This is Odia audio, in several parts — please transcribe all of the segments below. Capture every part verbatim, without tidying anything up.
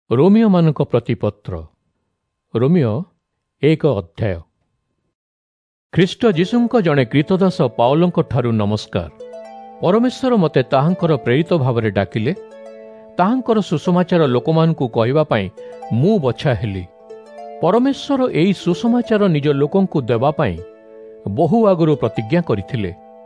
ରୋମିଓମାନଙ୍କ ପ୍ରତି ପତ୍ର ରୋମିଓ ଏକ ଅଧ୍ୟାୟ। ଖ୍ରୀଷ୍ଟ ଯୀଶୁଙ୍କ ଜଣେ କ୍ରୀତଦାସ ପାଉଲଙ୍କଠାରୁ ନମସ୍କାର। ପରମେଶ୍ୱର ମୋତେ ତାହାଙ୍କର ପ୍ରେରିତ ଭାବରେ ଡାକିଲେ, ତାହାଙ୍କର ସୁସମାଚାର ଲୋକମାନଙ୍କୁ କହିବା ପାଇଁ ମୁଁ ବଛା ହେଲି। ପରମେଶ୍ୱର ଏହି ସୁସମାଚାର ନିଜ ଲୋକଙ୍କୁ ଦେବା ପାଇଁ ବହୁ ଆଗରୁ ପ୍ରତିଜ୍ଞା କରିଥିଲେ।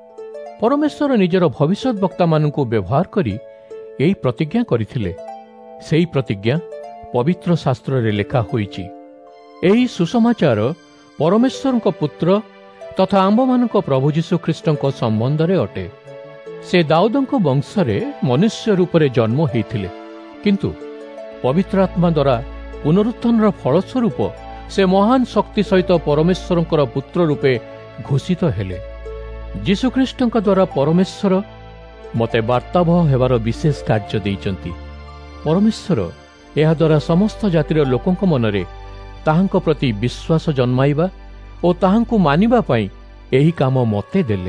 ପରମେଶ୍ୱର ନିଜର ଭବିଷ୍ୟତ ବକ୍ତାମାନଙ୍କୁ ବ୍ୟବହାର କରି ଏହି ପ୍ରତିଜ୍ଞା କରିଥିଲେ। ସେହି ପ୍ରତିଜ୍ଞା ପବିତ୍ର ଶାସ୍ତ୍ରରେ ଲେଖା ହୋଇଛି। ଏହି ସୁସମାଚାର ପରମେଶ୍ୱରଙ୍କ ପୁତ୍ର ତଥା ଆମ୍ଭମାନଙ୍କ ପ୍ରଭୁ ଯୀଶୁଖ୍ରୀଷ୍ଟଙ୍କ ସମ୍ବନ୍ଧରେ ଅଟେ। ସେ ଦାଉଦଙ୍କ ବଂଶରେ ମନୁଷ୍ୟ ରୂପରେ ଜନ୍ମ ହୋଇଥିଲେ, କିନ୍ତୁ ପବିତ୍ର ଆତ୍ମା ଦ୍ୱାରା ପୁନରୁତ୍ଥାନର ଫଳସ୍ୱରୂପ ସେ ମହାନ ଶକ୍ତି ସହିତ ପରମେଶ୍ୱରଙ୍କର ପୁତ୍ର ରୂପେ ଘୋଷିତ ହେଲେ। ଯୀଶୁଖ୍ରୀଷ୍ଟଙ୍କ ଦ୍ୱାରା ପରମେଶ୍ୱର ମୋତେ ବାର୍ତ୍ତାବହ ହେବାର ବିଶେଷ କାର୍ଯ୍ୟ ଦେଇଛନ୍ତି। ପରମେଶ୍ୱର ଏହାଦ୍ୱାରା ସମସ୍ତ ଜାତିର ଲୋକଙ୍କ ମନରେ ତାହାଙ୍କ ପ୍ରତି ବିଶ୍ୱାସ ଜନ୍ମାଇବା ଓ ତାହାଙ୍କୁ ମାନିବା ପାଇଁ ଏହି କାମ ମୋତେ ଦେଲେ।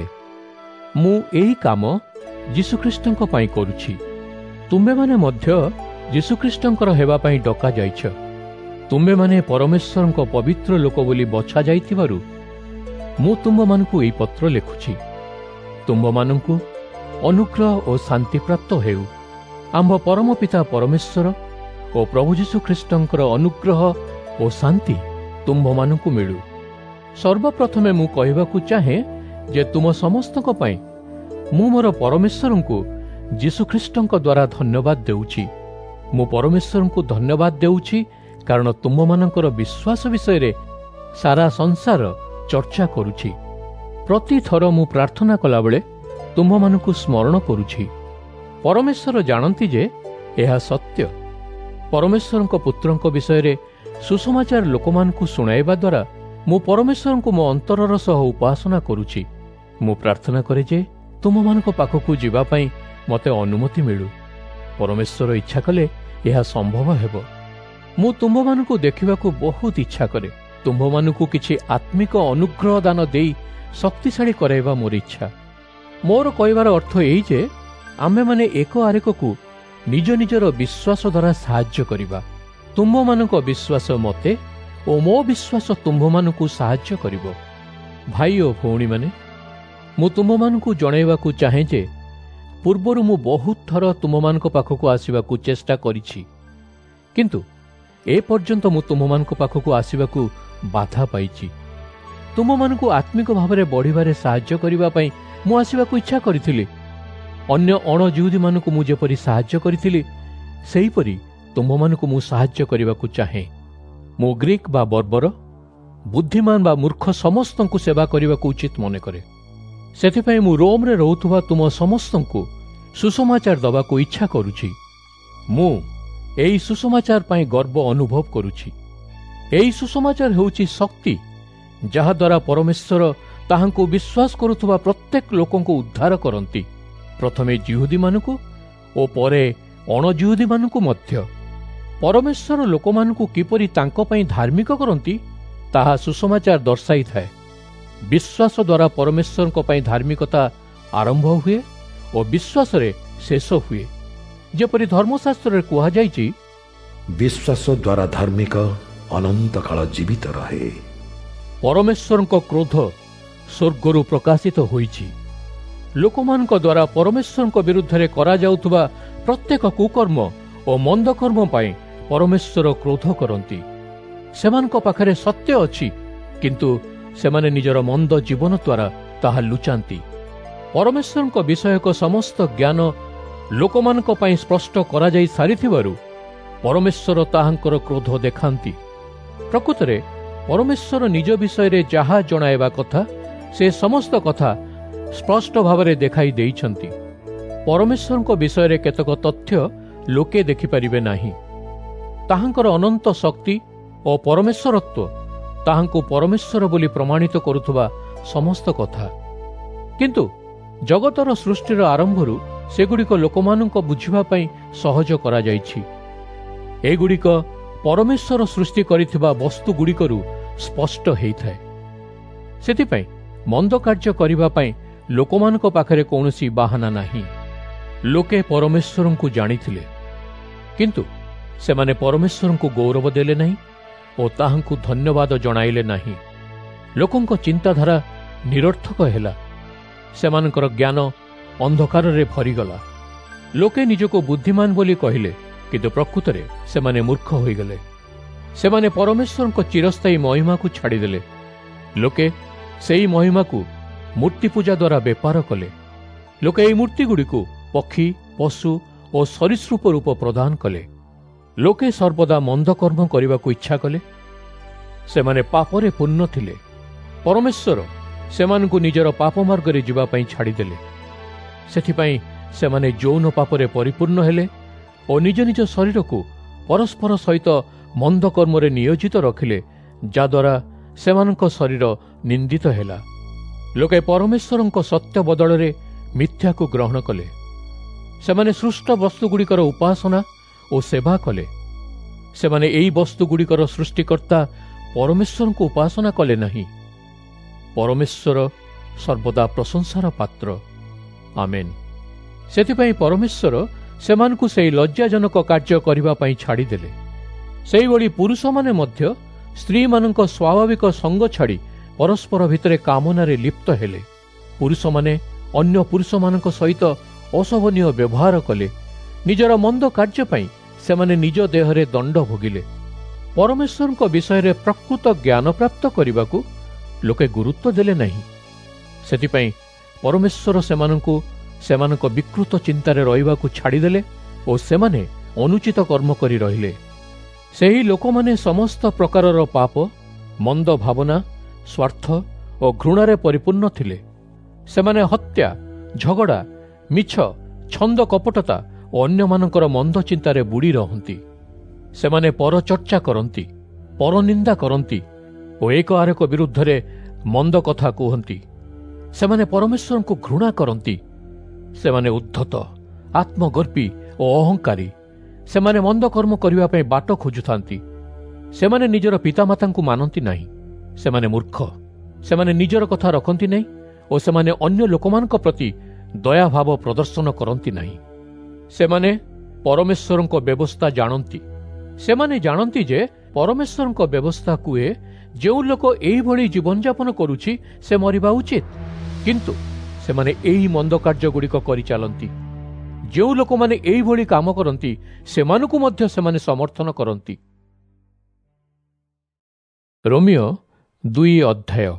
ମୁଁ ଏହି କାମ ଯୀଶୁଖ୍ରୀଷ୍ଟଙ୍କ ପାଇଁ କରୁଛି। ତୁମ୍ଭେମାନେ ମଧ୍ୟ ଯୀଶୁଖ୍ରୀଷ୍ଟଙ୍କର ହେବା ପାଇଁ ଡକାଯାଇଛ। ତୁମ୍ଭେମାନେ ପରମେଶ୍ୱରଙ୍କ ପବିତ୍ର ଲୋକ ବୋଲି ବଛା ଯାଇଥିବାରୁ ମୁଁ ତୁମ୍ଭମାନଙ୍କୁ ଏହି ପତ୍ର ଲେଖୁଛି। ତୁମ୍ଭମାନଙ୍କୁ ଅନୁଗ୍ରହ ଓ ଶାନ୍ତିପ୍ରାପ୍ତ ହେଉ। ଆମ୍ଭ ପରମ ପିତା ପରମେଶ୍ୱର ଓ ପ୍ରଭୁ ଯୀଶୁଖ୍ରୀଷ୍ଟଙ୍କର ଅନୁଗ୍ରହ ଓ ଶାନ୍ତି ତୁମ୍ଭମାନଙ୍କୁ ମିଳୁ। ସର୍ବପ୍ରଥମେ ମୁଁ କହିବାକୁ ଚାହେଁ ଯେ ତୁମ ସମସ୍ତଙ୍କ ପାଇଁ ମୁଁ ମୋର ପରମେଶ୍ୱରଙ୍କୁ ଯୀଶୁଖ୍ରୀଷ୍ଟଙ୍କ ଦ୍ୱାରା ଧନ୍ୟବାଦ ଦେଉଛି। ମୁଁ ପରମେଶ୍ୱରଙ୍କୁ ଧନ୍ୟବାଦ ଦେଉଛି କାରଣ ତୁମମାନଙ୍କର ବିଶ୍ୱାସ ବିଷୟରେ ସାରା ସଂସାର ଚର୍ଚ୍ଚା କରୁଛି। ପ୍ରତିଥର ମୁଁ ପ୍ରାର୍ଥନା କଲାବେଳେ ତୁମ୍ଭମାନଙ୍କୁ ସ୍ମରଣ କରୁଛି। ପରମେଶ୍ୱର ଜାଣନ୍ତି ଯେ ଏହା ସତ୍ୟ। ପରମେଶ୍ୱରଙ୍କ ପୁତ୍ରଙ୍କ ବିଷୟରେ ସୁସମାଚାର ଲୋକମାନଙ୍କୁ ଶୁଣାଇବା ଦ୍ୱାରା ମୁଁ ପରମେଶ୍ୱରଙ୍କୁ ମୋ ଅନ୍ତରର ସହ ଉପାସନା କରୁଛି। ମୁଁ ପ୍ରାର୍ଥନା କରେ ଯେ ତୁମମାନଙ୍କ ପାଖକୁ ଯିବା ପାଇଁ ମୋତେ ଅନୁମତି ମିଳୁ। ପରମେଶ୍ୱର ଇଚ୍ଛା କଲେ ଏହା ସମ୍ଭବ ହେବ। ମୁଁ ତୁମ୍ଭମାନଙ୍କୁ ଦେଖିବାକୁ ବହୁତ ଇଚ୍ଛା କରେ। ତୁମ୍ଭମାନଙ୍କୁ କିଛି ଆତ୍ମିକ ଅନୁଗ୍ରହ ଦାନ ଦେଇ ଶକ୍ତିଶାଳୀ କରାଇବା ମୋର ଇଚ୍ଛା। ମୋର କହିବାର ଅର୍ଥ ଏହି ଯେ ଆମ୍ଭେମାନେ ଏକ ଆରେକକୁ ନିଜ ନିଜର ବିଶ୍ୱାସ ଦ୍ୱାରା ସାହାଯ୍ୟ କରିବା। ତୁମ୍ଭମାନଙ୍କ ବିଶ୍ୱାସ ମୋତେ ଓ ମୋ ବିଶ୍ୱାସ ତୁମ୍ଭମାନଙ୍କୁ ସାହାଯ୍ୟ କରିବ। ଭାଇ ଓ ଭଉଣୀମାନେ, ମୁଁ ତୁମ୍ଭମାନଙ୍କୁ ଜଣାଇବାକୁ ଚାହେଁ ଯେ ପୂର୍ବରୁ ମୁଁ ବହୁତ ଥର ତୁମମାନଙ୍କ ପାଖକୁ ଆସିବାକୁ ଚେଷ୍ଟା କରିଛି, କିନ୍ତୁ ଏପର୍ଯ୍ୟନ୍ତ ମୁଁ ତୁମମାନଙ୍କ ପାଖକୁ ଆସିବାକୁ ବାଧା ପାଇଛି। ତୁମମାନଙ୍କୁ ଆତ୍ମିକ ଭାବରେ ବଢ଼ିବାରେ ସାହାଯ୍ୟ କରିବା ପାଇଁ ମୁଁ ଆସିବାକୁ ଇଚ୍ଛା କରିଥିଲି। ଅନ୍ୟ ଅଣଜିହୁଦୀମାନଙ୍କୁ ମୁଁ ଯେପରି ସାହାଯ୍ୟ କରିଥିଲି, ସେହିପରି ତୁମ୍ଭମାନଙ୍କୁ ମୁଁ ସାହାଯ୍ୟ କରିବାକୁ ଚାହେଁ। ମୁଁ ଗ୍ରୀକ୍ ବା ବର୍ବର, ବୁଦ୍ଧିମାନ ବା ମୂର୍ଖ ସମସ୍ତଙ୍କୁ ସେବା କରିବାକୁ ଉଚିତ ମନେକରେ। ସେଥିପାଇଁ ମୁଁ ରୋମରେ ରହୁଥିବା ତୁମ ସମସ୍ତଙ୍କୁ ସୁସମାଚାର ଦେବାକୁ ଇଚ୍ଛା କରୁଛି। ମୁଁ ଏହି ସୁସମାଚାର ପାଇଁ ଗର୍ବ ଅନୁଭବ କରୁଛି। ଏହି ସୁସମାଚାର ହେଉଛି ଶକ୍ତି, ଯାହାଦ୍ୱାରା ପରମେଶ୍ୱର ତାହାଙ୍କୁ ବିଶ୍ୱାସ କରୁଥିବା ପ୍ରତ୍ୟେକ ଲୋକଙ୍କୁ ଉଦ୍ଧାର କରନ୍ତି, ପ୍ରଥମେ ଜିହୁଦୀମାନଙ୍କୁ ଓ ପରେ ଅଣଜିହୁଦୀମାନଙ୍କୁ ମଧ୍ୟ। ପରମେଶ୍ୱର ଲୋକମାନଙ୍କୁ କିପରି ତାଙ୍କ ପାଇଁ ଧାର୍ମିକ କରନ୍ତି ତାହା ସୁସମାଚାର ଦର୍ଶାଇଥାଏ। ବିଶ୍ୱାସ ଦ୍ୱାରା ପରମେଶ୍ୱରଙ୍କ ପାଇଁ ଧାର୍ମିକତା ଆରମ୍ଭ ହୁଏ ଓ ବିଶ୍ୱାସରେ ଶେଷ ହୁଏ। ଯେପରି ଧର୍ମଶାସ୍ତ୍ରରେ କୁହାଯାଇଛି, ବିଶ୍ୱାସ ଦ୍ୱାରା ଧାର୍ମିକ ଅନନ୍ତ କାଳ ଜୀବିତ ରହେ। ପରମେଶ୍ୱରଙ୍କ କ୍ରୋଧ ସ୍ୱର୍ଗରୁ ପ୍ରକାଶିତ ହୋଇଛି। ଲୋକମାନଙ୍କ ଦ୍ୱାରା ପରମେଶ୍ୱରଙ୍କ ବିରୁଦ୍ଧରେ କରାଯାଉଥିବା ପ୍ରତ୍ୟେକ କୁକର୍ମ ଓ ମନ୍ଦକର୍ମ ପାଇଁ ପରମେଶ୍ୱର କ୍ରୋଧ କରନ୍ତି। ସେମାନଙ୍କ ପାଖରେ ସତ୍ୟ ଅଛି, କିନ୍ତୁ ସେମାନେ ନିଜର ମନ୍ଦ ଜୀବନ ଦ୍ୱାରା ତାହା ଲୁଚାନ୍ତି। ପରମେଶ୍ୱରଙ୍କ ବିଷୟକ ସମସ୍ତ ଜ୍ଞାନ ଲୋକମାନଙ୍କ ପାଇଁ ସ୍ପଷ୍ଟ କରାଯାଇ ସାରିଥିବାରୁ ପରମେଶ୍ୱର ତାହାଙ୍କର କ୍ରୋଧ ଦେଖାନ୍ତି। ପ୍ରକୃତରେ ପରମେଶ୍ୱର ନିଜ ବିଷୟରେ ଯାହା ଜଣାଇବା କଥା ସେ ସମସ୍ତ କଥା ସ୍ପଷ୍ଟ ଭାବରେ ଦେଖାଇ ଦେଇଛନ୍ତି। ପରମେଶ୍ୱରଙ୍କ ବିଷୟରେ କେତେକ ତଥ୍ୟ ଲୋକେ ଦେଖିପାରିବେ ନାହିଁ। ତାହାଙ୍କର ଅନନ୍ତ ଶକ୍ତି ଓ ପରମେଶ୍ୱରତ୍ୱ ତାହାଙ୍କୁ ପରମେଶ୍ୱର ବୋଲି ପ୍ରମାଣିତ କରୁଥିବା ସମସ୍ତ କଥା। କିନ୍ତୁ ଜଗତର ସୃଷ୍ଟିର ଆରମ୍ଭରୁ ସେଗୁଡ଼ିକ ଲୋକମାନଙ୍କ ବୁଝିବା ପାଇଁ ସହଜ କରାଯାଇଛି। ଏଗୁଡ଼ିକ ପରମେଶ୍ୱର ସୃଷ୍ଟି କରିଥିବା ବସ୍ତୁଗୁଡ଼ିକରୁ ସ୍ପଷ୍ଟ ହୋଇଥାଏ। ସେଥିପାଇଁ ମନ୍ଦ କାର୍ଯ୍ୟ କରିବା ପାଇଁ ଲୋକମାନଙ୍କ ପାଖରେ କୌଣସି ବାହାନା ନାହିଁ। ଲୋକେ ପରମେଶ୍ୱରଙ୍କୁ ଜାଣିଥିଲେ, କିନ୍ତୁ ସେମାନେ ପରମେଶ୍ୱରଙ୍କୁ ଗୌରବ ଦେଲେ ନାହିଁ ଓ ତାହାଙ୍କୁ ଧନ୍ୟବାଦ ଜଣାଇଲେ ନାହିଁ। ଲୋକଙ୍କ ଚିନ୍ତାଧାରା ନିରର୍ଥକ ହେଲା। ସେମାନଙ୍କର ଜ୍ଞାନ ଅନ୍ଧକାରରେ ଭରିଗଲା। ଲୋକେ ନିଜକୁ ବୁଦ୍ଧିମାନ ବୋଲି କହିଲେ, କିନ୍ତୁ ପ୍ରକୃତରେ ସେମାନେ ମୂର୍ଖ ହୋଇଗଲେ। ସେମାନେ ପରମେଶ୍ୱରଙ୍କ ଚିରସ୍ଥାୟୀ ମହିମାକୁ ଛାଡ଼ିଦେଲେ। ଲୋକେ ସେହି ମହିମାକୁ ମୂର୍ତ୍ତି ପୂଜା ଦ୍ୱାରା ବେପାର କଲେ। ଲୋକେ ଏହି ମୂର୍ତ୍ତିଗୁଡ଼ିକୁ ପକ୍ଷୀ, ପଶୁ ଓ ସରୀସୃପ ରୂପ ପ୍ରଦାନ କଲେ। ଲୋକେ ସର୍ବଦା ମନ୍ଦ କର୍ମ କରିବାକୁ ଇଚ୍ଛା କଲେ। ସେମାନେ ପାପରେ ପୂର୍ଣ୍ଣ ଥିଲେ। ପରମେଶ୍ୱର ସେମାନଙ୍କୁ ନିଜର ପାପ ମାର୍ଗରେ ଯିବା ପାଇଁ ଛାଡ଼ିଦେଲେ। ସେଥିପାଇଁ ସେମାନେ ଯୌନ ପାପରେ ପରିପୂର୍ଣ୍ଣ ହେଲେ ଓ ନିଜ ନିଜ ଶରୀରକୁ ପରସ୍ପର ସହିତ ମନ୍ଦ କର୍ମରେ ନିୟୋଜିତ ରଖିଲେ, ଯାଦ୍ୱାରା ସେମାନଙ୍କ ଶରୀର ନିନ୍ଦିତ ହେଲା। ଲୋକେ ପରମେଶ୍ୱରଙ୍କ ସତ୍ୟ ବଦଳରେ ମିଥ୍ୟାକୁ ଗ୍ରହଣ କଲେ। ସେମାନେ ସୃଷ୍ଟ ବସ୍ତୁଗୁଡ଼ିକର ଉପାସନା ଓ ସେବା କଲେ। ସେମାନେ ଏହି ବସ୍ତୁଗୁଡ଼ିକର ସୃଷ୍ଟିକର୍ତ୍ତା ପରମେଶ୍ୱରଙ୍କୁ ଉପାସନା କଲେ ନାହିଁ। ପରମେଶ୍ୱର ସର୍ବଦା ପ୍ରଶଂସାର ପାତ୍ର। ଆମେନ୍। ସେଥିପାଇଁ ପରମେଶ୍ୱର ସେମାନଙ୍କୁ ସେହି ଲଜ୍ଜାଜନକ କାର୍ଯ୍ୟ କରିବା ପାଇଁ ଛାଡ଼ିଦେଲେ। ସେହିଭଳି ପୁରୁଷମାନେ ମଧ୍ୟ ସ୍ତ୍ରୀମାନଙ୍କ ସ୍ୱାଭାବିକ ସଙ୍ଗ ଛାଡ଼ି ପରସ୍ପର ଭିତରେ କାମନାରେ ଲିପ୍ତ ହେଲେ। ପୁରୁଷମାନେ ଅନ୍ୟ ପୁରୁଷମାନଙ୍କ ସହିତ ଅଶୋଭନୀୟ ବ୍ୟବହାର କଲେ। ନିଜର ମନ୍ଦ କାର୍ଯ୍ୟ ପାଇଁ ସେମାନେ ନିଜ ଦେହରେ ଦଣ୍ଡ ଭୋଗିଲେ। ପରମେଶ୍ୱରଙ୍କ ବିଷୟରେ ପ୍ରକୃତ ଜ୍ଞାନ ପ୍ରାପ୍ତ କରିବାକୁ ଲୋକେ ଗୁରୁତ୍ୱ ଦେଲେ ନାହିଁ। ସେଥିପାଇଁ ପରମେଶ୍ୱର ସେମାନଙ୍କୁ ସେମାନଙ୍କ ବିକୃତ ଚିନ୍ତାରେ ରହିବାକୁ ଛାଡ଼ିଦେଲେ ଓ ସେମାନେ ଅନୁଚିତ କର୍ମ କରି ରହିଲେ। ସେହି ଲୋକମାନେ ସମସ୍ତ ପ୍ରକାରର ପାପ, ମନ୍ଦ ଭାବନା, ସ୍ୱାର୍ଥ ଓ ଘୃଣାରେ ପରିପୂର୍ଣ୍ଣ ଥିଲେ। ସେମାନେ ହତ୍ୟା, ଝଗଡ଼ା, ମିଛ, ଛନ୍ଦ କପଟତା ଓ ଅନ୍ୟମାନଙ୍କର ମନ୍ଦ ଚିନ୍ତାରେ ବୁଡ଼ି ରହନ୍ତି। ସେମାନେ ପରଚର୍ଚ୍ଚା କରନ୍ତି, ପରନିନ୍ଦା କରନ୍ତି ଓ ଏକ ଆରେକ ବିରୁଦ୍ଧରେ ମନ୍ଦ କଥା କୁହନ୍ତି। ସେମାନେ ପରମେଶ୍ୱରଙ୍କୁ ଘୃଣା କରନ୍ତି। ସେମାନେ ଉଦ୍ଧତ, ଆତ୍ମଗର୍ବୀ ଓ ଅହଙ୍କାରୀ। ସେମାନେ ମନ୍ଦ କର୍ମ କରିବା ପାଇଁ ବାଟ ଖୋଜୁଥାନ୍ତି। ସେମାନେ ନିଜର ପିତାମାତାଙ୍କୁ ମାନନ୍ତି ନାହିଁ। ସେମାନେ ମୂର୍ଖ। ସେମାନେ ନିଜର କଥା ରଖନ୍ତି ନାହିଁ ଓ ସେମାନେ ଅନ୍ୟ ଲୋକମାନଙ୍କ ପ୍ରତି ଦୟାଭାବ ପ୍ରଦର୍ଶନ କରନ୍ତି ନାହିଁ। ସେମାନେ ପରମେଶ୍ୱରଙ୍କ ବ୍ୟବସ୍ଥା ଜାଣନ୍ତି। ସେମାନେ ଜାଣନ୍ତି ଯେ ପରମେଶ୍ୱରଙ୍କ ବ୍ୟବସ୍ଥା କୁହେ, ଯେଉଁ ଲୋକ ଏହିଭଳି ଜୀବନଯାପନ କରୁଛି ସେ ମରିବା ଉଚିତ, କିନ୍ତୁ ସେମାନେ ଏହି ମନ୍ଦ କାର୍ଯ୍ୟଗୁଡ଼ିକ କରିଚାଲନ୍ତି। ଯେଉଁ ଲୋକମାନେ ଏହିଭଳି କାମ କରନ୍ତି ସେମାନଙ୍କୁ ମଧ୍ୟ ସେମାନେ ସମର୍ଥନ କରନ୍ତି। ରୋମିଓ ଦୁଇ ଅଧ୍ୟାୟ।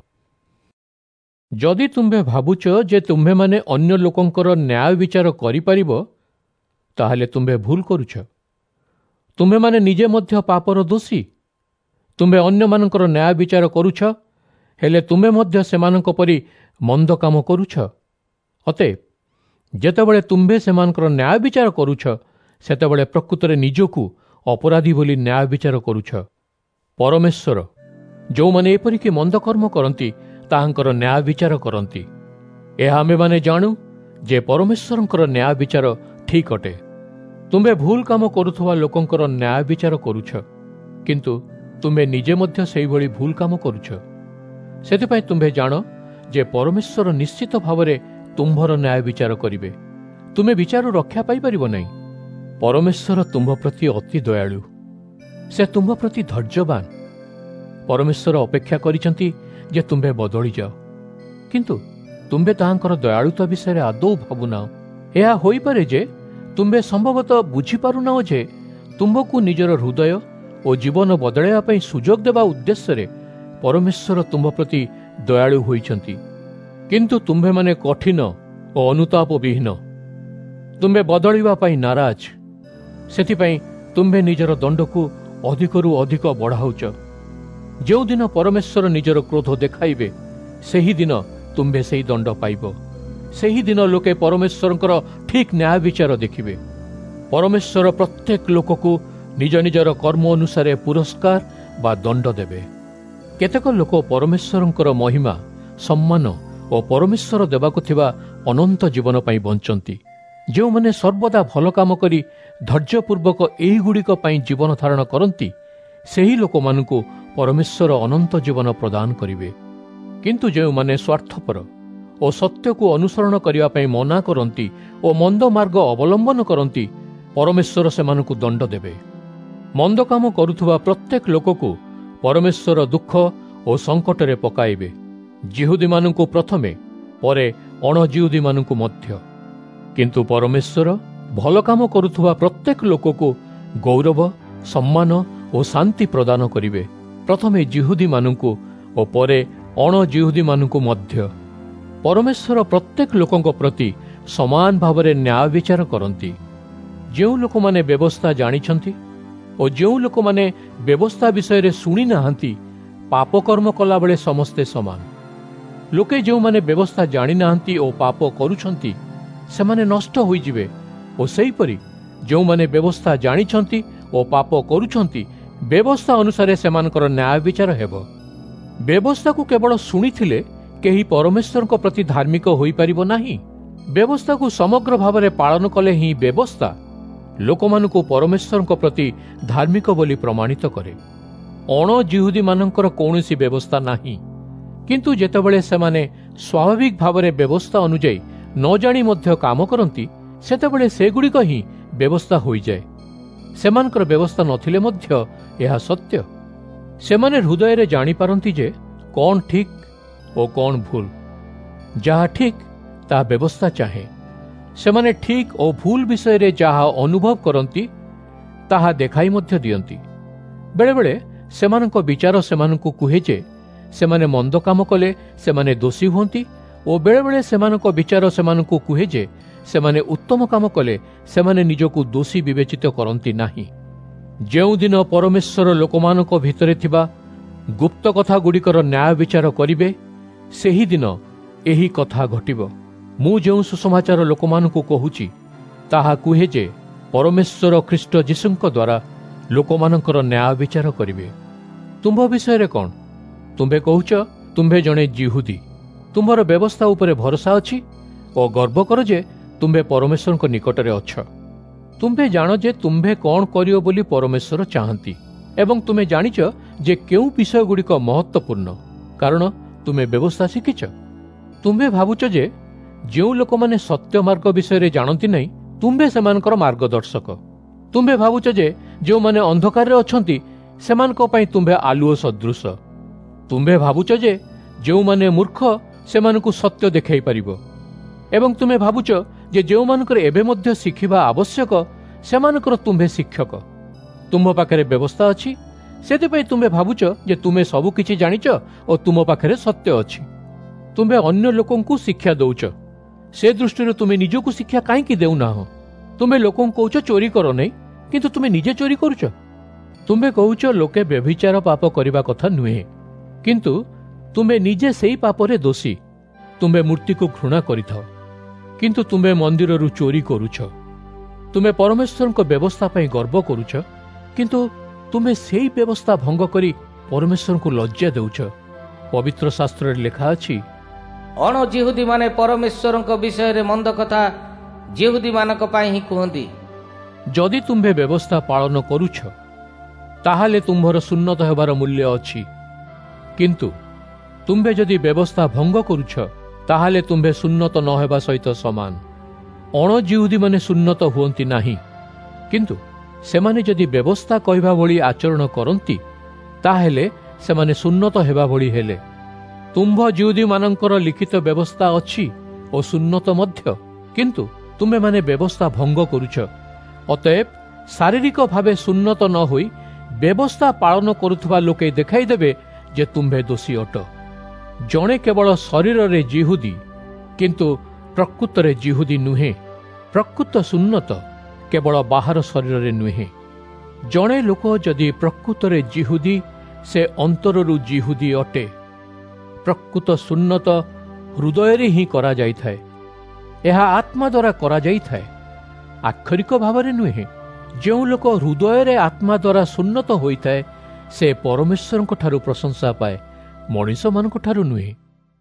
ଯଦି ତୁମ୍ଭେ ଭାବୁଛ ଯେ ତୁମ୍ଭେମାନେ ଅନ୍ୟ ଲୋକଙ୍କର ନ୍ୟାୟ ବିଚାର କରିପାରିବ, ତାହେଲେ ତୁମ୍ଭେ ଭୁଲ କରୁଛ। ତୁମ୍ଭେମାନେ ନିଜେ ମଧ୍ୟ ପାପର ଦୋଷୀ। ତୁମ୍ଭେ ଅନ୍ୟମାନଙ୍କର ନ୍ୟାୟ ବିଚାର କରୁଛ, ହେଲେ ତୁମେ ମଧ୍ୟ ସେମାନଙ୍କ ପରି ମନ୍ଦ କାମ କରୁଛ। ଅତଏବ ଯେତେବେଳେ ତୁମ୍ଭେ ସେମାନଙ୍କର ନ୍ୟାୟ ବିଚାର କରୁଛ, ସେତେବେଳେ ପ୍ରକୃତରେ ନିଜକୁ ଅପରାଧୀ ବୋଲି ନ୍ୟାୟ ବିଚାର କରୁଛ। ପରମେଶ୍ୱର ଯେଉଁମାନେ ଏପରିକି ମନ୍ଦ କର୍ମ କରନ୍ତି ତାହାଙ୍କର ନ୍ୟାୟ ବିଚାର କରନ୍ତି। ଏହା ଆମେମାନେ ଜାଣୁ ଯେ ପରମେଶ୍ୱରଙ୍କର ନ୍ୟାୟ ବିଚାର ଠିକ୍ ଅଟେ। ତୁମ୍ଭେ ଭୁଲ କାମ କରୁଥିବା ଲୋକଙ୍କର ନ୍ୟାୟ ବିଚାର କରୁଛ, କିନ୍ତୁ ତୁମ୍ଭେ ନିଜେ ମଧ୍ୟ ସେହିଭଳି ଭୁଲ କାମ କରୁଛ। ସେଥିପାଇଁ ତୁମ୍ଭେ ଜାଣ ଯେ ପରମେଶ୍ୱର ନିଶ୍ଚିତ ଭାବରେ ତୁମ୍ଭର ନ୍ୟାୟ ବିଚାର କରିବେ। ତୁମେ ବିଚାରରୁ ରକ୍ଷା ପାଇପାରିବ ନାହିଁ। ପରମେଶ୍ୱର ତୁମ୍ଭ ପ୍ରତି ଅତି ଦୟାଳୁ। ସେ ତୁମ୍ଭ ପ୍ରତି ଧୈର୍ଯ୍ୟବାନ। ପରମେଶ୍ୱର ଅପେକ୍ଷା କରିଛନ୍ତି ଯେ ତୁମ୍ଭେ ବଦଳିଯାଅ, କିନ୍ତୁ ତୁମ୍ଭେ ତାହାଙ୍କର ଦୟାଳୁତା ବିଷୟରେ ଆଦୌ ଭାବୁନାହ। ଏହା ହୋଇପାରେ ଯେ ତୁମ୍ଭେ ସମ୍ଭବତଃ ବୁଝିପାରୁନାହ ଯେ ତୁମ୍ଭକୁ ନିଜର ହୃଦୟ ଓ ଜୀବନ ବଦଳାଇବା ପାଇଁ ସୁଯୋଗ ଦେବା ଉଦ୍ଦେଶ୍ୟରେ ପରମେଶ୍ୱର ତୁମ୍ଭ ପ୍ରତି ଦୟାଳୁ ହୋଇଛନ୍ତି। କିନ୍ତୁ ତୁମ୍ଭେମାନେ କଠିନ ଓ ଅନୁତାପ ବିହୀନ। ତୁମ୍ଭେ ବଦଳିବା ପାଇଁ ନାରାଜ। ସେଥିପାଇଁ ତୁମ୍ଭେ ନିଜର ଦଣ୍ଡକୁ ଅଧିକରୁ ଅଧିକ ବଢ଼ାଉଛ। ଯେଉଁଦିନ ପରମେଶ୍ୱର ନିଜର କ୍ରୋଧ ଦେଖାଇବେ, ସେହିଦିନ ତୁମ୍ଭେ ସେହି ଦଣ୍ଡ ପାଇବ। ସେହିଦିନ ଲୋକେ ପରମେଶ୍ୱରଙ୍କର ଠିକ୍ ନ୍ୟାୟ ବିଚାର ଦେଖିବେ। ପରମେଶ୍ୱର ପ୍ରତ୍ୟେକ ଲୋକକୁ ନିଜ ନିଜର କର୍ମ ଅନୁସାରେ ପୁରସ୍କାର ବା ଦଣ୍ଡ ଦେବେ। କେତେକ ଲୋକ ପରମେଶ୍ୱରଙ୍କର ମହିମା, ସମ୍ମାନ ଓ ପରମେଶ୍ୱର ଦେବାକୁ ଥିବା ଅନନ୍ତ ଜୀବନ ପାଇଁ ବଞ୍ଚନ୍ତି। ଯେଉଁମାନେ ସର୍ବଦା ଭଲ କାମ କରି ଧୈର୍ଯ୍ୟପୂର୍ବକ ଏହିଗୁଡ଼ିକ ପାଇଁ ଜୀବନ ଧାରଣ କରନ୍ତି, ସେହି ଲୋକମାନଙ୍କୁ ପରମେଶ୍ୱର ଅନନ୍ତ ଜୀବନ ପ୍ରଦାନ କରିବେ। କିନ୍ତୁ ଯେଉଁମାନେ ସ୍ୱାର୍ଥପର ଓ ସତ୍ୟକୁ ଅନୁସରଣ କରିବା ପାଇଁ ମନା କରନ୍ତି ଓ ମନ୍ଦ ମାର୍ଗ ଅବଲମ୍ବନ କରନ୍ତି, ପରମେଶ୍ୱର ସେମାନଙ୍କୁ ଦଣ୍ଡ ଦେବେ। ମନ୍ଦ କାମ କରୁଥିବା ପ୍ରତ୍ୟେକ ଲୋକକୁ ପରମେଶ୍ୱର ଦୁଃଖ ଓ ସଙ୍କଟରେ ପକାଇବେ, ଜିହୁଦୀମାନଙ୍କୁ ପ୍ରଥମେ, ପରେ ଅଣଜିହୁଦୀମାନଙ୍କୁ ମଧ୍ୟ। କିନ୍ତୁ ପରମେଶ୍ୱର ଭଲ କାମ କରୁଥିବା ପ୍ରତ୍ୟେକ ଲୋକକୁ ଗୌରବ, ସମ୍ମାନ ଓ ଶାନ୍ତି ପ୍ରଦାନ କରିବେ, ପ୍ରଥମେ ଜିହୁଦୀମାନଙ୍କୁ ଓ ପରେ ଅଣଜିହୁଦୀମାନଙ୍କୁ ମଧ୍ୟ। ପରମେଶ୍ୱର ପ୍ରତ୍ୟେକ ଲୋକଙ୍କ ପ୍ରତି ସମାନ ଭାବରେ ନ୍ୟାୟ ବିଚାର କରନ୍ତି। ଯେଉଁ ଲୋକମାନେ ବ୍ୟବସ୍ଥା ଜାଣିଛନ୍ତି ଓ ଯେଉଁ ଲୋକମାନେ ବ୍ୟବସ୍ଥା ବିଷୟରେ ଶୁଣି ନାହାନ୍ତି, ପାପକର୍ମ କଲାବେଳେ ସମସ୍ତେ ସମାନ। ଲୋକେ ଯେଉଁମାନେ ବ୍ୟବସ୍ଥା ଜାଣିନାହାନ୍ତି ଓ ପାପ କରୁଛନ୍ତି, ସେମାନେ ନଷ୍ଟ ହୋଇଯିବେ, ଓ ସେହିପରି ଯେଉଁମାନେ ବ୍ୟବସ୍ଥା ଜାଣିଛନ୍ତି ଓ ପାପ କରୁଛନ୍ତି, ବ୍ୟବସ୍ଥା ଅନୁସାରେ ସେମାନଙ୍କର ନ୍ୟାୟ ବିଚାର ହେବ। ବ୍ୟବସ୍ଥାକୁ କେବଳ ଶୁଣିଥିଲେ କେହି ପରମେଶ୍ୱରଙ୍କ ପ୍ରତି ଧାର୍ମିକ ହୋଇପାରିବ ନାହିଁ। ବ୍ୟବସ୍ଥାକୁ ସମଗ୍ର ଭାବରେ ପାଳନ କଲେ ହିଁ ବ୍ୟବସ୍ଥା ଲୋକମାନଙ୍କୁ ପରମେଶ୍ୱରଙ୍କ ପ୍ରତି ଧାର୍ମିକ ବୋଲି ପ୍ରମାଣିତ କରେ। ଅଣଜିହୁଦୀମାନଙ୍କର କୌଣସି ବ୍ୟବସ୍ଥା ନାହିଁ, କିନ୍ତୁ ଯେତେବେଳେ ସେମାନେ ସ୍ୱାଭାବିକ ଭାବରେ ବ୍ୟବସ୍ଥା ଅନୁଯାୟୀ ନ ଜାଣି ମଧ୍ୟ କାମ କରନ୍ତି, ସେତେବେଳେ ସେଗୁଡ଼ିକ ହିଁ ବ୍ୟବସ୍ଥା ହୋଇଯାଏ। ସେମାନଙ୍କର ବ୍ୟବସ୍ଥା ନଥିଲେ ମଧ୍ୟ ଏହା ସତ୍ୟ। ସେମାନେ ହୃଦୟରେ ଜାଣିପାରନ୍ତି ଯେ କ'ଣ ଠିକ୍ ଓ କ'ଣ ଭୁଲ। ଯାହା ଠିକ୍ ତାହା ବ୍ୟବସ୍ଥା ଚାହେଁ। ସେମାନେ ଠିକ୍ ଓ ଭୁଲ ବିଷୟରେ ଯାହା ଅନୁଭବ କରନ୍ତି ତାହା ଦେଖାଇ ମଧ୍ୟ ଦିଅନ୍ତି। ବେଳେବେଳେ ସେମାନଙ୍କ ବିଚାର ସେମାନଙ୍କୁ କୁହେ ଯେ ସେମାନେ ମନ୍ଦ କାମ କଲେ ସେମାନେ ଦୋଷୀ ହୁଅନ୍ତି, ଓ ବେଳେବେଳେ ସେମାନଙ୍କ ବିଚାର ସେମାନଙ୍କୁ କୁହେ ଯେ ସେମାନେ ଉତ୍ତମ କାମ କଲେ ସେମାନେ ନିଜକୁ ଦୋଷୀ ବିବେଚିତ କରନ୍ତି ନାହିଁ। ଯେଉଁଦିନ ପରମେଶ୍ୱର ଲୋକମାନଙ୍କ ଭିତରେ ଥିବା ଗୁପ୍ତ କଥାଗୁଡ଼ିକର ନ୍ୟାୟ ବିଚାର କରିବେ, ସେହିଦିନ ଏହି କଥା ଘଟିବ। ମୁଁ ଯେଉଁ ସୁସମାଚାର ଲୋକମାନଙ୍କୁ କହୁଛି ତାହା କୁହେ ଯେ ପରମେଶ୍ୱର ଖ୍ରୀଷ୍ଟ ଯୀଶୁଙ୍କ ଦ୍ୱାରା ଲୋକମାନଙ୍କର ନ୍ୟାୟ ବିଚାର କରିବେ। ତୁମ୍ଭ ବିଷୟରେ କ'ଣ? ତୁମ୍ଭେ କହୁଛ ତୁମ୍ଭେ ଜଣେ ଜିହୁଦୀ, ତୁମ୍ଭର ବ୍ୟବସ୍ଥା ଉପରେ ଭରସା ଅଛି ଓ ଗର୍ବ କର ଯେ ତୁମ୍ଭେ ପରମେଶ୍ୱରଙ୍କ ନିକଟରେ ଅଛ। ତୁମ୍ଭେ ଜାଣ ଯେ ତୁମ୍ଭେ କ'ଣ କରିବ ବୋଲି ପରମେଶ୍ୱର ଚାହାନ୍ତି, ଏବଂ ତୁମେ ଜାଣିଛ ଯେ କେଉଁ ବିଷୟଗୁଡ଼ିକ ମହତ୍ତ୍ୱପୂର୍ଣ୍ଣ, କାରଣ ତୁମେ ବ୍ୟବସ୍ଥା ଶିଖିଛ। ତୁମ୍ଭେ ଭାବୁଛ ଯେ ଯେଉଁ ଲୋକମାନେ ସତ୍ୟ ମାର୍ଗ ବିଷୟରେ ଜାଣନ୍ତି ନାହିଁ, ତୁମ୍ଭେ ସେମାନଙ୍କର ମାର୍ଗଦର୍ଶକ। ତୁମ୍ଭେ ଭାବୁଛ ଯେ ଯେଉଁମାନେ ଅନ୍ଧକାରରେ ଅଛନ୍ତି ସେମାନଙ୍କ ପାଇଁ ତୁମ୍ଭେ ଆଲୁଅ ସଦୃଶ। ତୁମ୍ଭେ ଭାବୁଛ ଯେ ଯେଉଁମାନେ ମୂର୍ଖ ସେମାନଙ୍କୁ ସତ୍ୟ ଦେଖାଇ ପାରିବ, ଏବଂ ତୁମେ ଭାବୁଛ ଯେ ଯେଉଁମାନଙ୍କର ଏବେ ମଧ୍ୟ ଶିଖିବା ଆବଶ୍ୟକ ସେମାନଙ୍କର ତୁମ୍ଭେ ଶିକ୍ଷକ। ତୁମ୍ଭ ପାଖରେ ବ୍ୟବସ୍ଥା ଅଛି, ସେଥିପାଇଁ ତୁମ୍ଭେ ଭାବୁଛ ଯେ ତୁମେ ସବୁ କିଛି ଜାଣିଛ ଓ ତୁମ ପାଖରେ ସତ୍ୟ ଅଛି। ତୁମ୍ଭେ ଅନ୍ୟ ଲୋକଙ୍କୁ ଶିକ୍ଷା ଦେଉଛ, ସେ ଦୃଷ୍ଟିରୁ ତୁମେ ନିଜକୁ ଶିକ୍ଷା କାହିଁକି ଦେଉନାହଁ? ତୁମେ ଲୋକଙ୍କୁ କହୁଛ ଚୋରି କର ନାହିଁ, କିନ୍ତୁ ତୁମେ ନିଜେ ଚୋରି କରୁଛ। ତୁମ୍ଭେ କହୁଛ ଲୋକେ ବ୍ୟଭିଚାର ପାପ କରିବା କଥା ନୁହେଁ, କିନ୍ତୁ ତୁମେ ନିଜେ ସେହି ପାପରେ ଦୋଷୀ। ତୁମ୍ଭେ ମୂର୍ତ୍ତିକୁ ଘୃଣା କରିଥାଅ, କିନ୍ତୁ ତୁମ୍ଭେ ମନ୍ଦିରରୁ ଚୋରି କରୁଛ। ତୁମେ ପରମେଶ୍ୱରଙ୍କ ବ୍ୟବସ୍ଥା ପାଇଁ ଗର୍ବ କରୁଛ, କିନ୍ତୁ ତୁମେ ସେହି ବ୍ୟବସ୍ଥା ଭଙ୍ଗ କରି ପରମେଶ୍ୱରଙ୍କୁ ଲଜ୍ଜା ଦେଉଛ। ପବିତ୍ର ଶାସ୍ତ୍ରରେ ଲେଖା ଅଛି, ଅଣଜିହୁଦୀମାନେ ପରମେଶ୍ୱରଙ୍କ ବିଷୟରେ ମନ୍ଦ କଥା ଜିହୁଦୀମାନଙ୍କ ପାଇଁ ହିଁ କୁହନ୍ତି। ଯଦି ତୁମ୍ଭେ ବ୍ୟବସ୍ଥା ପାଳନ କରୁଛ, ତାହେଲେ ତୁମ୍ଭର ସୁନ୍ନତ ହେବାର ମୂଲ୍ୟ ଅଛି, କିନ୍ତୁ ତୁମ୍ଭେ ଯଦି ବ୍ୟବସ୍ଥା ଭଙ୍ଗ କରୁଛ, ତାହେଲେ ତୁମ୍ଭେ ସୁନ୍ନତ ନ ହେବା ସହିତ ସମାନ। ଅଣଜିହୁଦୀମାନେ ସୁନ୍ନତ ହୁଅନ୍ତି ନାହିଁ, କିନ୍ତୁ ସେମାନେ ଯଦି ବ୍ୟବସ୍ଥା କହିବା ଭଳି ଆଚରଣ କରନ୍ତି, ତାହେଲେ ସେମାନେ ସୁନ୍ନତ ହେବା ଭଳି ହେଲେ। ତୁମ୍ଭ ଜିହୁଦୀମାନଙ୍କର ଲିଖିତ ବ୍ୟବସ୍ଥା ଅଛି ଓ ସୁନ୍ନତ ମଧ୍ୟ, କିନ୍ତୁ ତୁମେମାନେ ବ୍ୟବସ୍ଥା ଭଙ୍ଗ କରୁଛ। ଅତଏବ ଶାରୀରିକ ଭାବେ ସୁନ୍ନତ ନ ହୋଇ ବ୍ୟବସ୍ଥା ପାଳନ କରୁଥିବା ଲୋକେ ଦେଖାଇଦେବେ ଯେ ତୁମ୍ଭେ ଦୋଷୀ ଅଟ। ଜଣେ କେବଳ ଶରୀରରେ ଜିହୁଦୀ, କିନ୍ତୁ ପ୍ରକୃତରେ ଜିହୁଦୀ ନୁହେଁ। ପ୍ରକୃତ ସୁନ୍ନତ କେବଳ ବାହାର ଶରୀରରେ ନୁହେଁ। ଜଣେ ଲୋକ ଯଦି ପ୍ରକୃତରେ ଜିହୁଦୀ, ସେ ଅନ୍ତରରୁ ଜିହୁଦୀ ଅଟେ। ପ୍ରକୃତ ସୁନ୍ନତ ହୃଦୟରେ ହିଁ କରାଯାଇଥାଏ। ଏହା ଆତ୍ମା ଦ୍ୱାରା କରାଯାଇଥାଏ, ଆକ୍ଷରିକ ଭାବରେ ନୁହେଁ। ଯେଉଁ ଲୋକ ହୃଦୟରେ ଆତ୍ମା ଦ୍ୱାରା ସୁନ୍ନତ ହୋଇଥାଏ, ସେ ପରମେଶ୍ୱରଙ୍କ ଠାରୁ ପ୍ରଶଂସା ପାଏ, ମଣିଷମାନଙ୍କ ଠାରୁ ନୁହେଁ।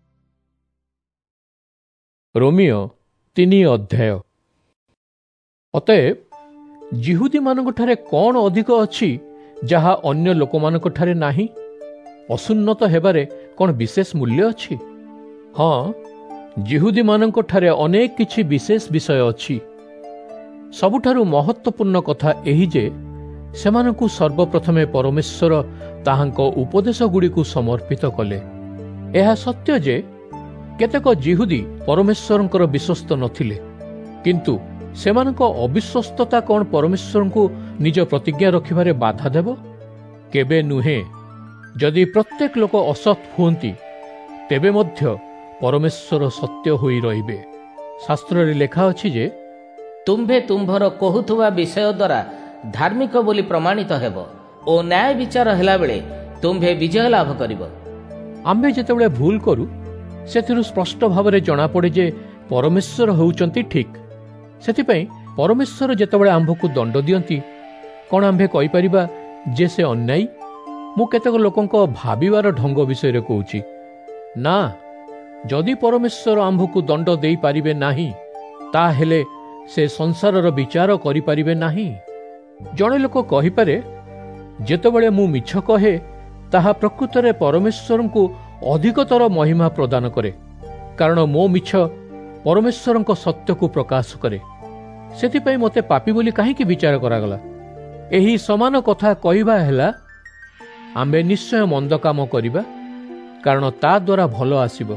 ରୋମିଓ ତିନି ଅଧ୍ୟାୟ। ଅତଏବ ଜିହୁଦୀମାନଙ୍କଠାରେ କ'ଣ ଅଧିକ ଅଛି ଯାହା ଅନ୍ୟ ଲୋକମାନଙ୍କଠାରେ ନାହିଁ? ଅସୁନ୍ନତ ହେବାରେ କ'ଣ ବିଶେଷ ମୂଲ୍ୟ ଅଛି? ହଁ, ଜିହୁଦୀମାନଙ୍କଠାରେ ଅନେକ କିଛି ବିଶେଷ ବିଷୟ ଅଛି। ସବୁଠାରୁ ମହତ୍ତ୍ୱପୂର୍ଣ୍ଣ କଥା ଏହି ଯେ ସେମାନଙ୍କୁ ସର୍ବପ୍ରଥମେ ପରମେଶ୍ୱର ତାହାଙ୍କ ଉପଦେଶଗୁଡ଼ିକୁ ସମର୍ପିତ କଲେ। ଏହା ସତ୍ୟ ଯେ କେତେକ ଜିହୁଦୀ ପରମେଶ୍ୱରଙ୍କର ବିଶ୍ୱସ୍ତ ନଥିଲେ, କିନ୍ତୁ ସେମାନଙ୍କ ଅବିଶ୍ୱସ୍ତତା କ'ଣ ପରମେଶ୍ୱରଙ୍କୁ ନିଜ ପ୍ରତିଜ୍ଞା ରଖିବାରେ ବାଧା ଦେବ? କେବେ ନୁହେଁ। ଯଦି ପ୍ରତ୍ୟେକ ଲୋକ ଅସତ୍ ହୁଅନ୍ତି, ତେବେ ମଧ୍ୟ ପରମେଶ୍ୱର ସତ୍ୟ ହୋଇ ରହିବେ। ଶାସ୍ତ୍ରରେ ଲେଖା ଅଛି ଯେ ତୁମ୍ଭେ ତୁମ୍ଭର କହୁଥିବା ବିଷୟ ଦ୍ୱାରା ଧାର୍ମିକ ବୋଲି ପ୍ରମାଣିତ ହେବ ଓ ନ୍ୟାୟ ବିଚାର ହେଲାବେଳେ ତୁମ୍ଭେ ବିଜୟ ଲାଭ କରିବ। ଆମ୍ଭେ ଯେତେବେଳେ ଭୁଲ କରୁ, ସେଥିରୁ ସ୍ପଷ୍ଟ ଭାବରେ ଜଣାପଡ଼େ ଯେ ପରମେଶ୍ୱର ହେଉଛନ୍ତି ଠିକ୍। ସେଥିପାଇଁ ପରମେଶ୍ୱର ଯେତେବେଳେ ଆମ୍ଭକୁ ଦଣ୍ଡ ଦିଅନ୍ତି, କ'ଣ ଆମ୍ଭେ କହିପାରିବା ଯେ ସେ ଅନ୍ୟାୟୀ? ମୁଁ କେତେକ ଲୋକଙ୍କ ଭାବିବାର ଢଙ୍ଗ ବିଷୟରେ କହୁଛି। ନା, ଯଦି ପରମେଶ୍ୱର ଆମ୍ଭକୁ ଦଣ୍ଡ ଦେଇପାରିବେ ନାହିଁ, ତାହେଲେ ସେ ସଂସାରର ବିଚାର କରିପାରିବେ ନାହିଁ। ଜଣେ ଲୋକ କହିପାରେ, ଯେତେବେଳେ ମୁଁ ମିଛ କହେ, ତାହା ପ୍ରକୃତରେ ପରମେଶ୍ୱରଙ୍କୁ ଅଧିକତର ମହିମା ପ୍ରଦାନ କରେ, କାରଣ ମୋ ମିଛ ପରମେଶ୍ୱରଙ୍କ ସତ୍ୟକୁ ପ୍ରକାଶ କରେ। ସେଥିପାଇଁ ମୋତେ ପାପୀ ବୋଲି କାହିଁକି ବିଚାର କରାଗଲା? ଏହି ସମାନ କଥା କହିବା ହେଲା, ଆମ୍ଭେ ନିଶ୍ଚୟ ମନ୍ଦ କାମ କରିବା, କାରଣ ତା ଦ୍ୱାରା ଭଲ ଆସିବ।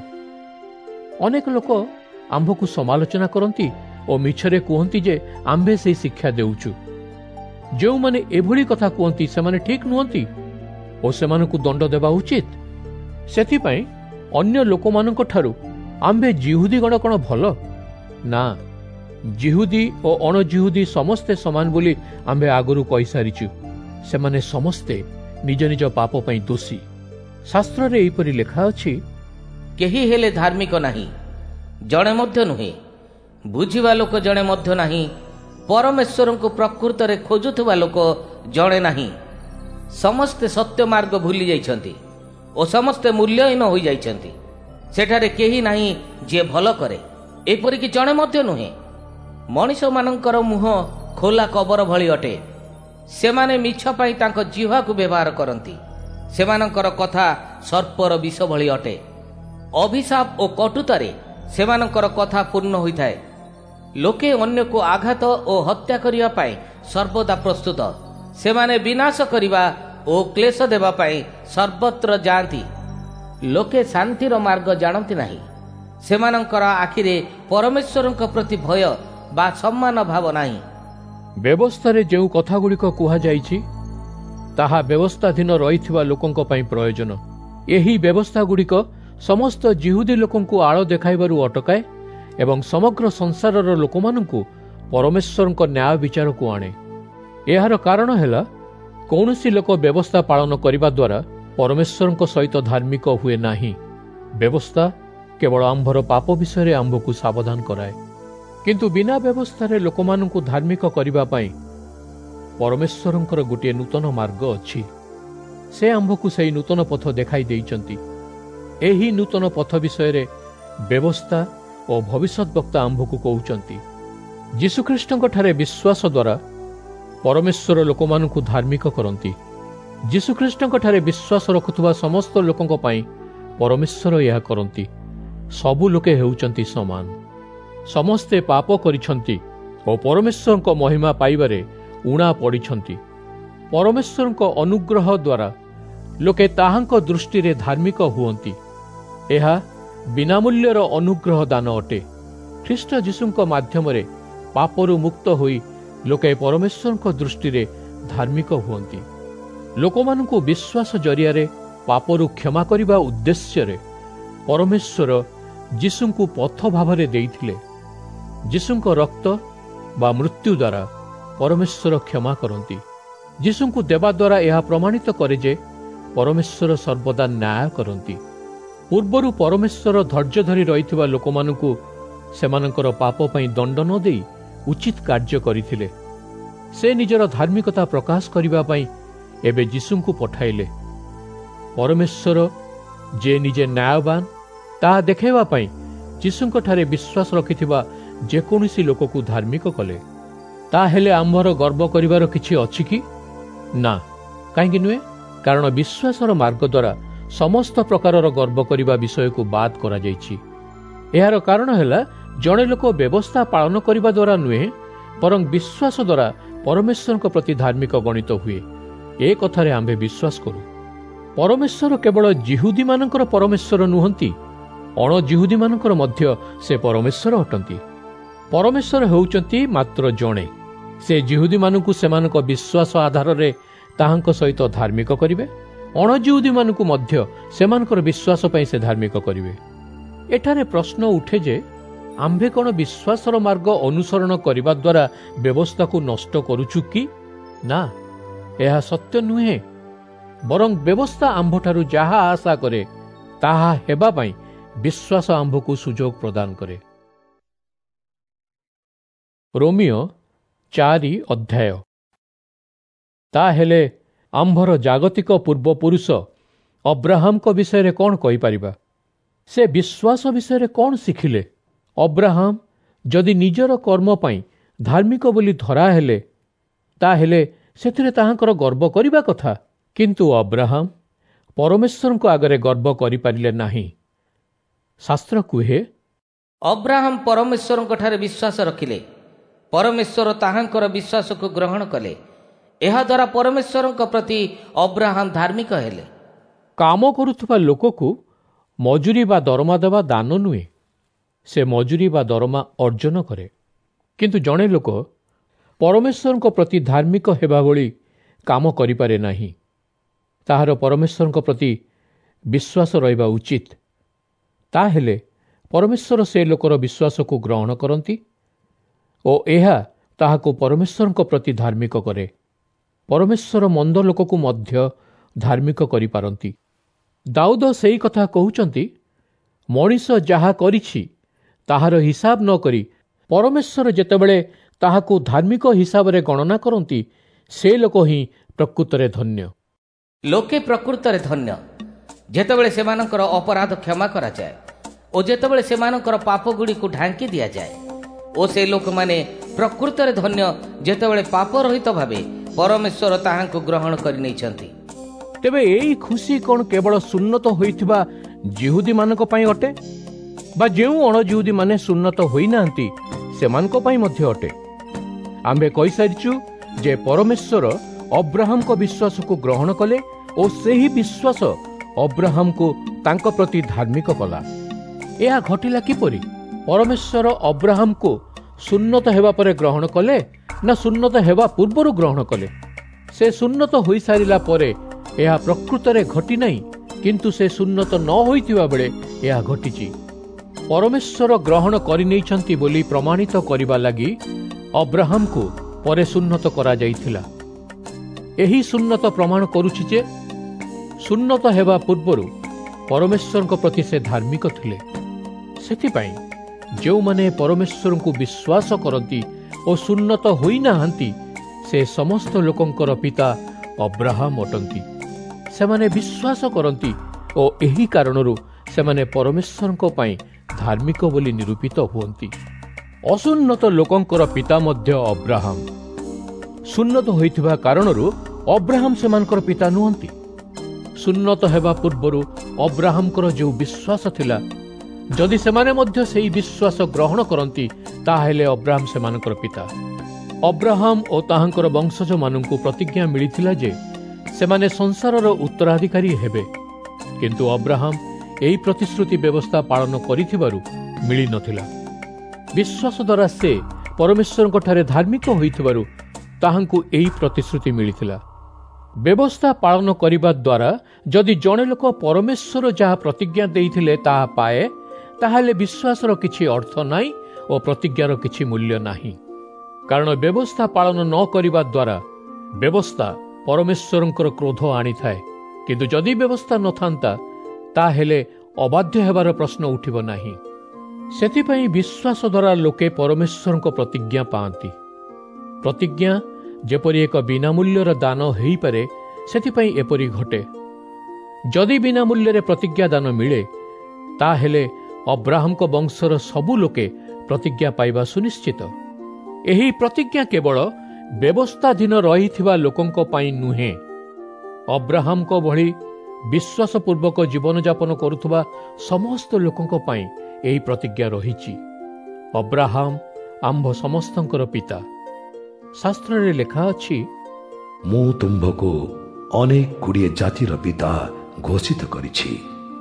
ଅନେକ ଲୋକ ଆମ୍ଭକୁ ସମାଲୋଚନା କରନ୍ତି ଓ ମିଛରେ କୁହନ୍ତି ଯେ ଆମ୍ଭେ ସେହି ଶିକ୍ଷା ଦେଉଛୁ। ଯେଉଁମାନେ ଏଭଳି କଥା କୁହନ୍ତି ସେମାନେ ଠିକ୍ ନୁହନ୍ତି ଓ ସେମାନଙ୍କୁ ଦଣ୍ଡ ଦେବା ଉଚିତ। ସେଥିପାଇଁ ଅନ୍ୟ ଲୋକମାନଙ୍କଠାରୁ ଆମ୍ଭେ ଜିହୁଦୀଗଣ କ'ଣ ଭଲ? ନା, ଜିହୁଦୀ ଓ ଅଣଜିହୁଦୀ ସମସ୍ତେ ସମାନ ବୋଲି ଆମ୍ଭେ ଆଗରୁ କହିସାରିଛୁ। ସେମାନେ ସମସ୍ତେ ନିଜ ନିଜ ପାପ ପାଇଁ ଦୋଷୀ। ଶାସ୍ତ୍ରରେ ଏହିପରି ଲେଖା ଅଛି, କେହି ହେଲେ ଧାର୍ମିକ ନାହିଁ, ଜଣେ ମଧ୍ୟ ନୁହେଁ। ବୁଝିବା ଲୋକ ଜଣେ ମଧ୍ୟ ନାହିଁ। ପରମେଶ୍ୱରଙ୍କୁ ପ୍ରକୃତରେ ଖୋଜୁଥିବା ଲୋକ ଜଣେ ନାହିଁ। ସମସ୍ତେ ସତ୍ୟ ମାର୍ଗ ଭୁଲି ଯାଇଛନ୍ତି ଓ ସମସ୍ତେ ମୂଲ୍ୟହୀନ ହୋଇଯାଇଛନ୍ତି। ସେଠାରେ କେହି ନାହିଁ ଯିଏ ଭଲ କରେ, ଏପରିକି ଜଣେ ମଧ୍ୟ ନୁହେଁ। ମଣିଷମାନଙ୍କର ମୁହଁ ଖୋଲା କବର ଭଳି ଅଟେ। ସେମାନେ ମିଛ ପାଇଁ ତାଙ୍କ ଜିହ୍ବାକୁ ବ୍ୟବହାର କରନ୍ତି। ସେମାନଙ୍କର କଥା ସର୍ପର ବିଷ ଭଳି ଅଟେ। ଅଭିଶାପ ଓ କଟୁତାରେ ସେମାନଙ୍କର କଥା ପୂର୍ଣ୍ଣ ହୋଇଥାଏ। ଲୋକେ ଅନ୍ୟକୁ ଆଘାତ ଓ ହତ୍ୟା କରିବା ପାଇଁ ସର୍ବଦା ପ୍ରସ୍ତୁତ। ସେମାନେ ବିନାଶ କରିବା ଓ କ୍ଲେଶ ଦେବା ପାଇଁ ସର୍ବତ୍ର ଯାଆନ୍ତି। ଲୋକେ ଶାନ୍ତିର ମାର୍ଗ ଜାଣନ୍ତି ନାହିଁ। ସେମାନଙ୍କର ଆଖିରେ ପରମେଶ୍ୱରଙ୍କ ପ୍ରତି ଭୟ ବା ସମ୍ମାନ ଭାବ ନାହିଁ। ବ୍ୟବସ୍ଥାରେ ଯେଉଁ କଥାଗୁଡ଼ିକ କୁହାଯାଇଛି, ତାହା ବ୍ୟବସ୍ଥାଧୀନ ରହିଥିବା ଲୋକଙ୍କ ପାଇଁ ପ୍ରୟୋଜନ। ଏହି ବ୍ୟବସ୍ଥାଗୁଡ଼ିକ ସମସ୍ତ ଜିହୁଦୀ ଲୋକଙ୍କୁ ଆଳ ଦେଖାଇବାରୁ ଅଟକାଏ ଏବଂ ସମଗ୍ର ସଂସାରର ଲୋକମାନଙ୍କୁ ପରମେଶ୍ୱରଙ୍କ ନ୍ୟାୟ ବିଚାରକୁ ଆଣେ। ଏହାର କାରଣ ହେଲା, କୌଣସି ଲୋକ ବ୍ୟବସ୍ଥା ପାଳନ କରିବା ଦ୍ୱାରା ପରମେଶ୍ୱରଙ୍କ ସହିତ ଧାର୍ମିକ ହୁଏ ନାହିଁ। ବ୍ୟବସ୍ଥା କେବଳ ଆମ୍ଭର ପାପ ବିଷୟରେ ଆମ୍ଭକୁ ସାବଧାନ କରାଏ, କିନ୍ତୁ ବିନା ବ୍ୟବସ୍ଥାରେ ଲୋକମାନଙ୍କୁ ଧାର୍ମିକ କରିବା ପାଇଁ ପରମେଶ୍ୱରଙ୍କର ଗୋଟିଏ ନୂତନ ମାର୍ଗ ଅଛି। ସେ ଆମ୍ଭକୁ ସେହି ନୂତନ ପଥ ଦେଖାଇ ଦେଇଛନ୍ତି। ଏହି ନୂତନ ପଥ ବିଷୟରେ ବ୍ୟବସ୍ଥା ଓ ଭବିଷ୍ୟତ ବକ୍ତା ଆମ୍ଭକୁ କହୁଛନ୍ତି। ଯୀଶୁଖ୍ରୀଷ୍ଟଙ୍କଠାରେ ବିଶ୍ୱାସ ଦ୍ୱାରା ପରମେଶ୍ୱର ଲୋକମାନଙ୍କୁ ଧାର୍ମିକ କରନ୍ତି। ଯୀଶୁଖ୍ରୀଷ୍ଟଙ୍କଠାରେ ବିଶ୍ୱାସ ରଖୁଥିବା ସମସ୍ତ ଲୋକଙ୍କ ପାଇଁ ପରମେଶ୍ୱର ଏହା କରନ୍ତି। ସବୁ ଲୋକେ ହେଉଛନ୍ତି ସମାନ। ସମସ୍ତେ ପାପ କରିଛନ୍ତି ଓ ପରମେଶ୍ୱରଙ୍କ ମହିମା ପାଇବାରେ ଉଣା ପଡ଼ିଛନ୍ତି। ପରମେଶ୍ୱରଙ୍କ ଅନୁଗ୍ରହ ଦ୍ୱାରା ଲୋକେ ତାହାଙ୍କ ଦୃଷ୍ଟିରେ ଧାର୍ମିକ ହୁଅନ୍ତି। ଏହା ବିନାମୂଲ୍ୟର ଅନୁଗ୍ରହ ଦାନ ଅଟେ। ଖ୍ରୀଷ୍ଟ ଯୀଶୁଙ୍କ ମାଧ୍ୟମରେ ପାପରୁ ମୁକ୍ତ ହୋଇ ଲୋକେ ପରମେଶ୍ୱରଙ୍କ ଦୃଷ୍ଟିରେ ଧାର୍ମିକ ହୁଅନ୍ତି। ଲୋକମାନଙ୍କୁ ବିଶ୍ୱାସ ଜରିଆରେ ପାପରୁ କ୍ଷମା କରିବା ଉଦ୍ଦେଶ୍ୟରେ ପରମେଶ୍ୱର ଯୀଶୁଙ୍କୁ ପଥ ଭାବରେ ଦେଇଥିଲେ। ଯୀଶୁଙ୍କ ରକ୍ତ ବା ମୃତ୍ୟୁ ଦ୍ୱାରା ପରମେଶ୍ୱର କ୍ଷମା କରନ୍ତି। ଯୀଶୁଙ୍କୁ ଦେବା ଦ୍ୱାରା ଏହା ପ୍ରମାଣିତ କରେ ଯେ ପରମେଶ୍ୱର ସର୍ବଦା ନ୍ୟାୟ କରନ୍ତି। ପୂର୍ବରୁ ପରମେଶ୍ୱର ଧୈର୍ଯ୍ୟ ଧରି ରହିଥିବା ଲୋକମାନଙ୍କୁ ସେମାନଙ୍କର ପାପ ପାଇଁ ଦଣ୍ଡ ନ ଦେଇ ଉଚିତ କାର୍ଯ୍ୟ କରିଥିଲେ। ସେ ନିଜର ଧାର୍ମିକତା ପ୍ରକାଶ କରିବା ପାଇଁ ଏବେ ଯୀଶୁଙ୍କୁ ପଠାଇଲେ। ପରମେଶ୍ୱର ଯେ ନିଜେ ନ୍ୟାୟବାନ ତାହା ଦେଖାଇବା ପାଇଁ ଯୀଶୁଙ୍କଠାରେ ବିଶ୍ୱାସ ରଖିଥିବା ଯେକୌଣସି ଲୋକକୁ ଧାର୍ମିକ କଲେ। ତାହେଲେ ଆମ୍ଭର ଗର୍ବ କରିବାର କିଛି ଅଛି କି? ନା, କାହିଁକି ନୁହେଁ? କାରଣ ବିଶ୍ୱାସର ମାର୍ଗ ଦ୍ୱାରା ସମସ୍ତ ପ୍ରକାରର ଗର୍ବ କରିବା ବିଷୟକୁ ବାଦ କରାଯାଇଛି। ଏହାର କାରଣ ହେଲା, ଜଣେ ଲୋକ ବ୍ୟବସ୍ଥା ପାଳନ କରିବା ଦ୍ୱାରା ନୁହେଁ, ବରଂ ବିଶ୍ୱାସ ଦ୍ୱାରା ପରମେଶ୍ୱରଙ୍କ ପ୍ରତି ଧାର୍ମିକ ଗଣିତ ହୁଏ, ଏ କଥାରେ ଆମ୍ଭେ ବିଶ୍ୱାସ କରୁ। ପରମେଶ୍ୱର କେବଳ ଜିହୁଦୀମାନଙ୍କର ପରମେଶ୍ୱର ନୁହନ୍ତି, ଅଣ ଜିହୁଦୀମାନଙ୍କର ମଧ୍ୟ ସେ ପରମେଶ୍ୱର ଅଟନ୍ତି। ପରମେଶ୍ୱର ହେଉଛନ୍ତି ମାତ୍ର ଜଣେ। ସେ ଜିହୁଦୀମାନଙ୍କୁ ସେମାନଙ୍କ ବିଶ୍ୱାସ ଆଧାରରେ ତାହାଙ୍କ ସହିତ ଧାର୍ମିକ କରିବେ, ଅଣ ଜିହୁଦୀମାନଙ୍କୁ ମଧ୍ୟ ସେମାନଙ୍କର ବିଶ୍ୱାସ ପାଇଁ ସେ ଧାର୍ମିକ କରିବେ। ଏଠାରେ ପ୍ରଶ୍ନ ଉଠେ ଯେ ଆମ୍ଭେ କ'ଣ ବିଶ୍ୱାସର ମାର୍ଗ ଅନୁସରଣ କରିବା ଦ୍ୱାରା ବ୍ୟବସ୍ଥାକୁ ନଷ୍ଟ କରୁଛୁ କି? ନା, ଏହା ସତ୍ୟ ନୁହେଁ। ବରଂ ବ୍ୟବସ୍ଥା ଆମ୍ଭଠାରୁ ଯାହା ଆଶା କରେ ତାହା ହେବା ପାଇଁ ବିଶ୍ୱାସ ଆମ୍ଭକୁ ସୁଯୋଗ ପ୍ରଦାନ କରେ। ରୋମିଓ ଚାରି ଅଧ୍ୟାୟ। ତାହେଲେ ଆମ୍ଭର ଜାଗତିକ ପୂର୍ବପୁରୁଷ ଅବ୍ରାହମଙ୍କ ବିଷୟରେ କ'ଣ କହିପାରିବା? ସେ ବିଶ୍ୱାସ ବିଷୟରେ କ'ଣ ଶିଖିଲେ? ଅବ୍ରାହମ ଯଦି ନିଜର କର୍ମ ପାଇଁ ଧାର୍ମିକ ବୋଲି ଧରା ହେଲେ, ତାହେଲେ ସେଥିରେ ତାହାଙ୍କର ଗର୍ବ କରିବା କଥା। କିନ୍ତୁ ଅବ୍ରାହମ ପରମେଶ୍ୱରଙ୍କ ଆଗରେ ଗର୍ବ କରିପାରିଲେ ନାହିଁ। ଶାସ୍ତ୍ର କୁହେ, ଅବ୍ରାହମ ପରମେଶ୍ୱରଙ୍କଠାରେ ବିଶ୍ୱାସ ରଖିଲେ, ପରମେଶ୍ୱର ତାହାଙ୍କର ବିଶ୍ୱାସକୁ ଗ୍ରହଣ କଲେ। ଏହାଦ୍ୱାରା ପରମେଶ୍ୱରଙ୍କ ପ୍ରତି ଅବ୍ରାହମ ଧାର୍ମିକ ହେଲେ। କାମ କରୁଥିବା ଲୋକକୁ ମଜୁରୀ ବା ଦରମା ଦେବା ଦାନ ନୁହେଁ, ସେ ମଜୁରୀ ବା ଦରମା ଅର୍ଜନ କରେ। କିନ୍ତୁ ଜଣେ ଲୋକ ପରମେଶ୍ୱରଙ୍କ ପ୍ରତି ଧାର୍ମିକ ହେବା ଭଳି କାମ କରିପାରେ ନାହିଁ। ତାହାର ପରମେଶ୍ୱରଙ୍କ ପ୍ରତି ବିଶ୍ୱାସ ରହିବା ଉଚିତ। ତାହେଲେ ପରମେଶ୍ୱର ସେ ଲୋକର ବିଶ୍ୱାସକୁ ଗ୍ରହଣ କରନ୍ତି ଓ ଏହା ତାହାକୁ ପରମେଶ୍ୱରଙ୍କ ପ୍ରତି ଧାର୍ମିକ କରେ। ପରମେଶ୍ୱର ମନ୍ଦ ଲୋକକୁ ମଧ୍ୟ ଧାର୍ମିକ କରିପାରନ୍ତି। ଦାଉଦ ସେଇ କଥା କହୁଛନ୍ତି, ମଣିଷ ଯାହା କରିଛି ତାହାର ହିସାବ ନ କରି ପରମେଶ୍ୱର ଯେତେବେଳେ ତାହାକୁ ଧାର୍ମିକ ହିସାବରେ ଗଣନା କରନ୍ତି, ସେ ଲୋକ ହିଁ ପ୍ରକୃତରେ ଧନ୍ୟ। ଲୋକେ ପ୍ରକୃତରେ ଧନ୍ୟ ଯେତେବେଳେ ସେମାନଙ୍କର ଅପରାଧ କ୍ଷମା କରାଯାଏ ଓ ଯେତେବେଳେ ସେମାନଙ୍କର ପାପଗୁଡ଼ିକୁ ଢାଙ୍କି ଦିଆଯାଏ। ଓ ସେ ଲୋକମାନେ ପ୍ରକୃତରେ ଧନ୍ୟ ଯେତେବେଳେ ପାପ ରହିତ ଭାବେ ପରମେଶ୍ୱର ତାହାଙ୍କୁ ଗ୍ରହଣ କରିନେଇଛନ୍ତି। ତେବେ ଏଇ ଖୁସି କ'ଣ କେବଳ ସୁନ୍ନତ ହୋଇଥିବା ଜିହୁଦୀମାନଙ୍କ ପାଇଁ ଅଟେ, ବା ଯେଉଁ ଅଣଜିହୁଦୀମାନେ ସୁନ୍ନତ ହୋଇନାହାନ୍ତି ସେମାନଙ୍କ ପାଇଁ ମଧ୍ୟ ଅଟେ? ଆମ୍ଭେ କହିସାରିଛୁ ଯେ ପରମେଶ୍ୱର ଅବ୍ରାହମଙ୍କ ବିଶ୍ୱାସକୁ ଗ୍ରହଣ କଲେ ଓ ସେହି ବିଶ୍ୱାସ ଅବ୍ରାହମକୁ ତାଙ୍କ ପ୍ରତି ଧାର୍ମିକ କଲା। ଏହା ଘଟିଲା କିପରି? ପରମେଶ୍ୱର ଅବ୍ରାହମକୁ ସୁନ୍ନତ ହେବା ପରେ ଗ୍ରହଣ କଲେ ନା ସୁନ୍ନତ ହେବା ପୂର୍ବରୁ ଗ୍ରହଣ କଲେ? ସେ ସୁନ୍ନତ ହୋଇସାରିଲା ପରେ ଏହା ପ୍ରକୃତରେ ଘଟିନାହିଁ, କିନ୍ତୁ ସେ ସୁନ୍ନତ ନ ହୋଇଥିବା ବେଳେ ଏହା ଘଟିଛି। ପରମେଶ୍ୱର ଗ୍ରହଣ କରିନେଇଛନ୍ତି ବୋଲି ପ୍ରମାଣିତ କରିବା ଲାଗି ଅବ୍ରାହମକୁ ପରେ ସୁନ୍ନତ କରାଯାଇଥିଲା। ଏହି ସୁନ୍ନତ ପ୍ରମାଣ କରୁଛି ଯେ ସୁନ୍ନତ ହେବା ପୂର୍ବରୁ ପରମେଶ୍ୱରଙ୍କ ପ୍ରତି ସେ ଧାର୍ମିକ ଥିଲେ। ସେଥିପାଇଁ ଯେଉଁମାନେ ପରମେଶ୍ୱରଙ୍କୁ ବିଶ୍ୱାସ କରନ୍ତି ଓ ସୁନ୍ନତ ହୋଇନାହାନ୍ତି, ସେ ସମସ୍ତ ଲୋକଙ୍କର ପିତା ଅବ୍ରାହମ ଅଟନ୍ତି। ସେମାନେ ବିଶ୍ୱାସ କରନ୍ତି ଓ ଏହି କାରଣରୁ ସେମାନେ ପରମେଶ୍ୱରଙ୍କ ପାଇଁ ଧାର୍ମିକ ବୋଲି ନିରୂପିତ ହୁଅନ୍ତି। ଅସୁନ୍ନତ ଲୋକଙ୍କର ପିତା ମଧ୍ୟ ଅବ୍ରାହମ। ସୁନ୍ନତ ହୋଇଥିବା କାରଣରୁ ଅବ୍ରାହମ ସେମାନଙ୍କର ପିତା ନୁହନ୍ତି। ସୁନ୍ନତ ହେବା ପୂର୍ବରୁ ଅବ୍ରାହମଙ୍କର ଯେଉଁ ବିଶ୍ୱାସ ଥିଲା, ଯଦି ସେମାନେ ମଧ୍ୟ ସେହି ବିଶ୍ୱାସ ଗ୍ରହଣ କରନ୍ତି, ତାହେଲେ ଅବ୍ରାହମ ସେମାନଙ୍କର ପିତା। ଅବ୍ରାହମ ଓ ତାହାଙ୍କର ବଂଶଜମାନଙ୍କୁ ପ୍ରତିଜ୍ଞା ମିଳିଥିଲା ଯେ ସେମାନେ ସଂସାରର ଉତ୍ତରାଧିକାରୀ ହେବେ, କିନ୍ତୁ ଅବ୍ରାହମ ଏହି ପ୍ରତିଶ୍ରୁତି ବ୍ୟବସ୍ଥା ପାଳନ କରିଥିବାରୁ ମିଳିନଥିଲା। ବିଶ୍ୱାସ ଦ୍ୱାରା ସେ ପରମେଶ୍ୱରଙ୍କଠାରେ ଧାର୍ମିକ ହୋଇଥିବାରୁ ତାହାଙ୍କୁ ଏହି ପ୍ରତିଶ୍ରୁତି ମିଳିଥିଲା। ବ୍ୟବସ୍ଥା ପାଳନ କରିବା ଦ୍ୱାରା ଯଦି ଜଣେ ଲୋକ ପରମେଶ୍ୱର ଯାହା ପ୍ରତିଜ୍ଞା ଦେଇଥିଲେ ତାହା ପାଏ, ତାହେଲେ ବିଶ୍ୱାସର କିଛି ଅର୍ଥ ନାହିଁ ଓ ପ୍ରତିଜ୍ଞାର କିଛି ମୂଲ୍ୟ ନାହିଁ। କାରଣ ବ୍ୟବସ୍ଥା ପାଳନ ନ କରିବା ଦ୍ୱାରା ବ୍ୟବସ୍ଥା ପରମେଶ୍ୱରଙ୍କର କ୍ରୋଧ ଆଣିଥାଏ। କିନ୍ତୁ ଯଦି ବ୍ୟବସ୍ଥା ନଥାନ୍ତା, ତାହେଲେ ଅବାଧ୍ୟ ହେବାର ପ୍ରଶ୍ନ ଉଠିବ ନାହିଁ। ସେଥିପାଇଁ ବିଶ୍ୱାସ ଦ୍ୱାରା ଲୋକେ ପରମେଶ୍ୱରଙ୍କ ପ୍ରତିଜ୍ଞା ପାଆନ୍ତି। ପ୍ରତିଜ୍ଞା ଯେପରି ଏକ ବିନାମୂଲ୍ୟର ଦାନ ହୋଇପାରେ, ସେଥିପାଇଁ ଏପରି ଘଟେ। ଯଦି ବିନାମୂଲ୍ୟରେ ପ୍ରତିଜ୍ଞା ଦାନ ମିଳେ, ତାହେଲେ ଅବ୍ରାହମଙ୍କ ବଂଶର ସବୁ ଲୋକେ ପ୍ରତିଜ୍ଞା ପାଇବା ସୁନିଶ୍ଚିତ। ଏହି ପ୍ରତିଜ୍ଞା କେବଳ ବ୍ୟବସ୍ଥାଧୀନ ରହିଥିବା ଲୋକଙ୍କ ପାଇଁ ନୁହେଁ, ଅବ୍ରାହମଙ୍କ ଭଳି ବିଶ୍ୱାସପୂର୍ବକ ଜୀବନଯାପନ କରୁଥିବା ସମସ୍ତ ଲୋକଙ୍କ ପାଇଁ ଏହି ପ୍ରତିଜ୍ଞା ରହିଛି। ଅବ୍ରାହମ ଆମ୍ଭ ସମସ୍ତଙ୍କର ପିତା। ଶାସ୍ତ୍ରରେ ଲେଖା ଅଛି, ମୁଁ ତୁମ୍ଭକୁ ଅନେକ ଗୁଡ଼ିଏ ଜାତିର ପିତା ଘୋଷିତ କରିଛି।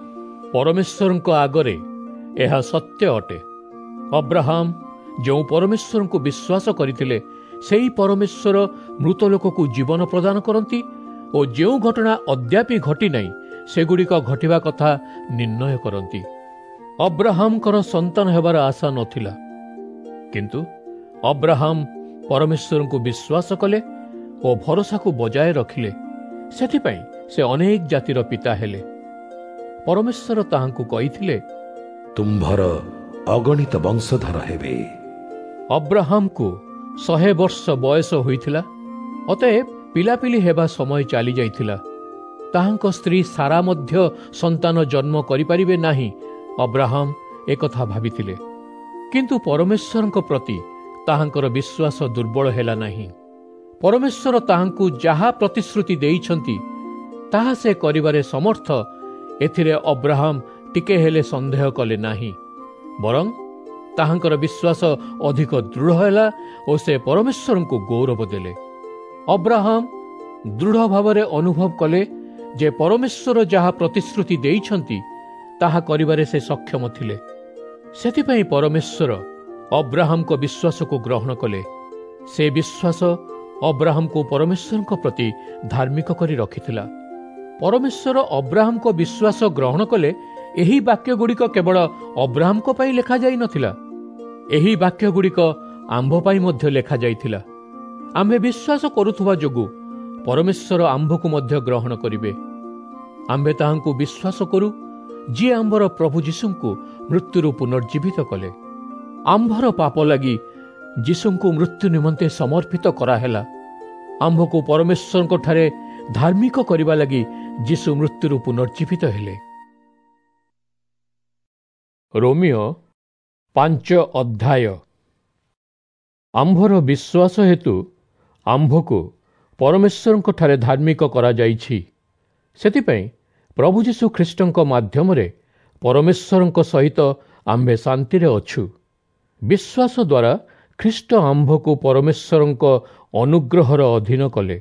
ପରମେଶ୍ୱରଙ୍କ ଆଗରେ ଏହା ସତ୍ୟ ଅଟେ। ଅବ୍ରାହମ ଯେଉଁ ପରମେଶ୍ୱରଙ୍କୁ ବିଶ୍ୱାସ କରିଥିଲେ, ସେହି ପରମେଶ୍ୱର ମୃତ ଲୋକକୁ ଜୀବନ ପ୍ରଦାନ କରନ୍ତି ଓ ଯେଉଁ ଘଟଣା ଅଦ୍ୟାପି ଘଟିନାହିଁ ସେଗୁଡ଼ିକ ଘଟିବା କଥା ନିର୍ଣ୍ଣୟ କରନ୍ତି। ଅବ୍ରାହମଙ୍କର ସନ୍ତାନ ହେବାର ଆଶା ନଥିଲା, କିନ୍ତୁ ଅବ୍ରାହମ ପରମେଶ୍ୱରଙ୍କୁ ବିଶ୍ୱାସ କଲେ ଓ ଭରସାକୁ ବଜାୟ ରଖିଲେ। ସେଥିପାଇଁ ସେ ଅନେକ ଜାତିର ପିତା ହେଲେ। ପରମେଶ୍ୱର ତାହାଙ୍କୁ କହିଥିଲେ, ତୁମ୍ଭର ଅଗଣିତ ବଂଶଧର ହେବେ। ଅବ୍ରାହମକୁ ଶହେ ବର୍ଷ ବୟସ ହୋଇଥିଲା, ଅତଏବ ପିଲାପିଲି ହେବା ସମୟ ଚାଲି ଯାଇଥିଲା। ତାହାଙ୍କ ସ୍ତ୍ରୀ ସାରା ମଧ୍ୟ ସନ୍ତାନ ଜନ୍ମ କରିପାରିବେ ନାହିଁ, ଅବ୍ରାହମ ଏକଥା ଭାବିଥିଲେ। କିନ୍ତୁ ପରମେଶ୍ୱରଙ୍କ ପ୍ରତି ତାହାଙ୍କର ବିଶ୍ୱାସ ଦୁର୍ବଳ ହେଲା ନାହିଁ। ପରମେଶ୍ୱର ତାହାଙ୍କୁ ଯାହା ପ୍ରତିଶ୍ରୁତି ଦେଇଛନ୍ତି ତାହା ସେ କରିବାରେ ସମର୍ଥ, ଏଥିରେ ଅବ୍ରାହମ ଟିକେ ହେଲେ ସନ୍ଦେହ କଲେ ନାହିଁ। ବରଂ ତାହାଙ୍କର ବିଶ୍ୱାସ ଅଧିକ ଦୃଢ଼ ହେଲା ଓ ସେ ପରମେଶ୍ୱରଙ୍କୁ ଗୌରବ ଦେଲେ। ଅବ୍ରାହମ ଦୃଢ଼ ଭାବରେ ଅନୁଭବ କଲେ ଯେ ପରମେଶ୍ୱର ଯାହା ପ୍ରତିଶ୍ରୁତି ଦେଇଛନ୍ତି ତାହା କରିବାରେ ସେ ସକ୍ଷମ ଥିଲେ। ସେଥିପାଇଁ ପରମେଶ୍ୱର ଅବ୍ରାହମଙ୍କ ବିଶ୍ୱାସକୁ ଗ୍ରହଣ କଲେ। ସେ ବିଶ୍ୱାସ ଅବ୍ରାହମକୁ ପରମେଶ୍ୱରଙ୍କ ପ୍ରତି ଧାର୍ମିକ କରି ରଖିଥିଲା। ପରମେଶ୍ୱର ଅବ୍ରାହମଙ୍କ ବିଶ୍ୱାସ ଗ୍ରହଣ କଲେ। ଏହି ବାକ୍ୟଗୁଡ଼ିକ କେବଳ ଅବ୍ରାହମଙ୍କ ପାଇଁ ଲେଖାଯାଇ ନଥିଲା, ଏହି ବାକ୍ୟଗୁଡ଼ିକ ଆମ୍ଭ ପାଇଁ ମଧ୍ୟ ଲେଖାଯାଇଥିଲା। ଆମ୍ଭେ ବିଶ୍ୱାସ କରୁଥିବା ଯୋଗୁଁ ପରମେଶ୍ୱର ଆମ୍ଭକୁ ମଧ୍ୟ ଗ୍ରହଣ କରିବେ। ଆମ୍ଭେ ତାହାଙ୍କୁ ବିଶ୍ୱାସ କରୁ ଯିଏ ଆମ୍ଭର ପ୍ରଭୁ ଯୀଶୁଙ୍କୁ ମୃତ୍ୟୁରୁ ପୁନର୍ଜୀବିତ କଲେ। ଆମ୍ଭର ପାପ ଲାଗି ଯୀଶୁଙ୍କୁ ମୃତ୍ୟୁ ନିମନ୍ତେ ସମର୍ପିତ କରାହେଲା। ଆମ୍ଭକୁ ପରମେଶ୍ୱରଙ୍କଠାରେ ଧାର୍ମିକ କରିବା ଲାଗି ଯୀଶୁ ମୃତ୍ୟୁରୁ ପୁନର୍ଜୀବିତ ହେଲେ। ରୋମିଓ ପାଞ୍ଚ ଅଧ୍ୟାୟ। ଆମ୍ଭର ବିଶ୍ୱାସ ହେତୁ ଆମ୍ଭକୁ ପରମେଶ୍ୱରଙ୍କଠାରେ ଧାର୍ମିକ କରାଯାଇଛି। ସେଥିପାଇଁ ପ୍ରଭୁ ଯୀଶୁ ଖ୍ରୀଷ୍ଟଙ୍କ ମାଧ୍ୟମରେ ପରମେଶ୍ୱରଙ୍କ ସହିତ ଆମ୍ଭେ ଶାନ୍ତିରେ ଅଛୁ। ବିଶ୍ୱାସ ଦ୍ୱାରା ଖ୍ରୀଷ୍ଟ ଆମ୍ଭକୁ ପରମେଶ୍ୱରଙ୍କ ଅନୁଗ୍ରହର ଅଧୀନ କଲେ।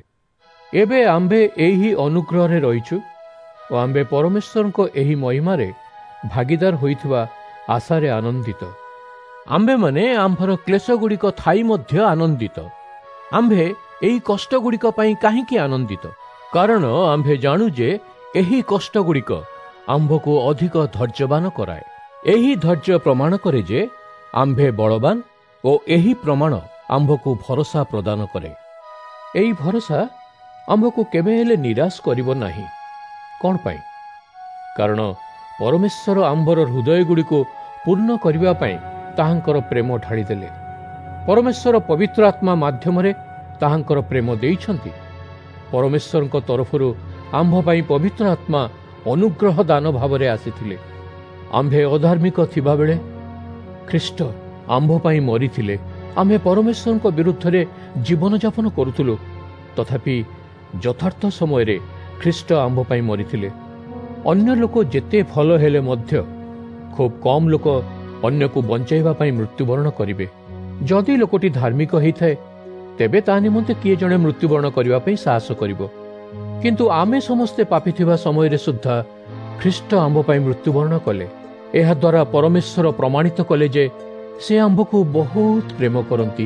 ଏବେ ଆମ୍ଭେ ଏହି ଅନୁଗ୍ରହରେ ରହିଛୁ ଓ ଆମ୍ଭେ ପରମେଶ୍ୱରଙ୍କ ଏହି ମହିମାରେ ଭାଗିଦାର ହୋଇଥିବା ଆଶାରେ ଆନନ୍ଦିତ। ଆମ୍ଭେମାନେ ଆମ୍ଭର କ୍ଲେଶଗୁଡ଼ିକ ଥାଇ ମଧ୍ୟ ଆନନ୍ଦିତ। ଆମ୍ଭେ ଏହି କଷ୍ଟଗୁଡ଼ିକ ପାଇଁ କାହିଁକି ଆନନ୍ଦିତ? କାରଣ ଆମ୍ଭେ ଜାଣୁ ଯେ ଏହି କଷ୍ଟଗୁଡ଼ିକ ଆମ୍ଭକୁ ଅଧିକ ଧୈର୍ଯ୍ୟବାନ କରାଏ। ଏହି ଧୈର୍ଯ୍ୟ ପ୍ରମାଣ କରେ ଯେ ଆମ୍ଭେ ବଳବାନ ଓ ଏହି ପ୍ରମାଣ ଆମ୍ଭକୁ ଭରସା ପ୍ରଦାନ କରେ। ଏହି ଭରସା ଆମ୍ଭକୁ କେବେ ହେଲେ ନିରାଶ କରିବ ନାହିଁ। କ'ଣ ପାଇଁ? କାରଣ ପରମେଶ୍ୱର ଆମ୍ଭର ହୃଦୟଗୁଡ଼ିକୁ ପୂର୍ଣ୍ଣ କରିବା ପାଇଁ ତାହାଙ୍କର ପ୍ରେମ ଢାଳିଦେଲେ। ପରମେଶ୍ୱର ପବିତ୍ର ଆତ୍ମା ମାଧ୍ୟମରେ ତାହାଙ୍କର ପ୍ରେମ ଦେଇଛନ୍ତି। ପରମେଶ୍ୱରଙ୍କ ତରଫରୁ ଆମ୍ଭ ପାଇଁ ପବିତ୍ର ଆତ୍ମା ଅନୁଗ୍ରହ ଦାନ ଭାବରେ ଆସିଥିଲେ। ଆମ୍ଭେ ଅଧାର୍ମିକ ଥିବାବେଳେ ଖ୍ରୀଷ୍ଟ ଆମ୍ଭ ପାଇଁ ମରିଥିଲେ। ଆମ୍ଭେ ପରମେଶ୍ୱରଙ୍କ ବିରୁଦ୍ଧରେ ଜୀବନଯାପନ କରୁଥିଲୁ, ତଥାପି ଯଥାର୍ଥ ସମୟରେ ଖ୍ରୀଷ୍ଟ ଆମ୍ଭ ପାଇଁ ମରିଥିଲେ। ଅନ୍ୟ ଲୋକ ଯେତେ ଭଲ ହେଲେ ମଧ୍ୟ ଖୁବ୍ କମ୍ ଲୋକ ଅନ୍ୟକୁ ବଞ୍ଚାଇବା ପାଇଁ ମୃତ୍ୟୁବରଣ କରିବେ। ଯଦି ଲୋକଟି ଧାର୍ମିକ ହୋଇଥାଏ, ତେବେ ତା ନିମନ୍ତେ କିଏ ଜଣେ ମୃତ୍ୟୁବରଣ କରିବା ପାଇଁ ସାହସ କରିବ? କିନ୍ତୁ ଆମେ ସମସ୍ତେ ପାପୀ ଥିବା ସମୟରେ ସୁଦ୍ଧା ଖ୍ରୀଷ୍ଟ ଆମ୍ଭ ପାଇଁ ମୃତ୍ୟୁବରଣ କଲେ। ଏହାଦ୍ୱାରା ପରମେଶ୍ୱର ପ୍ରମାଣିତ କଲେ ଯେ ସେ ଆମ୍ଭକୁ ବହୁତ ପ୍ରେମ କରନ୍ତି।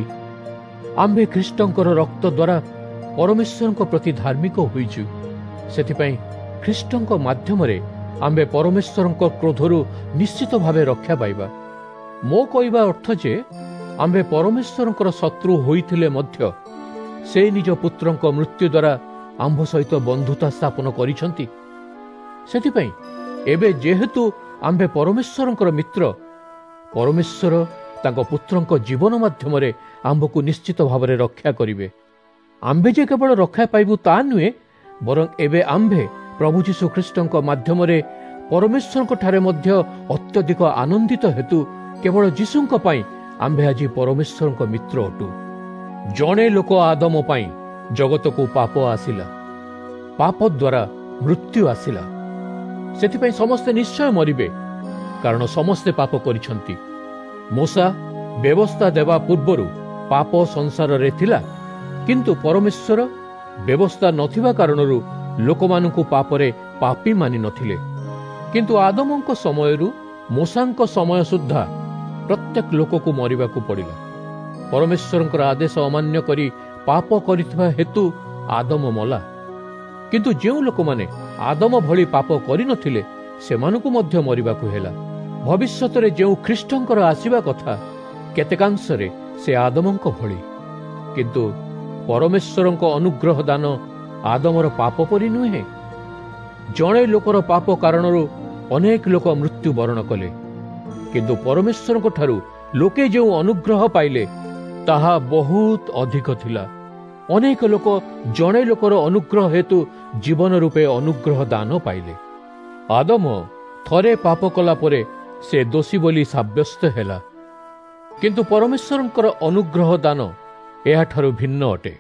ଆମ୍ଭେ ଖ୍ରୀଷ୍ଟଙ୍କର ରକ୍ତ ଦ୍ୱାରା ପରମେଶ୍ୱରଙ୍କ ପ୍ରତି ଧାର୍ମିକ ହୋଇଛୁ। ସେଥିପାଇଁ ଖ୍ରୀଷ୍ଟଙ୍କ ମାଧ୍ୟମରେ ଆମ୍ଭେ ପରମେଶ୍ୱରଙ୍କ କ୍ରୋଧରୁ ନିଶ୍ଚିତ ଭାବେ ରକ୍ଷା ପାଇବା। ମୋ କହିବା ଅର୍ଥ ଯେ ଆମ୍ଭେ ପରମେଶ୍ୱରଙ୍କର ଶତ୍ରୁ ହୋଇଥିଲେ ମଧ୍ୟ ସେ ନିଜ ପୁତ୍ରଙ୍କ ମୃତ୍ୟୁ ଦ୍ୱାରା ଆମ୍ଭ ସହିତ ବନ୍ଧୁତା ସ୍ଥାପନ କରିଛନ୍ତି। ସେଥିପାଇଁ ଏବେ ଯେହେତୁ ଆମ୍ଭେ ପରମେଶ୍ୱରଙ୍କର ମିତ୍ର, ପରମେଶ୍ୱର ତାଙ୍କ ପୁତ୍ରଙ୍କ ଜୀବନ ମାଧ୍ୟମରେ ଆମ୍ଭକୁ ନିଶ୍ଚିତ ଭାବରେ ରକ୍ଷା କରିବେ। ଆମ୍ଭେ ଯେ କେବଳ ରକ୍ଷା ପାଇବୁ ତା ନୁହେଁ, ବରଂ ଏବେ ଆମ୍ଭେ ପ୍ରଭୁ ଯୀଶୁ ଖ୍ରୀଷ୍ଟଙ୍କ ମାଧ୍ୟମରେ ପରମେଶ୍ୱରଙ୍କଠାରେ ମଧ୍ୟ ଅତ୍ୟଧିକ ଆନନ୍ଦିତ ହେତୁ କେବଳ ଯୀଶୁଙ୍କ ପାଇଁ ଆମ୍ଭେ ଆଜି ପରମେଶ୍ୱରଙ୍କ ମିତ୍ର ଅଟୁ। ଜଣେ ଲୋକ ଆଦମ ପାଇଁ ଜଗତକୁ ପାପ ଆସିଲା, ପାପ ଦ୍ୱାରା ମୃତ୍ୟୁ ଆସିଲା। ସେଥିପାଇଁ ସମସ୍ତେ ନିଶ୍ଚୟ ମରିବେ, କାରଣ ସମସ୍ତେ ପାପ କରିଛନ୍ତି। ମୂଷା ବ୍ୟବସ୍ଥା ଦେବା ପୂର୍ବରୁ ପାପ ସଂସାରରେ ଥିଲା କିନ୍ତୁ ପରମେଶ୍ୱର ବ୍ୟବସ୍ଥା ନଥିବା କାରଣରୁ ଲୋକମାନଙ୍କୁ ପାପରେ ପାପୀ ମାନି ନଥିଲେ। କିନ୍ତୁ ଆଦମଙ୍କ ସମୟରୁ ମୋଶାଙ୍କ ସମୟ ସୁଦ୍ଧା ପ୍ରତ୍ୟେକ ଲୋକକୁ ମରିବାକୁ ପଡ଼ିଲା। ପରମେଶ୍ୱରଙ୍କର ଆଦେଶ ଅମାନ୍ୟ କରି ପାପ କରିଥିବା ହେତୁ ଆଦମ ମଲା। କିନ୍ତୁ ଯେଉଁ ଲୋକମାନେ ଆଦମ ଭଳି ପାପ କରିନଥିଲେ ସେମାନଙ୍କୁ ମଧ୍ୟ ମରିବାକୁ ହେଲା। ଭବିଷ୍ୟତରେ ଯେଉଁ ଖ୍ରୀଷ୍ଟଙ୍କର ଆସିବା କଥା କେତେକାଂଶରେ ସେ ଆଦମଙ୍କ ଭଳି। କିନ୍ତୁ ପରମେଶ୍ୱରଙ୍କ ଅନୁଗ୍ରହ ଦାନ ଆଦମର ପାପ ପରି ନୁହେଁ। ଜଣେ ଲୋକର ପାପ କାରଣରୁ ଅନେକ ଲୋକ ମୃତ୍ୟୁବରଣ କଲେ, କିନ୍ତୁ ପରମେଶ୍ୱରଙ୍କ ଠାରୁ ଲୋକେ ଯେଉଁ ଅନୁଗ୍ରହ ପାଇଲେ ତାହା ବହୁତ ଅଧିକ ଥିଲା। ଅନେକ ଲୋକ ଜଣେ ଲୋକର ଅନୁଗ୍ରହ ହେତୁ ଜୀବନ ରୂପେ ଅନୁଗ୍ରହ ଦାନ ପାଇଲେ। ଆଦମ ଥରେ ପାପ କଲା ପରେ ସେ ଦୋଷୀ ବୋଲି ସାବ୍ୟସ୍ତ ହେଲା, କିନ୍ତୁ ପରମେଶ୍ୱରଙ୍କର ଅନୁଗ୍ରହ ଦାନ ଏହାଠାରୁ ଭିନ୍ନ ଅଟେ।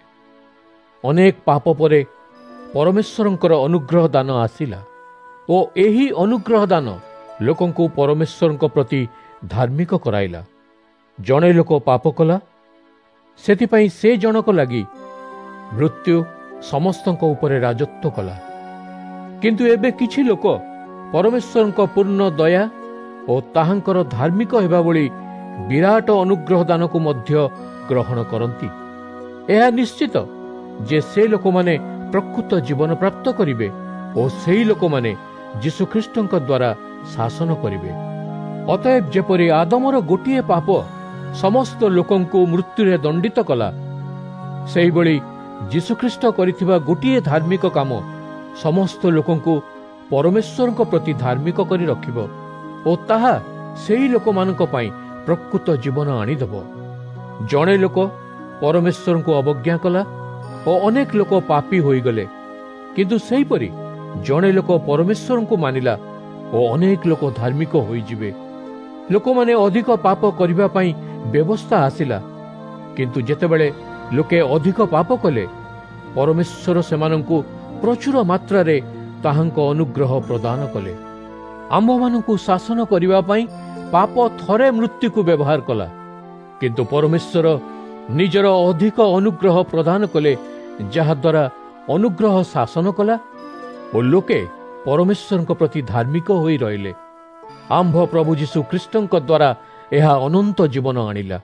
ଅନେକ ପାପ ପରେ ପରମେଶ୍ୱରଙ୍କର ଅନୁଗ୍ରହ ଦାନ ଆସିଲା ଓ ଏହି ଅନୁଗ୍ରହ ଦାନ ଲୋକଙ୍କୁ ପରମେଶ୍ୱରଙ୍କ ପ୍ରତି ଧାର୍ମିକ କରାଇଲା। ଜଣେ ଲୋକ ପାପ କଲା, ସେଥିପାଇଁ ସେ ଜଣକ ଲାଗି ମୃତ୍ୟୁ ସମସ୍ତଙ୍କ ଉପରେ ରାଜତ୍ୱ କଲା। କିନ୍ତୁ ଏବେ କିଛି ଲୋକ ପରମେଶ୍ୱରଙ୍କ ପୂର୍ଣ୍ଣ ଦୟା ଓ ତାହାଙ୍କର ଧାର୍ମିକ ହେବା ଭଳି ବିରାଟ ଅନୁଗ୍ରହ ଦାନକୁ ମଧ୍ୟ ଗ୍ରହଣ କରନ୍ତି। ଏହା ନିଶ୍ଚିତ ଯେ ସେ ଲୋକମାନେ ପ୍ରକୃତ ଜୀବନ ପ୍ରାପ୍ତ କରିବେ ଓ ସେହି ଲୋକମାନେ ଯୀଶୁଖ୍ରୀଷ୍ଟଙ୍କ ଦ୍ୱାରା ଶାସନ କରିବେ। ଅତଏବ ଯେପରି ଆଦମର ଗୋଟିଏ ପାପ ସମସ୍ତ ଲୋକଙ୍କୁ ମୃତ୍ୟୁରେ ଦଣ୍ଡିତ କଲା, ସେହିଭଳି ଯୀଶୁଖ୍ରୀଷ୍ଟ କରିଥିବା ଗୋଟିଏ ଧାର୍ମିକ କାମ ସମସ୍ତ ଲୋକଙ୍କୁ ପରମେଶ୍ୱରଙ୍କ ପ୍ରତି ଧାର୍ମିକ କରି ରଖିବ ଓ ତାହା ସେହି ଲୋକମାନଙ୍କ ପାଇଁ ପ୍ରକୃତ ଜୀବନ ଆଣିଦେବ। ଜଣେ ଲୋକ ପରମେଶ୍ୱରଙ୍କୁ ଅବଜ୍ଞା କଲା ଓ ଅନେକ ଲୋକ ପାପୀ ହୋଇଗଲେ, କିନ୍ତୁ ସେହିପରି ଜଣେ ଲୋକ ପରମେଶ୍ୱରଙ୍କୁ ମାନିଲା ଓ ଅନେକ ଲୋକ ଧାର୍ମିକ ହୋଇଯିବେ। ଲୋକମାନେ ଅଧିକ ପାପ କରିବା ପାଇଁ ବ୍ୟବସ୍ଥା ଆସିଲା, କିନ୍ତୁ ଯେତେବେଳେ ଲୋକେ ଅଧିକ ପାପ କଲେ ପରମେଶ୍ୱର ସେମାନଙ୍କୁ ପ୍ରଚୁର ମାତ୍ରାରେ ତାହାଙ୍କ ଅନୁଗ୍ରହ ପ୍ରଦାନ କଲେ। ଆମ୍ଭମାନଙ୍କୁ ଶାସନ କରିବା ପାଇଁ ପାପ ଥରେ ମୃତ୍ୟୁକୁ ବ୍ୟବହାର କଲା, କିନ୍ତୁ ପରମେଶ୍ୱର ନିଜର ଅଧିକ ଅନୁଗ୍ରହ ପ୍ରଦାନ କଲେ, ଯାହାଦ୍ୱାରା ଅନୁଗ୍ରହ ଶାସନ କଲା ଓ ଲୋକେ ପରମେଶ୍ୱରଙ୍କ ପ୍ରତି ଧାର୍ମିକ ହୋଇ ରହିଲେ। ଆମ୍ଭ ପ୍ରଭୁ ଯୀଶୁ ଖ୍ରୀଷ୍ଟଙ୍କ ଦ୍ୱାରା ଏହା ଅନନ୍ତ ଜୀବନ ଆଣିଲା।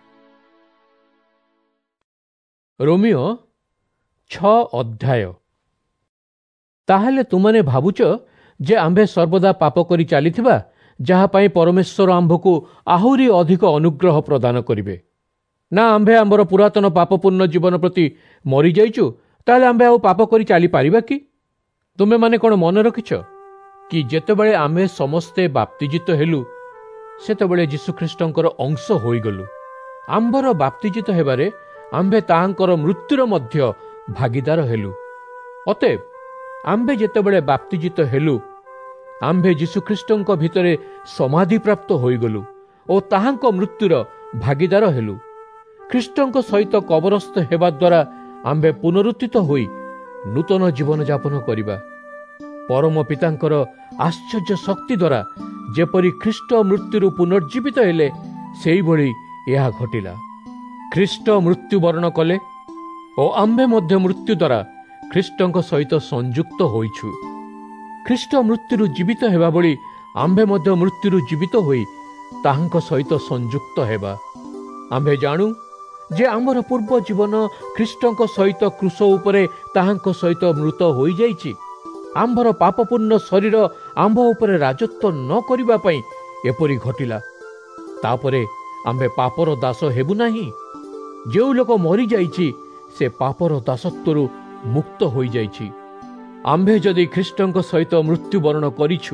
ରୋମିଓ ଛଅ ଅଧ୍ୟାୟ। ତାହେଲେ ତୁମାନେ ଭାବୁଛ ଯେ ଆମ୍ଭେ ସର୍ବଦା ପାପ କରି ଚାଲିଥିବା, ଯାହା ପାଇଁ ପରମେଶ୍ୱର ଆମ୍ଭକୁ ଆହୁରି ଅଧିକ ଅନୁଗ୍ରହ ପ୍ରଦାନ କରିବେ? ନା ଆମ୍ଭେ ଆମ୍ଭର ପୁରାତନ ପାପପୂର୍ଣ୍ଣ ଜୀବନ ପ୍ରତି ମରିଯାଇଛୁ, ତାହେଲେ ଆମ୍ଭେ ଆଉ ପାପ କରି ଚାଲିପାରିବା କି? ତୁମେମାନେ କ'ଣ ମନେ ରଖିଛ କି ଯେତେବେଳେ ଆମେ ସମସ୍ତେ ବାପ୍ତିଜିତ ହେଲୁ ସେତେବେଳେ ଯୀଶୁଖ୍ରୀଷ୍ଟଙ୍କର ଅଂଶ ହୋଇଗଲୁ। ଆମ୍ଭର ବାପ୍ତିଜିତ ହେବାରେ ଆମ୍ଭେ ତାହାଙ୍କର ମୃତ୍ୟୁର ମଧ୍ୟ ଭାଗିଦାର ହେଲୁ। ଅତଏବ ଆମ୍ଭେ ଯେତେବେଳେ ବାପ୍ତିଜିତ ହେଲୁ ଆମ୍ଭେ ଯୀଶୁଖ୍ରୀଷ୍ଟଙ୍କ ଭିତରେ ସମାଧିପ୍ରାପ୍ତ ହୋଇଗଲୁ ଓ ତାହାଙ୍କ ମୃତ୍ୟୁର ଭାଗିଦାର ହେଲୁ। ଖ୍ରୀଷ୍ଟଙ୍କ ସହିତ କବରସ୍ଥ ହେବା ଦ୍ୱାରା ଆମ୍ଭେ ପୁନରୁତ୍ଥିତ ହୋଇ ନୂତନ ଜୀବନଯାପନ କରିବା। ପରମ ପିତାଙ୍କର ଆଶ୍ଚର୍ଯ୍ୟ ଶକ୍ତି ଦ୍ୱାରା ଯେପରି ଖ୍ରୀଷ୍ଟ ମୃତ୍ୟୁରୁ ପୁନର୍ଜୀବିତ ହେଲେ ସେହିଭଳି ଏହା ଘଟିଲା। ଖ୍ରୀଷ୍ଟ ମୃତ୍ୟୁବରଣ କଲେ ଓ ଆମ୍ଭେ ମଧ୍ୟ ମୃତ୍ୟୁ ଦ୍ୱାରା ଖ୍ରୀଷ୍ଟଙ୍କ ସହିତ ସଂଯୁକ୍ତ ହୋଇଛୁ। ଖ୍ରୀଷ୍ଟ ମୃତ୍ୟୁରୁ ଜୀବିତ ହେବା ଭଳି ଆମ୍ଭେ ମଧ୍ୟ ମୃତ୍ୟୁରୁ ଜୀବିତ ହୋଇ ତାହାଙ୍କ ସହିତ ସଂଯୁକ୍ତ ହେବା। ଆମ୍ଭେ ଜାଣୁ ଯେ ଆମର ପୂର୍ବ ଜୀବନ ଖ୍ରୀଷ୍ଟଙ୍କ ସହିତ କ୍ରୁଶ ଉପରେ ତାହାଙ୍କ ସହିତ ମୃତ ହୋଇଯାଇଛି। ଆମ୍ଭର ପାପପୂର୍ଣ୍ଣ ଶରୀର ଆମ୍ଭ ଉପରେ ରାଜତ୍ୱ ନ କରିବା ପାଇଁ ଏପରି ଘଟିଲା। ତାପରେ ଆମ୍ଭେ ପାପର ଦାସ ହେବୁ ନାହିଁ। ଯେଉଁ ଲୋକ ମରିଯାଇଛି ସେ ପାପର ଦାସତ୍ୱରୁ ମୁକ୍ତ ହୋଇଯାଇଛି। ଆମ୍ଭେ ଯଦି ଖ୍ରୀଷ୍ଟଙ୍କ ସହିତ ମୃତ୍ୟୁବରଣ କରିଛୁ,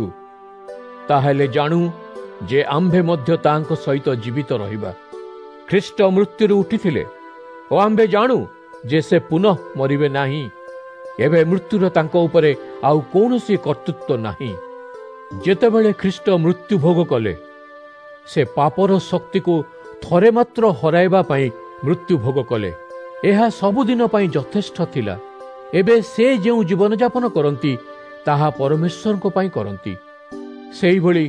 ତାହେଲେ ଜାଣୁ ଯେ ଆମ୍ଭେ ମଧ୍ୟ ତାହାଙ୍କ ସହିତ ଜୀବିତ ରହିବା। ଖ୍ରୀଷ୍ଟ ମୃତ୍ୟୁରୁ ଉଠିଥିଲେ ଓ ଆମ୍ଭେ ଜାଣୁ ଯେ ସେ ପୁନଃ ମରିବେ ନାହିଁ। ଏବେ ମୃତ୍ୟୁର ତାଙ୍କ ଉପରେ ଆଉ କୌଣସି କର୍ତ୍ତୃତ୍ୱ ନାହିଁ। ଯେତେବେଳେ ଖ୍ରୀଷ୍ଟ ମୃତ୍ୟୁ ଭୋଗ କଲେ ସେ ପାପର ଶକ୍ତିକୁ ଥରେ ମାତ୍ର ହରାଇବା ପାଇଁ ମୃତ୍ୟୁ ଭୋଗ କଲେ। ଏହା ସବୁଦିନ ପାଇଁ ଯଥେଷ୍ଟ ଥିଲା। ଏବେ ସେ ଯେଉଁ ଜୀବନଯାପନ କରନ୍ତି ତାହା ପରମେଶ୍ୱରଙ୍କ ପାଇଁ କରନ୍ତି। ସେହିଭଳି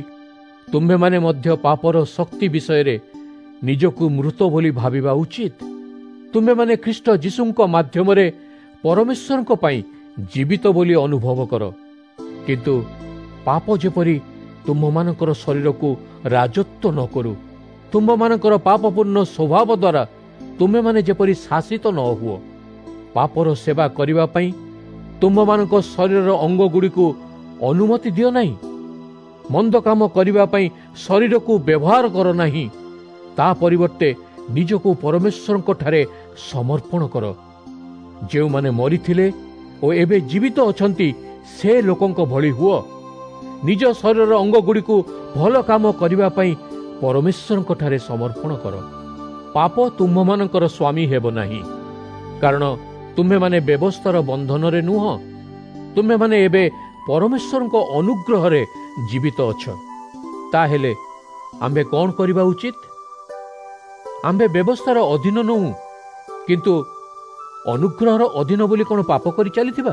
ତୁମ୍ଭେମାନେ ମଧ୍ୟ ପାପର ଶକ୍ତି ବିଷୟରେ ନିଜକୁ ମୃତ ବୋଲି ଭାବିବା ଉଚିତ। ତୁମେମାନେ ଖ୍ରୀଷ୍ଟ ଯୀଶୁଙ୍କ ମାଧ୍ୟମରେ ପରମେଶ୍ୱରଙ୍କ ପାଇଁ ଜୀବିତ ବୋଲି ଅନୁଭବ କର। କିନ୍ତୁ ପାପ ଯେପରି ତୁମମାନଙ୍କର ଶରୀରକୁ ରାଜତ୍ୱ ନ କରୁ, ତୁମମାନଙ୍କର ପାପପୂର୍ଣ୍ଣ ସ୍ୱଭାବ ଦ୍ୱାରା ତୁମେମାନେ ଯେପରି ଶାସିତ ନ ହୁଅ। ପାପର ସେବା କରିବା ପାଇଁ ତୁମମାନଙ୍କ ଶରୀରର ଅଙ୍ଗଗୁଡ଼ିକୁ ଅନୁମତି ଦିଅ ନାହିଁ। ମନ୍ଦ କାମ କରିବା ପାଇଁ ଶରୀରକୁ ବ୍ୟବହାର କର ନାହିଁ। ତା ପରିବର୍ତ୍ତେ ନିଜକୁ ପରମେଶ୍ୱରଙ୍କଠାରେ ସମର୍ପଣ କର। ଯେଉଁମାନେ ମରିଥିଲେ ଓ ଏବେ ଜୀବିତ ଅଛନ୍ତି ସେ ଲୋକଙ୍କ ଭଳି ହୁଅ। ନିଜ ଶରୀରର ଅଙ୍ଗଗୁଡ଼ିକୁ ଭଲ କାମ କରିବା ପାଇଁ ପରମେଶ୍ୱରଙ୍କଠାରେ ସମର୍ପଣ କର। ପାପ ତୁମମାନଙ୍କର ସ୍ୱାମୀ ହେବ ନାହିଁ, କାରଣ ତୁମେମାନେ ବ୍ୟବସ୍ଥାର ବନ୍ଧନରେ ନୁହଁ, ତୁମେମାନେ ଏବେ ପରମେଶ୍ୱରଙ୍କ ଅନୁଗ୍ରହରେ ଜୀବିତ ଅଛ। ତାହେଲେ ଆମ୍ଭେ କ'ଣ କରିବା ଉଚିତ? ଆମ୍ଭେ ବ୍ୟବସ୍ଥାର ଅଧୀନ ନୁହଁ, କିନ୍ତୁ ଅନୁଗ୍ରହର ଅଧୀନ ବୋଲି କ'ଣ ପାପ କରି ଚାଲିଥିବା?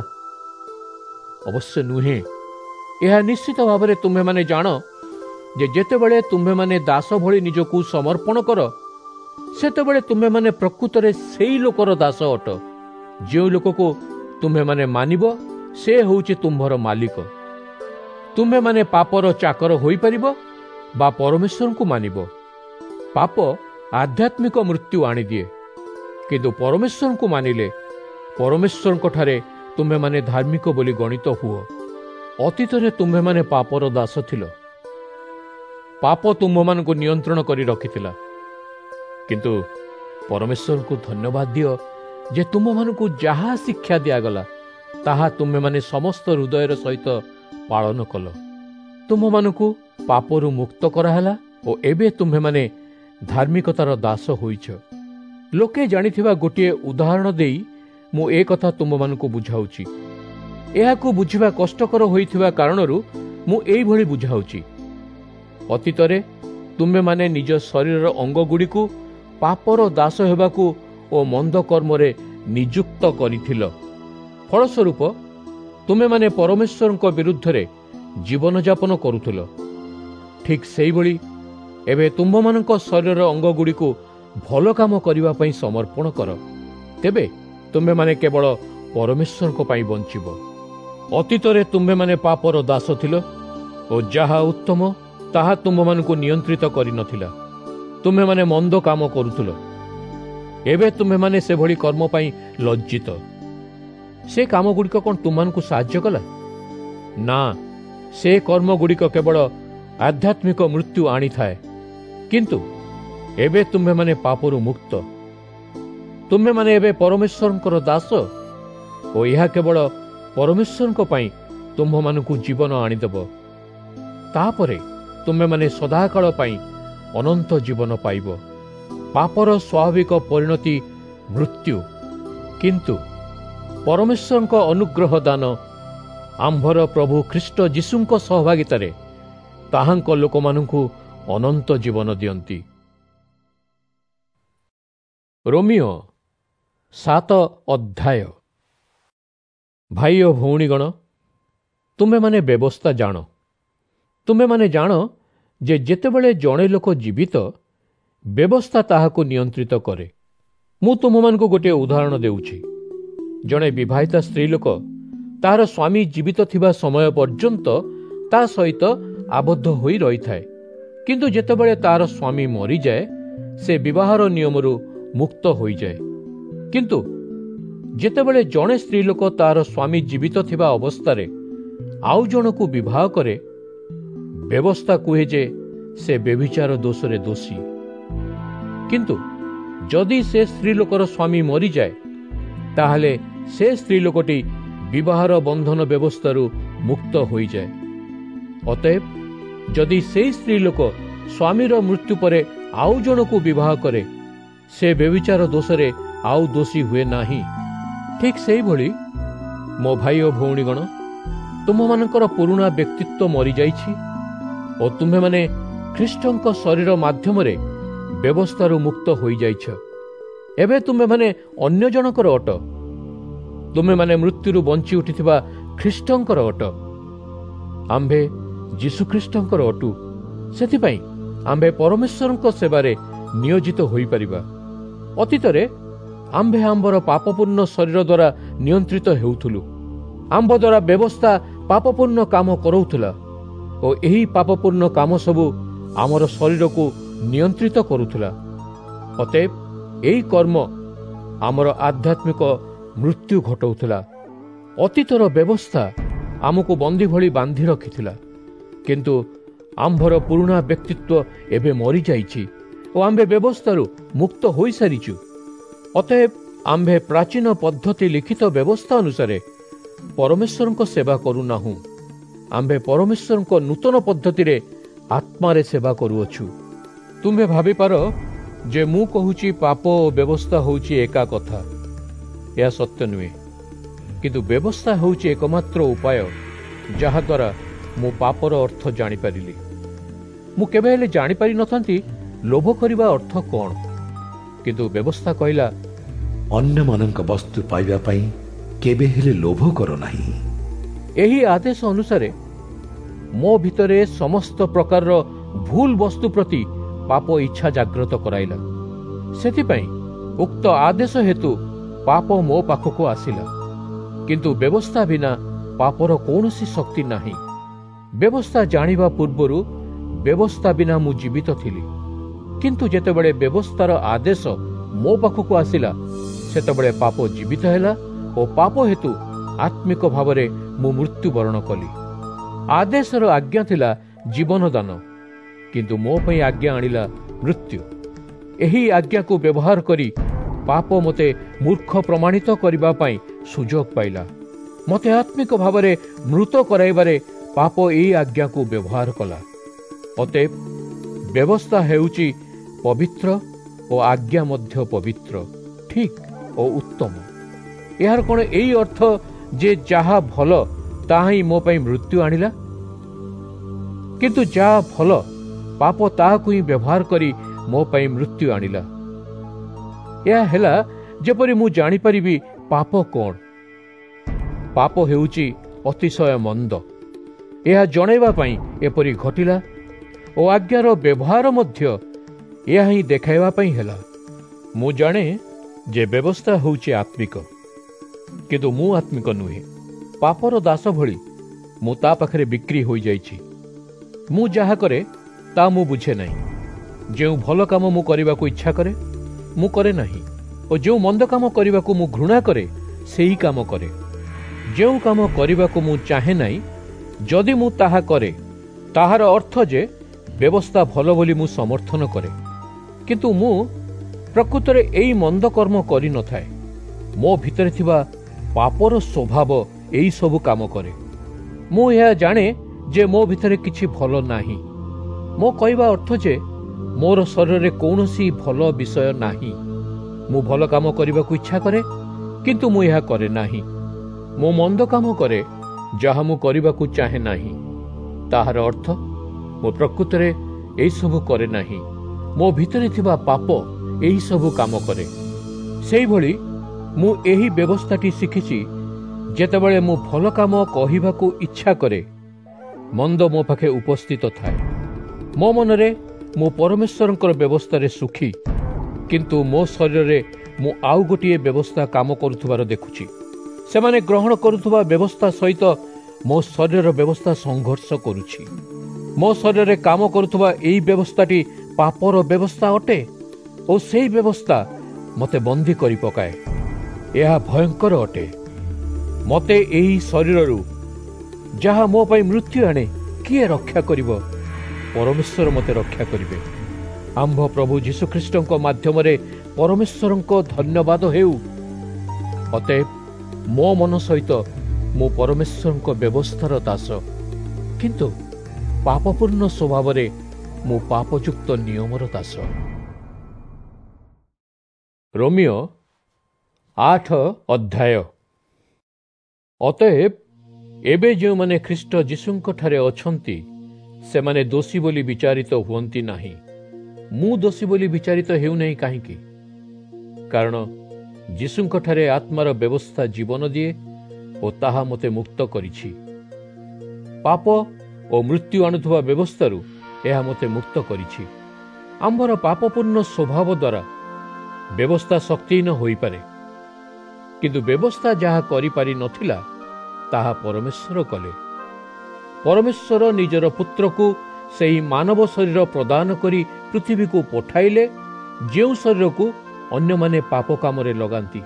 ଅବଶ୍ୟ ନୁହେଁ। ଏହା ନିଶ୍ଚିତ ଭାବରେ ତୁମେମାନେ ଜାଣ ଯେ ଯେତେବେଳେ ତୁମେମାନେ ଦାସ ଭଳି ନିଜକୁ ସମର୍ପଣ କର, ସେତେବେଳେ ତୁମେମାନେ ପ୍ରକୃତରେ ସେଇ ଲୋକର ଦାସ ଅଟ। ଯେଉଁ ଲୋକକୁ ତୁମେମାନେ ମାନିବ ସେ ହେଉଛି ତୁମ୍ଭର ମାଲିକ। ତୁମେମାନେ ପାପର ଚାକର ହୋଇପାରିବ ବା ପରମେଶ୍ୱରଙ୍କୁ ମାନିବ। ପାପ ଆଧ୍ୟାତ୍ମିକ ମୃତ୍ୟୁ ଆଣିଦିଏ, କିନ୍ତୁ ପରମେଶ୍ୱରଙ୍କୁ ମାନିଲେ ପରମେଶ୍ୱରଙ୍କଠାରେ ତୁମେମାନେ ଧାର୍ମିକ ବୋଲି ଗଣିତ ହୁଅ। ଅତୀତରେ ତୁମେମାନେ ପାପର ଦାସ ଥିଲ। ପାପ ତୁମମାନଙ୍କୁ ନିୟନ୍ତ୍ରଣ କରି ରଖିଥିଲା, କିନ୍ତୁ ପରମେଶ୍ୱରଙ୍କୁ ଧନ୍ୟବାଦ ଦିଅ ଯେ ତୁମମାନଙ୍କୁ ଯାହା ଶିକ୍ଷା ଦିଆଗଲା ତାହା ତୁମେମାନେ ସମସ୍ତ ହୃଦୟର ସହିତ ପାଳନ କଲ। ତୁମମାନଙ୍କୁ ପାପରୁ ମୁକ୍ତ କରାହେଲା ଓ ଏବେ ତୁମେମାନେ ଧାର୍ମିକତାର ଦାସ ହୋଇଛ। ଲୋକେ ଜାଣିଥିବା ଗୋଟିଏ ଉଦାହରଣ ଦେଇ ମୁଁ ଏ କଥା ତୁମମାନଙ୍କୁ ବୁଝାଉଛି। ଏହାକୁ ବୁଝିବା କଷ୍ଟକର ହୋଇଥିବା କାରଣରୁ ମୁଁ ଏଇଭଳି ବୁଝାଉଛି। ଅତୀତରେ ତୁମେମାନେ ନିଜ ଶରୀରର ଅଙ୍ଗଗୁଡ଼ିକୁ ପାପର ଦାସ ହେବାକୁ ଓ ମନ୍ଦ କର୍ମରେ ନିଯୁକ୍ତ କରିଥିଲ। ଫଳସ୍ୱରୂପ ତୁମେମାନେ ପରମେଶ୍ୱରଙ୍କ ବିରୁଦ୍ଧରେ ଜୀବନଯାପନ କରୁଥିଲ। ଠିକ୍ ସେହିଭଳି ଏବେ ତୁମମାନଙ୍କ ଶରୀରର ଅଙ୍ଗଗୁଡ଼ିକୁ ଭଲ କାମ କରିବା ପାଇଁ ସମର୍ପଣ କର। ତେବେ ତୁମେମାନେ କେବଳ ପରମେଶ୍ୱରଙ୍କ ପାଇଁ ବଞ୍ଚିବ। ଅତୀତରେ ତୁମେମାନେ ପାପର ଦାସ ଥିଲ ଓ ଯାହା ଉତ୍ତମ ତାହା ତୁମମାନଙ୍କୁ ନିୟନ୍ତ୍ରିତ କରିନଥିଲା। ତୁମେମାନେ ମନ୍ଦ କାମ କରୁଥିଲ। ଏବେ ତୁମେମାନେ ସେଭଳି କର୍ମ ପାଇଁ ଲଜ୍ଜିତ। ସେ କାମଗୁଡ଼ିକ କ'ଣ ତୁମମାନଙ୍କୁ ସାହାଯ୍ୟ କଲା? ନା, ସେ କର୍ମଗୁଡ଼ିକ କେବଳ ଆଧ୍ୟାତ୍ମିକ ମୃତ୍ୟୁ ଆଣିଥାଏ। କିନ୍ତୁ ଏବେ ତୁମେମାନେ ପାପରୁ ମୁକ୍ତ। ତୁମେମାନେ ଏବେ ପରମେଶ୍ୱରଙ୍କର ଦାସ ଓ ଏହା କେବଳ ପରମେଶ୍ୱରଙ୍କ ପାଇଁ ତୁମ୍ଭମାନଙ୍କୁ ଜୀବନ ଆଣିଦେବ। ତାପରେ ତୁମେମାନେ ସଦାକାଳ ପାଇଁ ଅନନ୍ତ ଜୀବନ ପାଇବ। ପାପର ସ୍ୱାଭାବିକ ପରିଣତି ମୃତ୍ୟୁ, କିନ୍ତୁ ପରମେଶ୍ୱରଙ୍କ ଅନୁଗ୍ରହ ଦାନ ଆମ୍ଭର ପ୍ରଭୁ ଖ୍ରୀଷ୍ଟ ଯୀଶୁଙ୍କ ସହଭାଗିତାରେ ତାହାଙ୍କ ଲୋକମାନଙ୍କୁ ଅନନ୍ତ ଜୀବନ ଦିଅନ୍ତି। ରୋମିଓ ସାତ ଅଧ୍ୟାୟ। ଭାଇ ଓ ଭଉଣୀଗଣ, ତୁମେମାନେ ବ୍ୟବସ୍ଥା ଜାଣ। ତୁମେମାନେ ଜାଣ ଯେ ଯେତେବେଳେ ଜଣେ ଲୋକ ଜୀବିତ, ବ୍ୟବସ୍ଥା ତାହାକୁ ନିୟନ୍ତ୍ରିତ କରେ। ମୁଁ ତୁମମାନଙ୍କୁ ଗୋଟିଏ ଉଦାହରଣ ଦେଉଛି। ଜଣେ ବିବାହିତା ସ୍ତ୍ରୀ ଲୋକ ତାହାର ସ୍ୱାମୀ ଜୀବିତ ଥିବା ସମୟ ପର୍ଯ୍ୟନ୍ତ ତା ସହିତ ଆବଦ୍ଧ ହୋଇ ରହିଥାଏ, କିନ୍ତୁ ଯେତେବେଳେ ତାହାର ସ୍ୱାମୀ ମରିଯାଏ ସେ ବିବାହର ନିୟମରୁ ମୁକ୍ତ ହୋଇଯାଏ। କିନ୍ତୁ ଯେତେବେଳେ ଜଣେ ସ୍ତ୍ରୀ ଲୋକ ତାହାର ସ୍ୱାମୀ ଜୀବିତ ଥିବା ଅବସ୍ଥାରେ ଆଉ ଜଣକୁ ବିବାହ କରେ, ବ୍ୟବସ୍ଥା କୁହେ ଯେ ସେ ବ୍ୟଭିଚାର ଦୋଷରେ ଦୋଷୀ। କିନ୍ତୁ ଯଦି ସେ ସ୍ତ୍ରୀ ଲୋକର ସ୍ୱାମୀ ମରିଯାଏ, ତାହେଲେ ସେ ସ୍ତ୍ରୀ ଲୋକଟି ବିବାହର ବନ୍ଧନ ବ୍ୟବସ୍ଥାରୁ ମୁକ୍ତ ହୋଇଯାଏ। ଅତଏବ ଯଦି ସେହି ସ୍ତ୍ରୀ ଲୋକ ସ୍ୱାମୀର ମୃତ୍ୟୁ ପରେ ଆଉ ଜଣକୁ ବିବାହ କରେ, ସେ ବ୍ୟଭିଚାର ଦୋଷରେ ଆଉ ଦୋଷୀ ହୁଏ ନାହିଁ। ଠିକ୍ ସେହିଭଳି ମୋ ଭାଇ ଓ ଭଉଣୀଗଣ, ତୁମମାନଙ୍କର ପୁରୁଣା ବ୍ୟକ୍ତିତ୍ୱ ମରିଯାଇଛି ଓ ତୁମେମାନେ ଖ୍ରୀଷ୍ଟଙ୍କ ଶରୀର ମାଧ୍ୟମରେ ବ୍ୟବସ୍ଥାରୁ ମୁକ୍ତ ହୋଇଯାଇଛ। ଏବେ ତୁମେମାନେ ଅନ୍ୟ ଜଣଙ୍କର ଅଟ। ତୁମେମାନେ ମୃତ୍ୟୁରୁ ବଞ୍ଚି ଉଠିଥିବା ଖ୍ରୀଷ୍ଟଙ୍କର ଅଟ। ଆମ୍ଭେ ଯୀଶୁଖ୍ରୀଷ୍ଟଙ୍କର ଅଟୁ। ସେଥିପାଇଁ ଆମ୍ଭେ ପରମେଶ୍ୱରଙ୍କ ସେବାରେ ନିୟୋଜିତ ହୋଇପାରିବା। ଅତୀତରେ ଆମ୍ଭେ ଆମ୍ଭର ପାପପୂର୍ଣ୍ଣ ଶରୀର ଦ୍ୱାରା ନିୟନ୍ତ୍ରିତ ହେଉଥିଲୁ। ଆମ୍ଭ ଦ୍ୱାରା ବ୍ୟବସ୍ଥା ପାପପୂର୍ଣ୍ଣ କାମ କରାଉଥିଲା ଓ ଏହି ପାପପୂର୍ଣ୍ଣ କାମ ସବୁ ଆମର ଶରୀରକୁ ନିୟନ୍ତ୍ରିତ କରୁଥିଲା। ଅତଏବ ଏହି କର୍ମ ଆମର ଆଧ୍ୟାତ୍ମିକ ମୃତ୍ୟୁ ଘଟାଉଥିଲା। ଅତୀତର ବ୍ୟବସ୍ଥା ଆମକୁ ବନ୍ଦୀ ଭଳି ବାନ୍ଧି ରଖିଥିଲା, କିନ୍ତୁ ଆମ୍ଭର ପୁରୁଣା ବ୍ୟକ୍ତିତ୍ୱ ଏବେ ମରିଯାଇଛି ଓ ଆମ୍ଭେ ବ୍ୟବସ୍ଥାରୁ ମୁକ୍ତ ହୋଇସାରିଛୁ। ଅତଏବ ଆମ୍ଭେ ପ୍ରାଚୀନ ପଦ୍ଧତି ଲିଖିତ ବ୍ୟବସ୍ଥା ଅନୁସାରେ ପରମେଶ୍ୱରଙ୍କ ସେବା କରୁନାହୁଁ। ଆମ୍ଭେ ପରମେଶ୍ୱରଙ୍କ ନୂତନ ପଦ୍ଧତିରେ ଆତ୍ମାରେ ସେବା କରୁଅଛୁ। ତୁମ୍ଭେ ଭାବିପାର ଯେ ମୁଁ କହୁଛି ପାପ ଓ ବ୍ୟବସ୍ଥା ହେଉଛି ଏକା କଥା। ଏହା ସତ୍ୟ ନୁହେଁ, କିନ୍ତୁ ବ୍ୟବସ୍ଥା ହେଉଛି ଏକମାତ୍ର ଉପାୟ ଯାହାଦ୍ୱାରା ମୁଁ ପାପର ଅର୍ଥ ଜାଣିପାରିଲି। ମୁଁ କେବେ ହେଲେ ଜାଣିପାରିନଥାନ୍ତି ଲୋଭ କରିବା ଅର୍ଥ କ'ଣ, କିନ୍ତୁ ବ୍ୟବସ୍ଥା କହିଲା, ଅନ୍ୟମାନଙ୍କ ବସ୍ତୁ ପାଇବା ପାଇଁ କେବେ ହେଲେ ଲୋଭ କର ନାହିଁ। ଏହି ଆଦେଶ ଅନୁସାରେ ମୋ ଭିତରେ ସମସ୍ତ ପ୍ରକାରର ଭୁଲ ବସ୍ତୁ ପ୍ରତି ପାପ ଇଚ୍ଛା ଜାଗ୍ରତ କରାଇଲା। ସେଥିପାଇଁ ଉକ୍ତ ଆଦେଶ ହେତୁ ପାପ ମୋ ପାଖକୁ ଆସିଲା। କିନ୍ତୁ ବ୍ୟବସ୍ଥା ବିନା ପାପର କୌଣସି ଶକ୍ତି ନାହିଁ। ବ୍ୟବସ୍ଥା ଜାଣିବା ପୂର୍ବରୁ ବ୍ୟବସ୍ଥା ବିନା ମୁଁ ଜୀବିତ ଥିଲି, କିନ୍ତୁ ଯେତେବେଳେ ବ୍ୟବସ୍ଥାର ଆଦେଶ ମୋ ପାଖକୁ ଆସିଲା ସେତେବେଳେ ପାପ ଜୀବିତ ହେଲା ଓ ପାପ ହେତୁ ଆତ୍ମିକ ଭାବରେ ମୁଁ ମୃତ୍ୟୁବରଣ କଲି। ଆଦେଶର ଆଜ୍ଞା ଥିଲା ଜୀବନଦାନ, କିନ୍ତୁ ମୋ ପାଇଁ ଆଜ୍ଞା ଆଣିଲା ମୃତ୍ୟୁ। ଏହି ଆଜ୍ଞାକୁ ବ୍ୟବହାର କରି ପାପ ମୋତେ ମୂର୍ଖ ପ୍ରମାଣିତ କରିବା ପାଇଁ ସୁଯୋଗ ପାଇଲା। ମୋତେ ଆତ୍ମିକ ଭାବରେ ମୃତ କରାଇବାରେ ପାପ ଏହି ଆଜ୍ଞାକୁ ବ୍ୟବହାର କଲା। ଅତଏବ ବ୍ୟବସ୍ଥା ହେଉଛି ପବିତ୍ର ଓ ଆଜ୍ଞା ମଧ୍ୟ ପବିତ୍ର, ଠିକ୍ ଓ ଉତ୍ତମ। ଏହାର କ'ଣ ଏହି ଅର୍ଥ ଯେ ଯାହା ଭଲ ତାହା ହିଁ ମୋ ପାଇଁ ମୃତ୍ୟୁ ଆଣିଲା? କିନ୍ତୁ ଯାହା ଭଲ ପାପ ତାହାକୁ ହିଁ ବ୍ୟବହାର କରି ମୋ ପାଇଁ ମୃତ୍ୟୁ ଆଣିଲା। ଏହା ହେଲା ଯେପରି ମୁଁ ଜାଣିପାରିବି ପାପ କ'ଣ। ପାପ ହେଉଛି ଅତିଶୟ ମନ୍ଦ, ଏହା ଜଣାଇବା ପାଇଁ ଏପରି ଘଟିଲା ଓ ଆଜ୍ଞାର ବ୍ୟବହାର ମଧ୍ୟ ଏହା ହିଁ ଦେଖାଇବା ପାଇଁ ହେଲା। ମୁଁ ଜାଣେ ଯେ ବ୍ୟବସ୍ଥା ହେଉଛି ଆତ୍ମିକ, କିନ୍ତୁ ମୁଁ ଆତ୍ମିକ ନୁହେଁ। ପାପର ଦାସ ଭଳି ମୁଁ ତା ପାଖରେ ବିକ୍ରି ହୋଇଯାଇଛି। ମୁଁ ଯାହା କରେ ତା ମୁଁ ବୁଝେ ନାହିଁ। ଯେଉଁ ଭଲ କାମ ମୁଁ କରିବାକୁ ଇଚ୍ଛା କରେ ମୁଁ କରେ ନାହିଁ, ଓ ଯେଉଁ ମନ୍ଦ କାମ କରିବାକୁ ମୁଁ ଘୃଣା କରେ ସେହି କାମ କରେ। ଯେଉଁ କାମ କରିବାକୁ ମୁଁ ଚାହେଁ ନାହିଁ ଯଦି ମୁଁ ତାହା କରେ, ତାହାର ଅର୍ଥ ଯେ ବ୍ୟବସ୍ଥା ଭଲ ବୋଲି ମୁଁ ସମର୍ଥନ କରେ, କିନ୍ତୁ ମୁଁ ପ୍ରକୃତରେ ଏହି ମନ୍ଦ କର୍ମ କରିନଥାଏ। ମୋ ଭିତରେ ଥିବା ପାପର ସ୍ୱଭାବ ଏହି ସବୁ କାମ କରେ। ମୁଁ ଏହା ଜାଣେ ଯେ ମୋ ଭିତରେ କିଛି ଭଲ ନାହିଁ। ମୋ କହିବା ଅର୍ଥ ଯେ ମୋର ଶରୀରରେ କୌଣସି ଭଲ ବିଷୟ ନାହିଁ। ମୁଁ ଭଲ କାମ କରିବାକୁ ଇଚ୍ଛା କରେ, କିନ୍ତୁ ମୁଁ ଏହା କରେ ନାହିଁ। ମୁଁ ମନ୍ଦ କାମ କରେ ଯାହା ମୁଁ କରିବାକୁ ଚାହେଁ ନାହିଁ। ତାହାର ଅର୍ଥ ମୁଁ ପ୍ରକୃତରେ ଏହିସବୁ କରେ ନାହିଁ। ମୋ ଭିତରେ ଥିବା ପାପ ଏହିସବୁ କାମ କରେ। ସେହିଭଳି ମୁଁ ଏହି ବ୍ୟବସ୍ଥାଟି ଶିଖିଛି। ଯେତେବେଳେ ମୁଁ ଭଲ କାମ କହିବାକୁ ଇଚ୍ଛା କରେ, ମନ୍ଦ ମୋ ପାଖେ ଉପସ୍ଥିତ ଥାଏ। ମୋ ମନରେ ମୁଁ ପରମେଶ୍ୱରଙ୍କର ବ୍ୟବସ୍ଥାରେ ସୁଖୀ, କିନ୍ତୁ ମୋ ଶରୀରରେ ମୁଁ ଆଉ ଗୋଟିଏ ବ୍ୟବସ୍ଥା କାମ କରୁଥିବାର ଦେଖୁଛି। ସେମାନେ ଗ୍ରହଣ କରୁଥିବା ବ୍ୟବସ୍ଥା ସହିତ ମୋ ଶରୀରର ବ୍ୟବସ୍ଥା ସଂଘର୍ଷ କରୁଛି। ମୋ ଶରୀରରେ କାମ କରୁଥିବା ଏହି ବ୍ୟବସ୍ଥାଟି ପାପର ବ୍ୟବସ୍ଥା ଅଟେ ଓ ସେହି ବ୍ୟବସ୍ଥା ମୋତେ ବନ୍ଦୀ କରି ପକାଏ। ଏହା ଭୟଙ୍କର ଅଟେ। ମୋତେ ଏହି ଶରୀରରୁ ଯାହା ମୋ ପାଇଁ ମୃତ୍ୟୁ ଆଣେ କିଏ ରକ୍ଷା କରିବ? ପରମେଶ୍ୱର ମୋତେ ରକ୍ଷା କରିବେ। ଆମ୍ଭ ପ୍ରଭୁ ଯୀଶୁଖ୍ରୀଷ୍ଟଙ୍କ ମାଧ୍ୟମରେ ପରମେଶ୍ୱରଙ୍କ ଧନ୍ୟବାଦ ହେଉ। ଅତଏବ ମୋ ମନ ସହିତ ମୁଁ ପରମେଶ୍ୱରଙ୍କ ବ୍ୟବସ୍ଥାର ଦାସ, କିନ୍ତୁ ପାପପୂର୍ଣ୍ଣ ସ୍ୱଭାବରେ ମୁଁ ପାପଯୁକ୍ତ ନିୟମର ଦାସ। ରୋମିଓ ଆଠ ଅଧ୍ୟାୟ। ଅତଏବ ଏବେ ଯେଉଁମାନେ ଖ୍ରୀଷ୍ଟ ଯୀଶୁଙ୍କଠାରେ ଅଛନ୍ତି ସେମାନେ ଦୋଷୀ ବୋଲି ବିଚାରିତ ହୁଅନ୍ତି ନାହିଁ। ମୁଁ ଦୋଷୀ ବୋଲି ବିଚାରିତ ହେଉନାହିଁ କାହିଁକି? କାରଣ ଯୀଶୁଙ୍କଠାରେ ଆତ୍ମାର ବ୍ୟବସ୍ଥା ଜୀବନ ଦିଏ ଓ ତାହା ମୋତେ ମୁକ୍ତ କରିଛି। ପାପ ଓ ମୃତ୍ୟୁ ଆଣୁଥିବା ବ୍ୟବସ୍ଥାରୁ ଏହା ମୋତେ ମୁକ୍ତ କରିଛି। ଆମ୍ଭର ପାପପୂର୍ଣ୍ଣ ସ୍ୱଭାବ ଦ୍ୱାରା ବ୍ୟବସ୍ଥା ଶକ୍ତିହୀନ ହୋଇପାରେ, କିନ୍ତୁ ବ୍ୟବସ୍ଥା ଯାହା କରିପାରି ନଥିଲା ତାହା ପରମେଶ୍ୱର କଲେ। ପରମେଶ୍ୱର ନିଜର ପୁତ୍ରକୁ ସେହି ମାନବ ଶରୀର ପ୍ରଦାନ କରି ପୃଥିବୀକୁ ପଠାଇଲେ, ଯେଉଁ ଶରୀରକୁ ଅନ୍ୟମାନେ ପାପ କାମରେ ଲଗାନ୍ତି।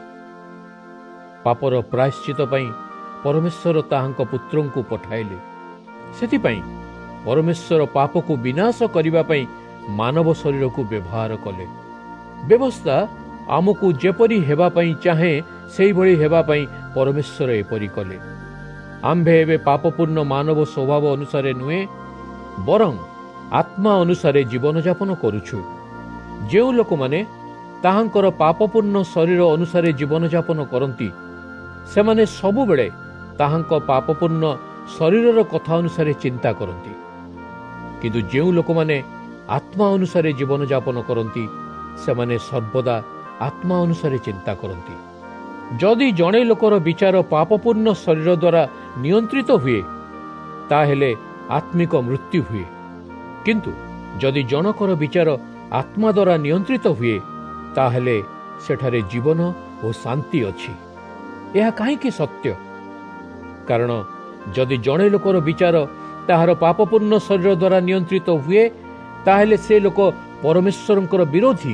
ପାପର ପ୍ରାୟଶ୍ଚିତ ପାଇଁ ପରମେଶ୍ୱର ତାହାଙ୍କ ପୁତ୍ରଙ୍କୁ ପଠାଇଲେ। ସେଥିପାଇଁ ପରମେଶ୍ୱର ପାପକୁ ବିନାଶ କରିବା ପାଇଁ ମାନବ ଶରୀରକୁ ବ୍ୟବହାର କଲେ। ବ୍ୟବସ୍ଥା ଆମକୁ ଯେପରି ହେବା ପାଇଁ ଚାହେଁ ସେହିଭଳି ହେବା ପାଇଁ ପରମେଶ୍ୱର ଏପରି କଲେ। ଆମ୍ଭେ ଏବେ ପାପପୂର୍ଣ୍ଣ ମାନବ ସ୍ୱଭାବ ଅନୁସାରେ ନୁହେଁ, ବରଂ ଆତ୍ମା ଅନୁସାରେ ଜୀବନଯାପନ କରୁଛୁ। ଯେଉଁ ଲୋକମାନେ ତାହାଙ୍କର ପାପପୂର୍ଣ୍ଣ ଶରୀର ଅନୁସାରେ ଜୀବନଯାପନ କରନ୍ତି, ସେମାନେ ସବୁବେଳେ ତାହାଙ୍କ ପାପପୂର୍ଣ୍ଣ ଶରୀରର କଥା ଅନୁସାରେ ଚିନ୍ତା କରନ୍ତି। କିନ୍ତୁ ଯେଉଁ ଲୋକମାନେ ଆତ୍ମା ଅନୁସାରେ ଜୀବନଯାପନ କରନ୍ତି, ସେମାନେ ସର୍ବଦା ଆତ୍ମା ଅନୁସାରେ ଚିନ୍ତା କରନ୍ତି। ଯଦି ଜଣେ ଲୋକର ବିଚାର ପାପପୂର୍ଣ୍ଣ ଶରୀର ଦ୍ୱାରା ନିୟନ୍ତ୍ରିତ ହୁଏ, ତାହେଲେ ଆତ୍ମିକ ମୃତ୍ୟୁ ହୁଏ। କିନ୍ତୁ ଯଦି ଜଣକର ବିଚାର ଆତ୍ମା ଦ୍ୱାରା ନିୟନ୍ତ୍ରିତ ହୁଏ, ତାହେଲେ ସେଠାରେ ଜୀବନ ଓ ଶାନ୍ତି ଅଛି। ଏହା କାହିଁକି ସତ୍ୟ? କାରଣ ଯଦି ଜଣେ ଲୋକର ବିଚାର ତାହାର ପାପପୂର୍ଣ୍ଣ ଶରୀର ଦ୍ୱାରା ନିୟନ୍ତ୍ରିତ ହୁଏ, ତାହେଲେ ସେ ଲୋକ ପରମେଶ୍ୱରଙ୍କର ବିରୋଧୀ।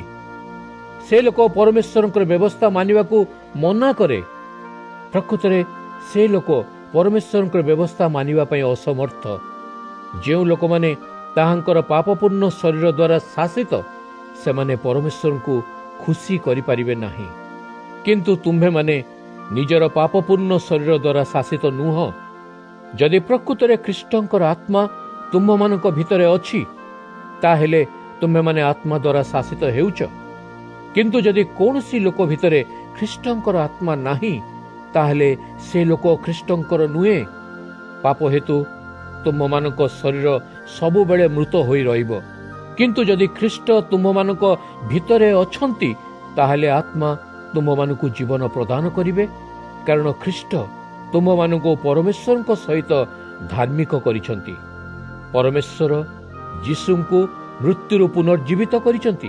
ସେ ଲୋକ ପରମେଶ୍ୱରଙ୍କର ବ୍ୟବସ୍ଥା ମାନିବାକୁ ମନା କରେ। ପ୍ରକୃତରେ ସେ ଲୋକ ପରମେଶ୍ୱରଙ୍କର ବ୍ୟବସ୍ଥା ମାନିବା ପାଇଁ ଅସମର୍ଥ। ଯେଉଁ ଲୋକମାନେ ତାହାଙ୍କର ପାପପୂର୍ଣ୍ଣ ଶରୀର ଦ୍ୱାରା ଶାସିତ, ସେମାନେ ପରମେଶ୍ୱରଙ୍କୁ ଖୁସି କରିପାରିବେ ନାହିଁ। କିନ୍ତୁ ତୁମ୍ଭେମାନେ ନିଜର ପାପପୂର୍ଣ୍ଣ ଶରୀର ଦ୍ୱାରା ଶାସିତ ନୁହଁ। ଯଦି ପ୍ରକୃତରେ ଖ୍ରୀଷ୍ଟଙ୍କର ଆତ୍ମା ତୁମ୍ଭମାନଙ୍କ ଭିତରେ ଅଛି, ତାହେଲେ ତୁମ୍ଭେମାନେ ଆତ୍ମା ଦ୍ୱାରା ଶାସିତ ହେଉଛ। କିନ୍ତୁ ଯଦି କୌଣସି ଲୋକ ଭିତରେ ଖ୍ରୀଷ୍ଟଙ୍କର ଆତ୍ମା ନାହିଁ, ତାହେଲେ ସେ ଲୋକ ଖ୍ରୀଷ୍ଟଙ୍କର ନୁହେଁ। ପାପ ହେତୁ ତୁମ୍ଭମାନଙ୍କ ଶରୀର ସବୁବେଳେ ମୃତ ହୋଇ ରହିବ। କିନ୍ତୁ ଯଦି ଖ୍ରୀଷ୍ଟ ତୁମ୍ଭମାନଙ୍କ ଭିତରେ ଅଛନ୍ତି, ତାହେଲେ ଆତ୍ମା ତୁମ୍ଭମାନଙ୍କୁ ଜୀବନ ପ୍ରଦାନ କରିବେ। କାରଣ ଖ୍ରୀଷ୍ଟ ତୁମ୍ଭମାନଙ୍କୁ ପରମେଶ୍ୱରଙ୍କ ସହିତ ଧାର୍ମିକ କରିଛନ୍ତି। ପରମେଶ୍ୱର ଯୀଶୁଙ୍କୁ ମୃତ୍ୟୁରୁ ପୁନର୍ଜୀବିତ କରିଛନ୍ତି।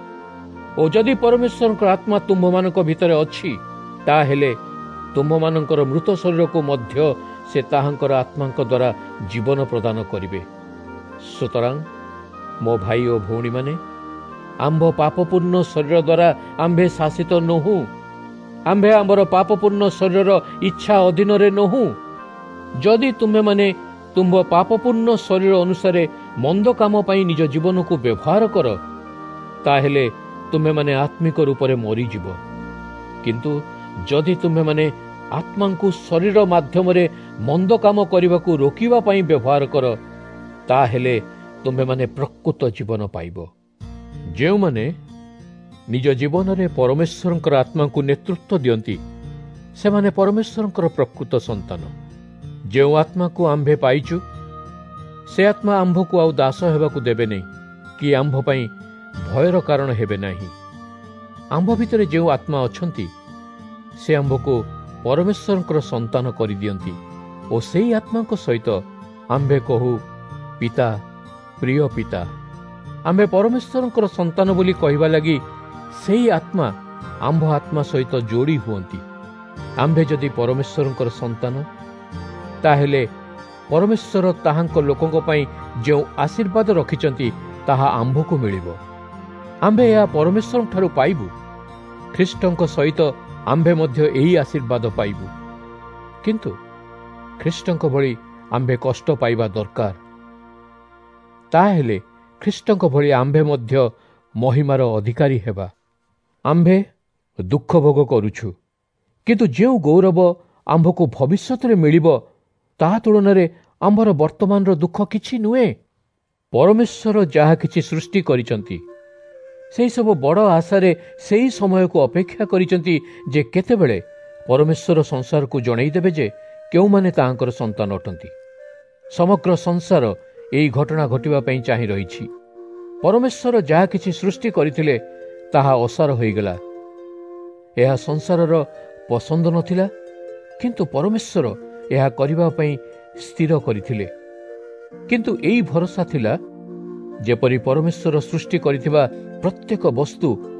ଓ ଯଦି ପରମେଶ୍ୱରଙ୍କର ଆତ୍ମା ତୁମ୍ଭମାନଙ୍କ ଭିତରେ ଅଛି, ତାହେଲେ ତୁମ୍ଭମାନଙ୍କର ମୃତ ଶରୀରକୁ ମଧ୍ୟ ସେ ତାହାଙ୍କର ଆତ୍ମାଙ୍କ ଦ୍ୱାରା ଜୀବନ ପ୍ରଦାନ କରିବେ। ସୁତରାଂ ମୋ ଭାଇ ଓ ଭଉଣୀମାନେ, ଆମ୍ଭ ପାପପୂର୍ଣ୍ଣ ଶରୀର ଦ୍ୱାରା ଆମ୍ଭେ ଶାସିତ ନୋହୁଁ। ଆମ୍ଭେ ଆମର ପାପପୂର୍ଣ୍ଣ ଶରୀରର ଇଚ୍ଛା ଅଧୀନରେ ନୋହୁଁ। ଯଦି ତୁମ୍ଭେମାନେ ତୁମ୍ଭ ପାପପୂର୍ଣ୍ଣ ଶରୀର ଅନୁସାରେ ମନ୍ଦ କାମ ପାଇଁ ନିଜ ଜୀବନକୁ ବ୍ୟବହାର କର, ତାହେଲେ ତୁମ୍ଭେମାନେ ଆତ୍ମିକ ରୂପରେ ମରିଯିବ। କିନ୍ତୁ ଯଦି ତୁମ୍ଭେମାନେ ଆତ୍ମାଙ୍କୁ ଶରୀର ମାଧ୍ୟମରେ ମନ୍ଦ କାମ କରିବାକୁ ରୋକିବା ପାଇଁ ବ୍ୟବହାର କର, ତାହେଲେ ତୁମ୍ଭେମାନେ ପ୍ରକୃତ ଜୀବନ ପାଇବ। ଯେଉଁମାନେ ନିଜ ଜୀବନରେ ପରମେଶ୍ୱରଙ୍କର ଆତ୍ମାଙ୍କୁ ନେତୃତ୍ୱ ଦିଅନ୍ତି, ସେମାନେ ପରମେଶ୍ୱରଙ୍କର ପ୍ରକୃତ ସନ୍ତାନ। ଯେଉଁ ଆତ୍ମାକୁ ଆମ୍ଭେ ପାଇଛୁ, ସେ ଆତ୍ମା ଆମ୍ଭକୁ ଆଉ ଦାସ ହେବାକୁ ଦେବେ ନାହିଁ, କି ଆମ୍ଭ ପାଇଁ ଭୟର କାରଣ ହେବେ ନାହିଁ। ଆମ୍ଭ ଭିତରେ ଯେଉଁ ଆତ୍ମା ଅଛନ୍ତି, ସେ ଆମ୍ଭକୁ ପରମେଶ୍ୱରଙ୍କର ସନ୍ତାନ କରିଦିଅନ୍ତି ଓ ସେହି ଆତ୍ମାଙ୍କ ସହିତ ଆମ୍ଭେ କହୁ, ପିତା, ପ୍ରିୟ ପିତା। ଆମ୍ଭେ ପରମେଶ୍ୱରଙ୍କର ସନ୍ତାନ ବୋଲି କହିବା ଲାଗି ସେହି ଆତ୍ମା ଆମ୍ଭ ଆତ୍ମା ସହିତ ଯୋଡ଼ି ହୁଅନ୍ତି। ଆମ୍ଭେ ଯଦି ପରମେଶ୍ୱରଙ୍କର ସନ୍ତାନ, ତାହେଲେ ପରମେଶ୍ୱର ତାହାଙ୍କ ଲୋକଙ୍କ ପାଇଁ ଯେଉଁ ଆଶୀର୍ବାଦ ରଖିଛନ୍ତି, ତାହା ଆମ୍ଭକୁ ମିଳିବ। ଆମ୍ଭେ ଏହା ପରମେଶ୍ୱରଙ୍କଠାରୁ ପାଇବୁ। ଖ୍ରୀଷ୍ଟଙ୍କ ସହିତ ଆମ୍ଭେ ମଧ୍ୟ ଏହି ଆଶୀର୍ବାଦ ପାଇବୁ। କିନ୍ତୁ ଖ୍ରୀଷ୍ଟଙ୍କ ଭଳି ଆମ୍ଭେ କଷ୍ଟ ପାଇବା ଦରକାର। ତାହେଲେ ଖ୍ରୀଷ୍ଟଙ୍କ ଭଳି ଆମ୍ଭେ ମଧ୍ୟ ମହିମାର ଅଧିକାରୀ ହେବା। ଆମ୍ଭେ ଦୁଃଖ ଭୋଗ କରୁଛୁ, କିନ୍ତୁ ଯେଉଁ ଗୌରବ ଆମ୍ଭକୁ ଭବିଷ୍ୟତରେ ମିଳିବ, ତାହା ତୁଳନାରେ ଆମ୍ଭର ବର୍ତ୍ତମାନର ଦୁଃଖ କିଛି ନୁହେଁ। ପରମେଶ୍ୱର ଯାହା କିଛି ସୃଷ୍ଟି କରିଛନ୍ତି, ସେହିସବୁ ବଡ଼ ଆଶାରେ ସେହି ସମୟକୁ ଅପେକ୍ଷା କରିଛନ୍ତି ଯେ କେତେବେଳେ ପରମେଶ୍ୱର ସଂସାରକୁ ଜଣାଇଦେବେ ଯେ କେଉଁମାନେ ତାହାଙ୍କର ସନ୍ତାନ ଅଟନ୍ତି। ସମଗ୍ର ସଂସାର ଏହି ଘଟଣା ଘଟିବା ପାଇଁ ଚାହିଁ ରହିଛି। ପରମେଶ୍ୱର ଯାହା କିଛି ସୃଷ୍ଟି କରିଥିଲେ, ତାହା ଅସାର ହୋଇଗଲା। ଏହା ସଂସାରର ପସନ୍ଦ ନଥିଲା, କିନ୍ତୁ ପରମେଶ୍ୱର ଏହା କରିବା ପାଇଁ ସ୍ଥିର କରିଥିଲେ। କିନ୍ତୁ ଏହି ଭରସା ଥିଲା, ଯେପରି ପରମେଶ୍ୱର ସୃଷ୍ଟି କରିଥିବା ପ୍ରତ୍ୟେକ ବସ୍ତୁ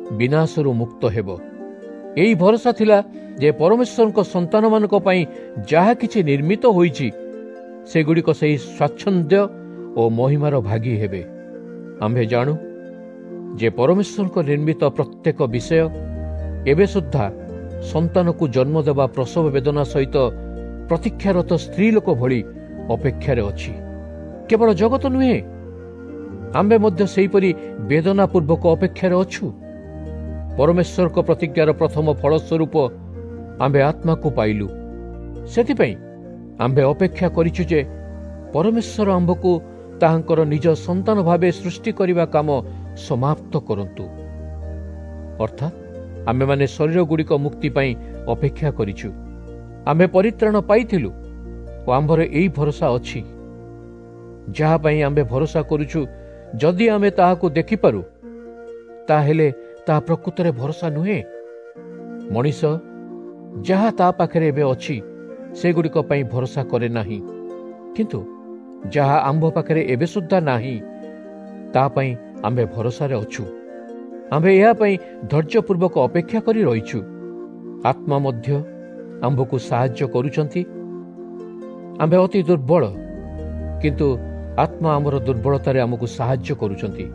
ବିନାଶରୁ ମୁକ୍ତ ହେବ। ଏହି ଭରସା ଥିଲା ଯେ ପରମେଶ୍ୱରଙ୍କ ସନ୍ତାନମାନଙ୍କ ପାଇଁ ଯାହା କିଛି ନିର୍ମିତ ହୋଇଛି ସେଗୁଡ଼ିକ ସେହି ସ୍ୱାଚ୍ଛନ୍ଦ୍ୟ ଓ ମହିମାର ଭାଗୀ ହେବେ। ଆମ୍ଭେ ଜାଣୁ ଯେ ପରମେଶ୍ୱରଙ୍କ ନିର୍ମିତ ପ୍ରତ୍ୟେକ ବିଷୟ ଏବେ ସୁଦ୍ଧା ସନ୍ତାନକୁ ଜନ୍ମ ଦେବା ପ୍ରସବ ବେଦନା ସହିତ ପ୍ରତୀକ୍ଷାରତ ସ୍ତ୍ରୀ ଲୋକ ଭଳି ଅପେକ୍ଷାରେ ଅଛି। କେବଳ ଜଗତ ନୁହେଁ, ଆମ୍ଭେ ମଧ୍ୟ ସେହିପରି ବେଦନାପୂର୍ବକ ଅପେକ୍ଷାରେ ଅଛୁ। ପରମେଶ୍ୱରଙ୍କ ପ୍ରତିଜ୍ଞାର ପ୍ରଥମ ଫଳସ୍ୱରୂପ ଆମ୍ଭେ ଆତ୍ମାକୁ ପାଇଲୁ। ସେଥିପାଇଁ ଆମ୍ଭେ ଅପେକ୍ଷା କରିଛୁ ଯେ ପରମେଶ୍ୱର ଆମ୍ଭକୁ ତାହାଙ୍କର ନିଜ ସନ୍ତାନ ଭାବେ ସୃଷ୍ଟି କରିବା କାମ ସମାପ୍ତ କରନ୍ତୁ। ଅର୍ଥାତ୍ ଆମ୍ଭେମାନେ ଶରୀରଗୁଡ଼ିକ ମୁକ୍ତି ପାଇଁ ଅପେକ୍ଷା କରିଛୁ। ଆମ୍ଭେ ପରିତ୍ରାଣ ପାଇଥିଲୁ ଓ ଆମ୍ଭର ଏହି ଭରସା ଅଛି। ଯାହା ପାଇଁ ଆମ୍ଭେ ଭରସା କରୁଛୁ, ଯଦି ଆମେ ତାହାକୁ ଦେଖିପାରୁ ତାହେଲେ ତାହା ପ୍ରକୃତରେ ଭରସା ନୁହେଁ। ମଣିଷ ଯାହା ତା ପାଖରେ ଏବେ ଅଛି ସେଗୁଡ଼ିକ ପାଇଁ ଭରସା କରେ ନାହିଁ, କିନ୍ତୁ ଯାହା ଆମ୍ଭ ପାଖରେ ଏବେ ସୁଦ୍ଧା ନାହିଁ ତା ପାଇଁ ଆମ୍ଭେ ଭରସାରେ ଅଛୁ। ଆମ୍ଭେ ଏହା ପାଇଁ ଧୈର୍ଯ୍ୟପୂର୍ବକ ଅପେକ୍ଷା କରି ରହିଛୁ। ଆତ୍ମା ମଧ୍ୟ ଆମ୍ଭକୁ ସାହାଯ୍ୟ କରୁଛନ୍ତି। ଆମ୍ଭେ ଅତି ଦୁର୍ବଳ, କିନ୍ତୁ ଆତ୍ମା ଆମର ଦୁର୍ବଳତାରେ ଆମକୁ ସାହାଯ୍ୟ କରୁଛନ୍ତି।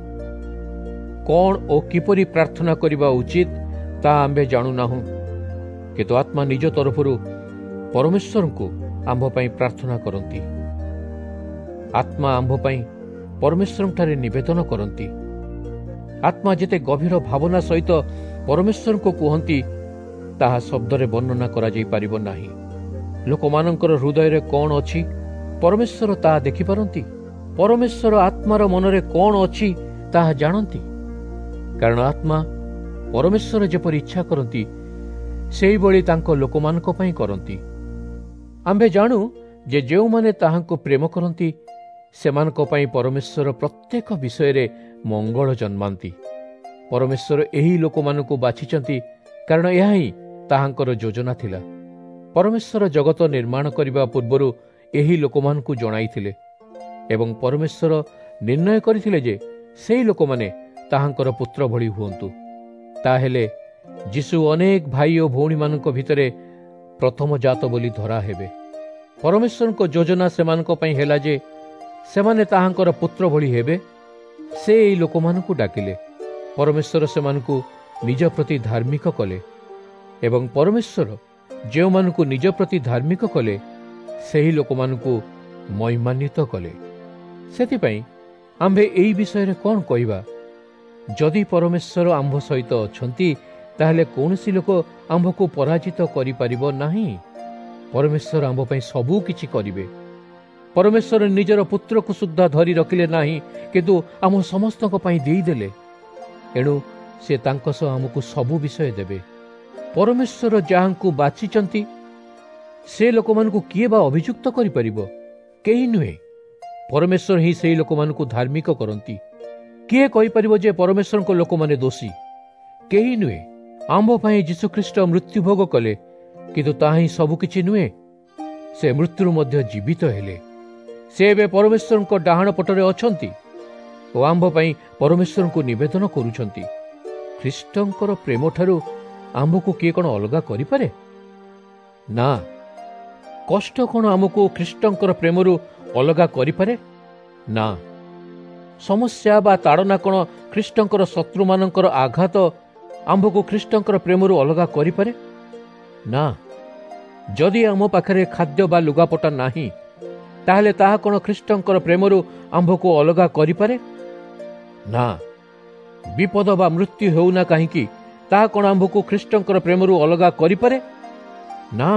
କ'ଣ ଓ କିପରି ପ୍ରାର୍ଥନା କରିବା ଉଚିତ ତାହା ଆମ୍ଭେ ଜାଣୁନାହୁଁ, କିନ୍ତୁ ଆତ୍ମା ନିଜ ତରଫରୁ ପରମେଶ୍ୱରଙ୍କୁ ଆମ୍ଭ ପାଇଁ ପ୍ରାର୍ଥନା କରନ୍ତି। ଆତ୍ମା ଆମ୍ଭ ପାଇଁ ପରମେଶ୍ୱରଙ୍କଠାରେ ନିବେଦନ କରନ୍ତି। ଆତ୍ମା ଯେତେ ଗଭୀର ଭାବନା ସହିତ ପରମେଶ୍ୱରଙ୍କୁ କୁହନ୍ତି ତାହା ଶବ୍ଦରେ ବର୍ଣ୍ଣନା କରାଯାଇପାରିବ ନାହିଁ। ଲୋକମାନଙ୍କର ହୃଦୟରେ କ'ଣ ଅଛି ପରମେଶ୍ୱର ତାହା ଦେଖିପାରନ୍ତି। ପରମେଶ୍ୱର ଆତ୍ମାର ମନରେ କ'ଣ ଅଛି ତାହା ଜାଣନ୍ତି, କାରଣ ଆତ୍ମା ପରମେଶ୍ୱର ଯେପରି ଇଚ୍ଛା କରନ୍ତି ସେହିଭଳି ତାଙ୍କ ଲୋକମାନଙ୍କ ପାଇଁ କରନ୍ତି। ଆମ୍ଭେ ଜାଣୁ ଯେ ଯେଉଁମାନେ ତାହାଙ୍କୁ ପ୍ରେମ କରନ୍ତି ସେମାନଙ୍କ ପାଇଁ ପରମେଶ୍ୱର ପ୍ରତ୍ୟେକ ବିଷୟରେ ମଙ୍ଗଳ ଜନ୍ମାନ୍ତି। ପରମେଶ୍ୱର ଏହି ଲୋକମାନଙ୍କୁ ବାଛିଛନ୍ତି କାରଣ ଏହା ହିଁ ତାହାଙ୍କର ଯୋଜନା ଥିଲା। ପରମେଶ୍ୱର ଜଗତ ନିର୍ମାଣ କରିବା ପୂର୍ବରୁ ଏହି ଲୋକମାନଙ୍କୁ ଜଣାଇଥିଲେ ଏବଂ ପରମେଶ୍ୱର ନିର୍ଣ୍ଣୟ କରିଥିଲେ ଯେ ସେହି ଲୋକମାନେ ତାହାଙ୍କର ପୁତ୍ର ଭଳି ହୁଅନ୍ତୁ। ତାହେଲେ ଯୀଶୁ ଅନେକ ଭାଇ ଓ ଭଉଣୀମାନଙ୍କ ଭିତରେ ପ୍ରଥମ ଜାତ ବୋଲି ଧରା ହେବେ। ପରମେଶ୍ୱରଙ୍କ ଯୋଜନା ସେମାନଙ୍କ ପାଇଁ ହେଲା ଯେ ସେମାନେ ତାହାଙ୍କର ପୁତ୍ର ଭଳି ହେବେ। ସେ ଏହି ଲୋକମାନଙ୍କୁ ଡାକିଲେ। ପରମେଶ୍ୱର ସେମାନଙ୍କୁ ନିଜ ପ୍ରତି ଧାର୍ମିକ କଲେ ଏବଂ ପରମେଶ୍ୱର ଯେଉଁମାନଙ୍କୁ ନିଜ ପ୍ରତି ଧାର୍ମିକ କଲେ ସେହି ଲୋକମାନଙ୍କୁ ମହିମାନ୍ୱିତ କଲେ। ସେଥିପାଇଁ ଆମ୍ଭେ ଏହି ବିଷୟରେ କ'ଣ କହିବା? ଯଦି ପରମେଶ୍ୱର ଆମ୍ଭ ସହିତ ଅଛନ୍ତି ତାହେଲେ କୌଣସି ଲୋକ ଆମ୍ଭକୁ ପରାଜିତ କରିପାରିବ ନାହିଁ। ପରମେଶ୍ୱର ଆମ୍ଭ ପାଇଁ ସବୁ କିଛି କରିବେ। ପରମେଶ୍ୱର ନିଜର ପୁତ୍ରକୁ ସୁଦ୍ଧା ଧରି ରଖିଲେ ନାହିଁ, କିନ୍ତୁ ଆମ ସମସ୍ତଙ୍କ ପାଇଁ ଦେଇଦେଲେ। ଏଣୁ ସେ ତାଙ୍କ ସହ ଆମକୁ ସବୁ ବିଷୟ ଦେବେ। ପରମେଶ୍ୱର ଯାହାଙ୍କୁ ବାଛିଛନ୍ତି ସେ ଲୋକମାନଙ୍କୁ କିଏ ବା ଅଭିଯୁକ୍ତ କରିପାରିବ? କେହି ନୁହେଁ। ପରମେଶ୍ୱର ହିଁ ସେହି ଲୋକମାନଙ୍କୁ ଧାର୍ମିକ କରନ୍ତି। କିଏ କହିପାରିବ ଯେ ପରମେଶ୍ୱରଙ୍କ ଲୋକମାନେ ଦୋଷୀ? କେହି ନୁହେଁ। ଆମ୍ଭ ପାଇଁ ଯୀଶୁଖ୍ରୀଷ୍ଟ ମୃତ୍ୟୁଭୋଗ କଲେ, କିନ୍ତୁ ତାହା ହିଁ ସବୁକିଛି ନୁହେଁ। ସେ ମୃତ୍ୟୁରୁ ମଧ୍ୟ ଜୀବିତ ହେଲେ। ସେ ଏବେ ପରମେଶ୍ୱରଙ୍କ ଡାହାଣ ପଟରେ ଅଛନ୍ତି ଓ ଆମ୍ଭ ପାଇଁ ପରମେଶ୍ୱରଙ୍କୁ ନିବେଦନ କରୁଛନ୍ତି। ଖ୍ରୀଷ୍ଟଙ୍କର ପ୍ରେମଠାରୁ ଆମ୍ଭକୁ କିଏ କ'ଣ ଅଲଗା କରିପାରେ? ନା। କଷ୍ଟ କ'ଣ ଆମକୁ ଖ୍ରୀଷ୍ଟଙ୍କର ପ୍ରେମରୁ ଅଲଗା କରିପାରେ? ନା। ସମସ୍ୟା ବା ତାଡ଼ନା କ'ଣ ଖ୍ରୀଷ୍ଟଙ୍କର ଶତ୍ରୁମାନଙ୍କର ଆଘାତ ଆମ୍ଭକୁ ଖ୍ରୀଷ୍ଟଙ୍କର ପ୍ରେମରୁ ଅଲଗା କରିପାରେ? ନା। ଯଦି ଆମ ପାଖରେ ଖାଦ୍ୟ ବା ଲୁଗାପଟା ନାହିଁ ତାହେଲେ ତାହା କ'ଣ ଖ୍ରୀଷ୍ଟଙ୍କର ପ୍ରେମରୁ ଆମ୍ଭକୁ ଅଲଗା କରିପାରେ? ନା। ବିପଦ ବା ମୃତ୍ୟୁ ହେଉନା କାହିଁକି ତାହା କ'ଣ ଆମ୍ଭକୁ ଖ୍ରୀଷ୍ଟଙ୍କର ପ୍ରେମରୁ ଅଲଗା କରିପାରେ? ନା।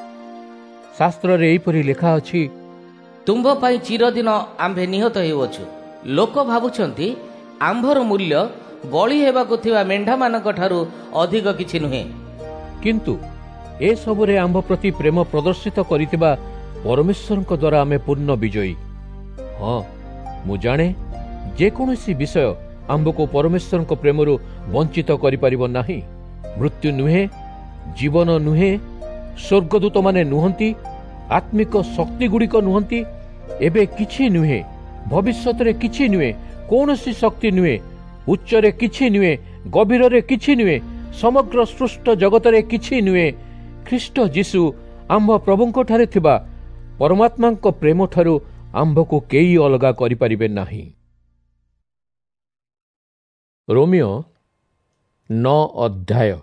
ଶାସ୍ତ୍ରରେ ଏହିପରି ଲେଖା ଅଛି, ତୁମ୍ଭ ପାଇଁ ଚିରଦିନ ଆମ୍ଭେ ନିହତ ହେଉଅଛୁ। ଲୋକ ଭାବୁଛନ୍ତି ଆମ୍ଭର ମୂଲ୍ୟ ବଳି ହେବାକୁ ଥିବା ମେଣ୍ଢାମାନଙ୍କ ଠାରୁ ଅଧିକ କିଛି ନୁହେଁ। କିନ୍ତୁ ଏସବୁରେ ଆମ୍ଭ ପ୍ରତି ପ୍ରେମ ପ୍ରଦର୍ଶିତ କରିଥିବା ପରମେଶ୍ୱରଙ୍କ ଦ୍ୱାରା ଆମେ ପୂର୍ଣ୍ଣ ବିଜୟୀ। ହଁ, ମୁଁ ଜାଣେ ଯେକୌଣସି ବିଷୟ ଆମ୍ଭକୁ ପରମେଶ୍ୱରଙ୍କ ପ୍ରେମରୁ ବଞ୍ଚିତ କରିପାରିବ ନାହିଁ। ମୃତ୍ୟୁ ନୁହେଁ, ଜୀବନ ନୁହେଁ, ସ୍ୱର୍ଗଦୂତମାନେ ନୁହନ୍ତି, ଆତ୍ମିକ ଶକ୍ତିଗୁଡ଼ିକ ନୁହନ୍ତି, ଏବେ କିଛି ନୁହେଁ, ଭବିଷ୍ୟତରେ କିଛି ନୁହେଁ, କୌଣସି ଶକ୍ତି ନୁହେଁ, ଉଚ୍ଚରେ କିଛି ନୁହେଁ, ଗଭୀରରେ କିଛି ନୁହେଁ, ସମଗ୍ର ସୃଷ୍ଟ ଜଗତରେ କିଛି ନୁହେଁ। ଖ୍ରୀଷ୍ଟ ଯୀଶୁ ଆମ୍ଭ ପ୍ରଭୁଙ୍କଠାରେ ଥିବା ପରମାତ୍ମାଙ୍କ ପ୍ରେମଠାରୁ ଆମ୍ଭକୁ କେହି ଅଲଗା କରିପାରିବେ ନାହିଁ। ରୋମିଓ ନଅ ଅଧ୍ୟାୟ।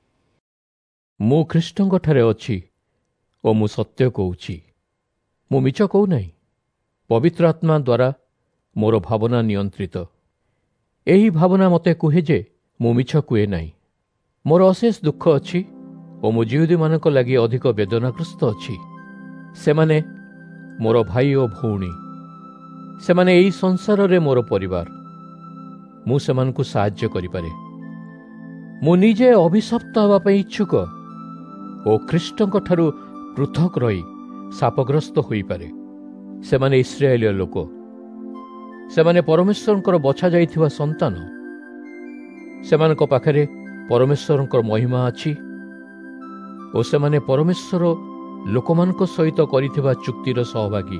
ମୁଁ ଖ୍ରୀଷ୍ଟଙ୍କଠାରେ ଅଛି ଓ ମୁଁ ସତ୍ୟ କହୁଛି, ମୁଁ ମିଛ କହୁନାହିଁ। ପବିତ୍ର ଆତ୍ମା ଦ୍ୱାରା ମୋର ଭାବନା ନିୟନ୍ତ୍ରିତ। ଏହି ଭାବନା ମୋତେ କୁହେ ଯେ ମୁଁ ମିଛ କୁହେ ନାହିଁ। ମୋର ଅଶେଷ ଦୁଃଖ ଅଛି ଓ ମୁଁ ଜିହୁଦୀମାନଙ୍କ ଲାଗି ଅଧିକ ବେଦନାଗ୍ରସ୍ତ ଅଛି। ସେମାନେ ମୋର ଭାଇ ଓ ଭଉଣୀ, ସେମାନେ ଏହି ସଂସାରରେ ମୋର ପରିବାର। ମୁଁ ସେମାନଙ୍କୁ ସାହାଯ୍ୟ କରିପାରେ। ମୁଁ ନିଜେ ଅଭିଶପ୍ତ ହେବା ପାଇଁ ଇଚ୍ଛୁକ ଓ ଖ୍ରୀଷ୍ଟଙ୍କଠାରୁ ପୃଥକ ରହି ଶାପଗ୍ରସ୍ତ ହୋଇପାରେ। ସେମାନେ ଇସ୍ରାଏଲୀୟ ଲୋକ, ସେମାନେ ପରମେଶ୍ୱରଙ୍କର ବଛା ଯାଇଥିବା ସନ୍ତାନ। ସେମାନଙ୍କ ପାଖରେ ପରମେଶ୍ୱରଙ୍କର ମହିମା ଅଛି ଓ ସେମାନେ ପରମେଶ୍ୱର ଲୋକମାନଙ୍କ ସହିତ କରିଥିବା ଚୁକ୍ତିର ସହଭାଗୀ।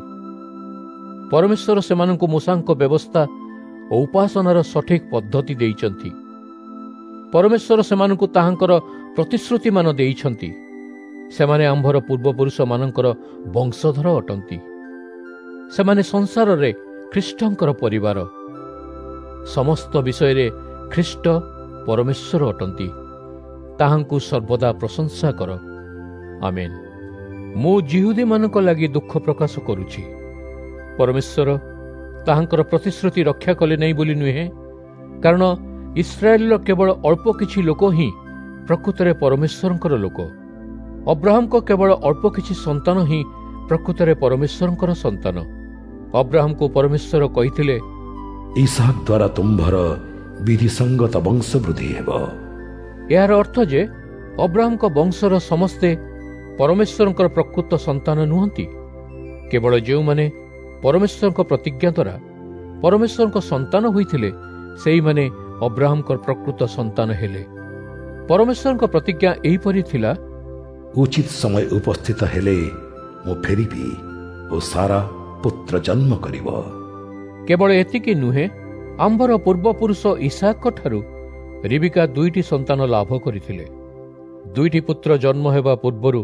ପରମେଶ୍ୱର ସେମାନଙ୍କୁ ମୂଷାଙ୍କ ବ୍ୟବସ୍ଥା ଓ ଉପାସନାର ସଠିକ୍ ପଦ୍ଧତି ଦେଇଛନ୍ତି। ପରମେଶ୍ୱର ସେମାନଙ୍କୁ ତାହାଙ୍କର ପ୍ରତିଶ୍ରୁତିମାନ ଦେଇଛନ୍ତି। ସେମାନେ ଆମ୍ଭର ପୂର୍ବପୁରୁଷମାନଙ୍କର ବଂଶଧର ଅଟନ୍ତି। ସେମାନେ ସଂସାରରେ ଖ୍ରୀଷ୍ଟଙ୍କର ପରିବାର। ସମସ୍ତ ବିଷୟରେ ଖ୍ରୀଷ୍ଟ ପରମେଶ୍ୱର ଅଟନ୍ତି। ତାହାଙ୍କୁ ସର୍ବଦା ପ୍ରଶଂସା କର। ଆମେନ୍। ମୁଁ ଜିହୁଦୀମାନଙ୍କ ଲାଗି ଦୁଃଖ ପ୍ରକାଶ କରୁଛି। ପରମେଶ୍ୱର ତାହାଙ୍କର ପ୍ରତିଶ୍ରୁତି ରକ୍ଷା କଲେ ନାହିଁ ବୋଲି ନୁହେଁ, କାରଣ ଇସ୍ରାଏଲର କେବଳ ଅଳ୍ପ କିଛି ଲୋକ ହିଁ ପ୍ରକୃତରେ ପରମେଶ୍ୱରଙ୍କର ଲୋକ। ଅବ୍ରାହମଙ୍କ କେବଳ ଅଳ୍ପ କିଛି ସନ୍ତାନ ହିଁ ପ୍ରକୃତରେ ପରମେଶ୍ୱରଙ୍କର ସନ୍ତାନ। ଅବ୍ରାହମକୁ ପରମେଶ୍ୱର କହିଥିଲେ, ଇସାକ ଦ୍ୱାରା ତୁମ୍ଭର ବିଧିସଙ୍ଗତ ବଂଶ ବୃଦ୍ଧି ହେବ। ଏହାର ଅର୍ଥ ଯେ ଅବ୍ରାହମଙ୍କ ବଂଶର ସମସ୍ତେ ପରମେଶ୍ୱରଙ୍କର ପ୍ରକୃତ ସନ୍ତାନ ନୁହନ୍ତି। କେବଳ ଯେଉଁମାନେ ପରମେଶ୍ୱରଙ୍କ ପ୍ରତିଜ୍ଞା ଦ୍ୱାରା ପରମେଶ୍ୱରଙ୍କ ସନ୍ତାନ ହୋଇଥିଲେ, ସେଇମାନେ ଅବ୍ରାହମଙ୍କର ପ୍ରକୃତ ସନ୍ତାନ ହେଲେ। ପରମେଶ୍ୱରଙ୍କ ପ୍ରତିଜ୍ଞା ଏହିପରି ଥିଲା, ଉଚିତ ସମୟ ଉପସ୍ଥିତ ହେଲେ ମୁଁ ଫେରିବି ଓ ସାରା ପୁତ୍ର ଜନ୍ମ କରିବ। କେବଳ ଏତିକି ନୁହେଁ, ଆମ୍ଭର ପୂର୍ବପୁରୁଷ ଇସାକଠାରୁ ରିବିକା ଦୁଇଟି ସନ୍ତାନ ଲାଭ କରିଥିଲେ। ଦୁଇଟି ପୁତ୍ର ଜନ୍ମ ହେବା ପୂର୍ବରୁ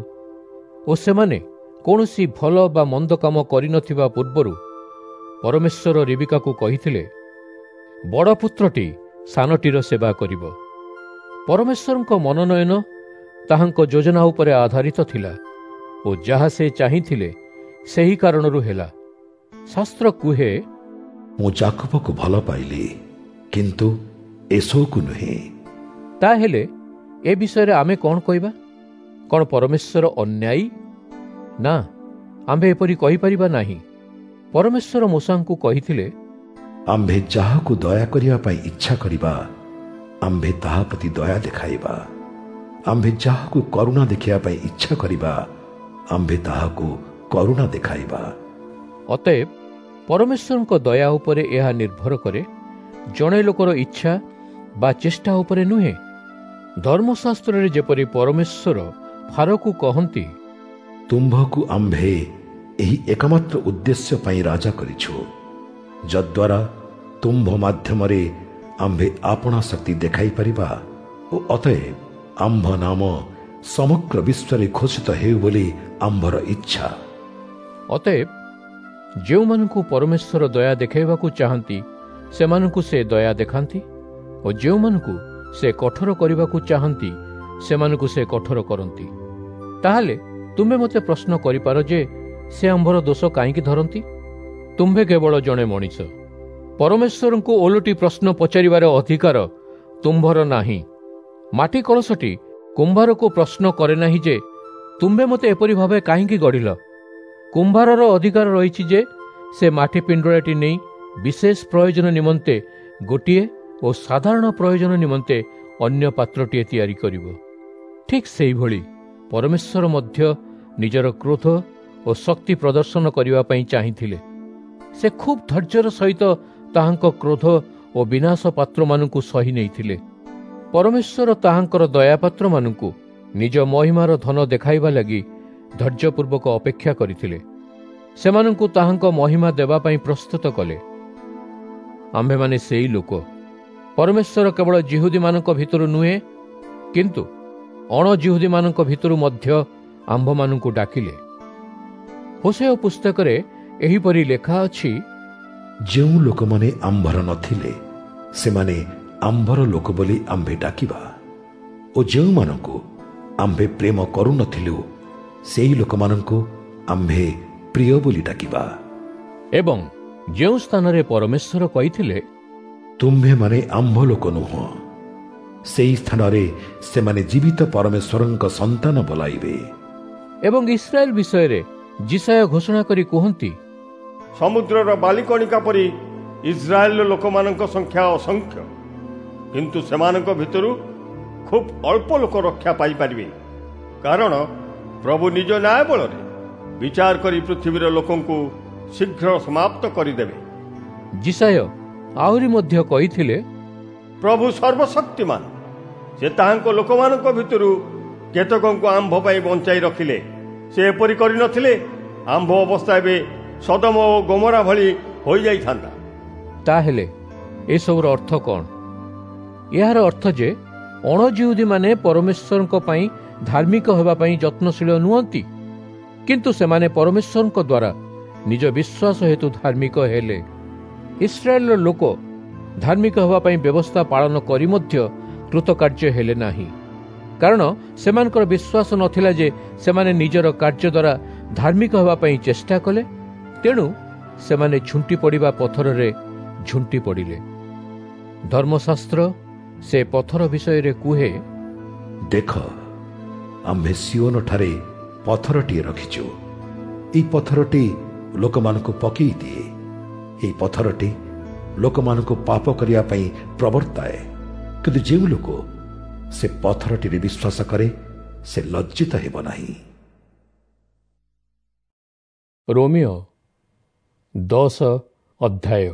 ଓ ସେମାନେ କୌଣସି ଭଲ ବା ମନ୍ଦ କାମ କରିନଥିବା ପୂର୍ବରୁ ପରମେଶ୍ୱର ରିବିକାକୁ କହିଥିଲେ, ବଡ଼ ପୁତ୍ରଟି ସାନଟିର ସେବା କରିବ। ପରମେଶ୍ୱରଙ୍କ ମନୋନୟନ ତାହାଙ୍କ ଯୋଜନା ଉପରେ ଆଧାରିତ ଥିଲା ଓ ଯାହା ସେ ଚାହିଁଥିଲେ ସେହି କାରଣରୁ ହେଲା। ଶାସ୍ତ୍ର କୁହେ, ମୁଁ ଯାକୋବକୁ ଭଲ ପାଇଲି, କିନ୍ତୁ ଏସୋକୁ ନୁହେଁ। ତାହେଲେ ଏ ବିଷୟରେ ଆମେ କ'ଣ କହିବା? କ'ଣ ପରମେଶ୍ୱର ଅନ୍ୟାୟୀ? ନା, ଆମ୍ଭେ ଏପରି କହିପାରିବା ନାହିଁ। ପରମେଶ୍ୱର ମୂଷାଙ୍କୁ କହିଥିଲେ, ଆମ୍ଭେ ଯାହାକୁ ଦୟା କରିବା ପାଇଁ ଇଚ୍ଛା କରିବା, ଆମ୍ଭେ ତାହା ପ୍ରତି ଦୟା ଦେଖାଇବା। ଆମ୍ଭେ ଯାହାକୁ କରୁଣା ଦେଖିବା ପାଇଁ ଇଚ୍ଛା କରିବା, ଆମ୍ଭେ ତାହାକୁ କରୁଣା ଦେଖାଇବା। ଅତଏବ ପରମେଶ୍ୱରଙ୍କ ଦୟା ଉପରେ ଏହା ନିର୍ଭର କରେ, ଜଣେ ଲୋକର ଇଚ୍ଛା ବା ଚେଷ୍ଟା ଉପରେ ନୁହେଁ। ଧର୍ମଶାସ୍ତ୍ରରେ ଯେପରି ପରମେଶ୍ୱର ଫାରୋକୁ କହନ୍ତି, ତୁମ୍ଭକୁ ଆମ୍ଭେ ଏହି ଏକମାତ୍ର ଉଦ୍ଦେଶ୍ୟ ପାଇଁ ରାଜା କରିଛୁ, ଯଦ୍ୱାରା ତୁମ୍ଭ ମାଧ୍ୟମରେ ଆମ୍ଭେ ଆପଣା ଶକ୍ତି ଦେଖାଇ ପାରିବା ଓ ଅତଏବ ଆମ୍ଭ ନାମ ସମଗ୍ର ବିଶ୍ୱରେ ଘୋଷିତ ହେଉ ବୋଲି ଆମ୍ଭର ଇଚ୍ଛା। ଅତଏବ ଯେଉଁମାନଙ୍କୁ ପରମେଶ୍ୱର ଦୟା ଦେଖାଇବାକୁ ଚାହାନ୍ତି, ସେମାନଙ୍କୁ ସେ ଦୟା ଦେଖାନ୍ତି ଓ ଯେଉଁମାନଙ୍କୁ ସେ କଠୋର କରିବାକୁ ଚାହାନ୍ତି, ସେମାନଙ୍କୁ ସେ କଠୋର କରନ୍ତି। ତାହେଲେ ତୁମେ ମୋତେ ପ୍ରଶ୍ନ କରିପାର ଯେ ସେ ଆମ୍ଭର ଦୋଷ କାହିଁକି ଧରନ୍ତି? ତୁମ୍ଭେ କେବଳ ଜଣେ ମଣିଷ। ପରମେଶ୍ୱରଙ୍କୁ ଓଲଟି ପ୍ରଶ୍ନ ପଚାରିବାର ଅଧିକାର ତୁମ୍ଭର ନାହିଁ। ମାଟି କଳସଟି କୁମ୍ଭାରକୁ ପ୍ରଶ୍ନ କରେ ନାହିଁ ଯେ ତୁମ୍ଭେ ମୋତେ ଏପରି ଭାବେ କାହିଁକି ଗଢ଼ିଲ। କୁମ୍ଭାରର ଅଧିକାର ରହିଛି ଯେ ସେ ମାଟି ପିଣ୍ଡୁଳାଟି ନେଇ ବିଶେଷ ପ୍ରୟୋଜନ ନିମନ୍ତେ ଗୋଟିଏ ଓ ସାଧାରଣ ପ୍ରୟୋଜନ ନିମନ୍ତେ ଅନ୍ୟ ପାତ୍ରଟିଏ ତିଆରି କରିବ। ଠିକ୍ ସେହିଭଳି ପରମେଶ୍ୱର ମଧ୍ୟ ନିଜର କ୍ରୋଧ ଓ ଶକ୍ତି ପ୍ରଦର୍ଶନ କରିବା ପାଇଁ ଚାହିଁଥିଲେ। ସେ ଖୁବ୍ ଧୈର୍ଯ୍ୟର ସହିତ ତାହାଙ୍କ କ୍ରୋଧ ଓ ବିନାଶ ପାତ୍ରମାନଙ୍କୁ ସହି ନେଇଥିଲେ। ପରମେଶ୍ୱର ତାହାଙ୍କର ଦୟାପାତ୍ରମାନଙ୍କୁ ନିଜ ମହିମାର ଧନ ଦେଖାଇବା ଲାଗି ଧୈର୍ଯ୍ୟପୂର୍ବକ ଅପେକ୍ଷା କରିଥିଲେ। ସେମାନଙ୍କୁ ତାହାଙ୍କ ମହିମା ଦେବା ପାଇଁ ପ୍ରସ୍ତୁତ କଲେ। ଆମ୍ଭେମାନେ ସେହି ଲୋକ ପରମେଶ୍ୱର କେବଳ ଜିହୁଦୀମାନଙ୍କ ଭିତରୁ ନୁହେଁ, କିନ୍ତୁ ଅଣ ଜିହୁଦୀମାନଙ୍କ ଭିତରୁ ମଧ୍ୟ ଆମ୍ଭମାନଙ୍କୁ ଡାକିଲେ। ହୋସେୟ ପୁସ୍ତକରେ ଏହିପରି ଲେଖା ଅଛି, ଯେଉଁ ଲୋକମାନେ ଆମ୍ଭର ନଥିଲେ ସେମାନେ ଆମ୍ଭର ଲୋକ ବୋଲି ଆମ୍ଭେ ଡାକିବା, ଓ ଯେଉଁମାନଙ୍କୁ ଆମ୍ଭେ ପ୍ରେମ କରୁନଥିଲୁ ସେହି ଲୋକମାନଙ୍କୁ ଆମ୍ଭେ ପ୍ରିୟ ବୋଲି ଡାକିବା। ଏବଂ ଯେଉଁ ସ୍ଥାନରେ ପରମେଶ୍ୱର କହିଥିଲେ, ତୁମ୍ଭେମାନେ ଆମ୍ଭ ଲୋକ ନୁହଁ, ସେହି ସ୍ଥାନରେ ସେମାନେ ଜୀବିତ ପରମେଶ୍ୱରଙ୍କ ସନ୍ତାନ ବୋଲାଇବେ। ଏବଂ ଇସ୍ରାଏଲ ବିଷୟରେ ଯିଶାୟ ଘୋଷଣା କରି କୁହନ୍ତି, ସମୁଦ୍ରର ବାଲିକଣିକା ପରି ଇସ୍ରାଏଲର ଲୋକମାନଙ୍କ ସଂଖ୍ୟା ଅସଂଖ୍ୟ, କିନ୍ତୁ ସେମାନଙ୍କ ଭିତରୁ ଖୁବ୍ ଅଳ୍ପ ଲୋକ ରକ୍ଷା ପାଇପାରିବେ, କାରଣ ପ୍ରଭୁ ନିଜ ନ୍ୟାୟ ବଳରେ ବିଚାର କରି ପୃଥିବୀର ଲୋକଙ୍କୁ ଶୀଘ୍ର ସମାପ୍ତ କରିଦେବେ। ଯିଶାୟ ଆହୁରି ମଧ୍ୟ କହିଥିଲେ, ପ୍ରଭୁ ସର୍ବଶକ୍ତିମାନ, ସେ ତାହାଙ୍କ ଲୋକମାନଙ୍କ ଭିତରୁ କେତେକଙ୍କୁ ଆମ୍ଭ ପାଇଁ ବଞ୍ଚାଇ ରଖିଲେ। ସେ ଏପରି କରିନଥିଲେ, ଆମ୍ଭ ଅବସ୍ଥା ଏବେ ସଦମ ଓ ଗୋମରା ଭଳି ହୋଇଯାଇଥାନ୍ତା। ତାହେଲେ ଏସବୁର ଅର୍ଥ କ'ଣ? ଏହାର ଅର୍ଥ ଯେ ଅଣଜିହୁଦୀମାନେ ପରମେଶ୍ୱରଙ୍କ ପାଇଁ ଧାର୍ମିକ ହେବା ପାଇଁ ଯତ୍ନଶୀଳ ନୁହନ୍ତି, କିନ୍ତୁ ସେମାନେ ପରମେଶ୍ୱରଙ୍କ ଦ୍ୱାରା ନିଜ ବିଶ୍ୱାସ ହେତୁ ଧାର୍ମିକ ହେଲେ। ଇସ୍ରାଏଲର ଲୋକ ଧାର୍ମିକ ହେବା ପାଇଁ ବ୍ୟବସ୍ଥା ପାଳନ କରି ମଧ୍ୟ କୃତକାର୍ଯ୍ୟ ହେଲେ ନାହିଁ, କାରଣ ସେମାନଙ୍କର ବିଶ୍ୱାସ ନଥିଲା ଯେ ସେମାନେ ନିଜର କାର୍ଯ୍ୟ ଦ୍ୱାରା ଧାର୍ମିକ ହେବା ପାଇଁ ଚେଷ୍ଟା କଲେ। ତେଣୁ ସେମାନେ ଝୁଣ୍ଟି ପଡ଼ିବା ପଥରରେ ଝୁଣ୍ଟି ପଡ଼ିଲେ। ଧର୍ମଶାସ୍ତ୍ର ସେ ପଥର ବିଷୟରେ କୁହେ, ଦେଖ, ଆମ୍ଭେ ସିଓନଠାରେ ପଥରଟିଏ ରଖିଛୁ। ଏହି ପଥରଟି ଲୋକମାନଙ୍କୁ ପକେଇ ଦିଏ। ଏହି ପଥରଟି ଲୋକମାନଙ୍କୁ ପାପ କରିବା ପାଇଁ ପ୍ରବର୍ତ୍ତାଏ, କିନ୍ତୁ ଯେଉଁ ଲୋକ ସେ ପଥରଟିରେ ବିଶ୍ୱାସ କରେ ସେ ଲଜ୍ଜିତ ହେବ ନାହିଁ। ରୋମିଓ ଦଶ ଅଧ୍ୟାୟ।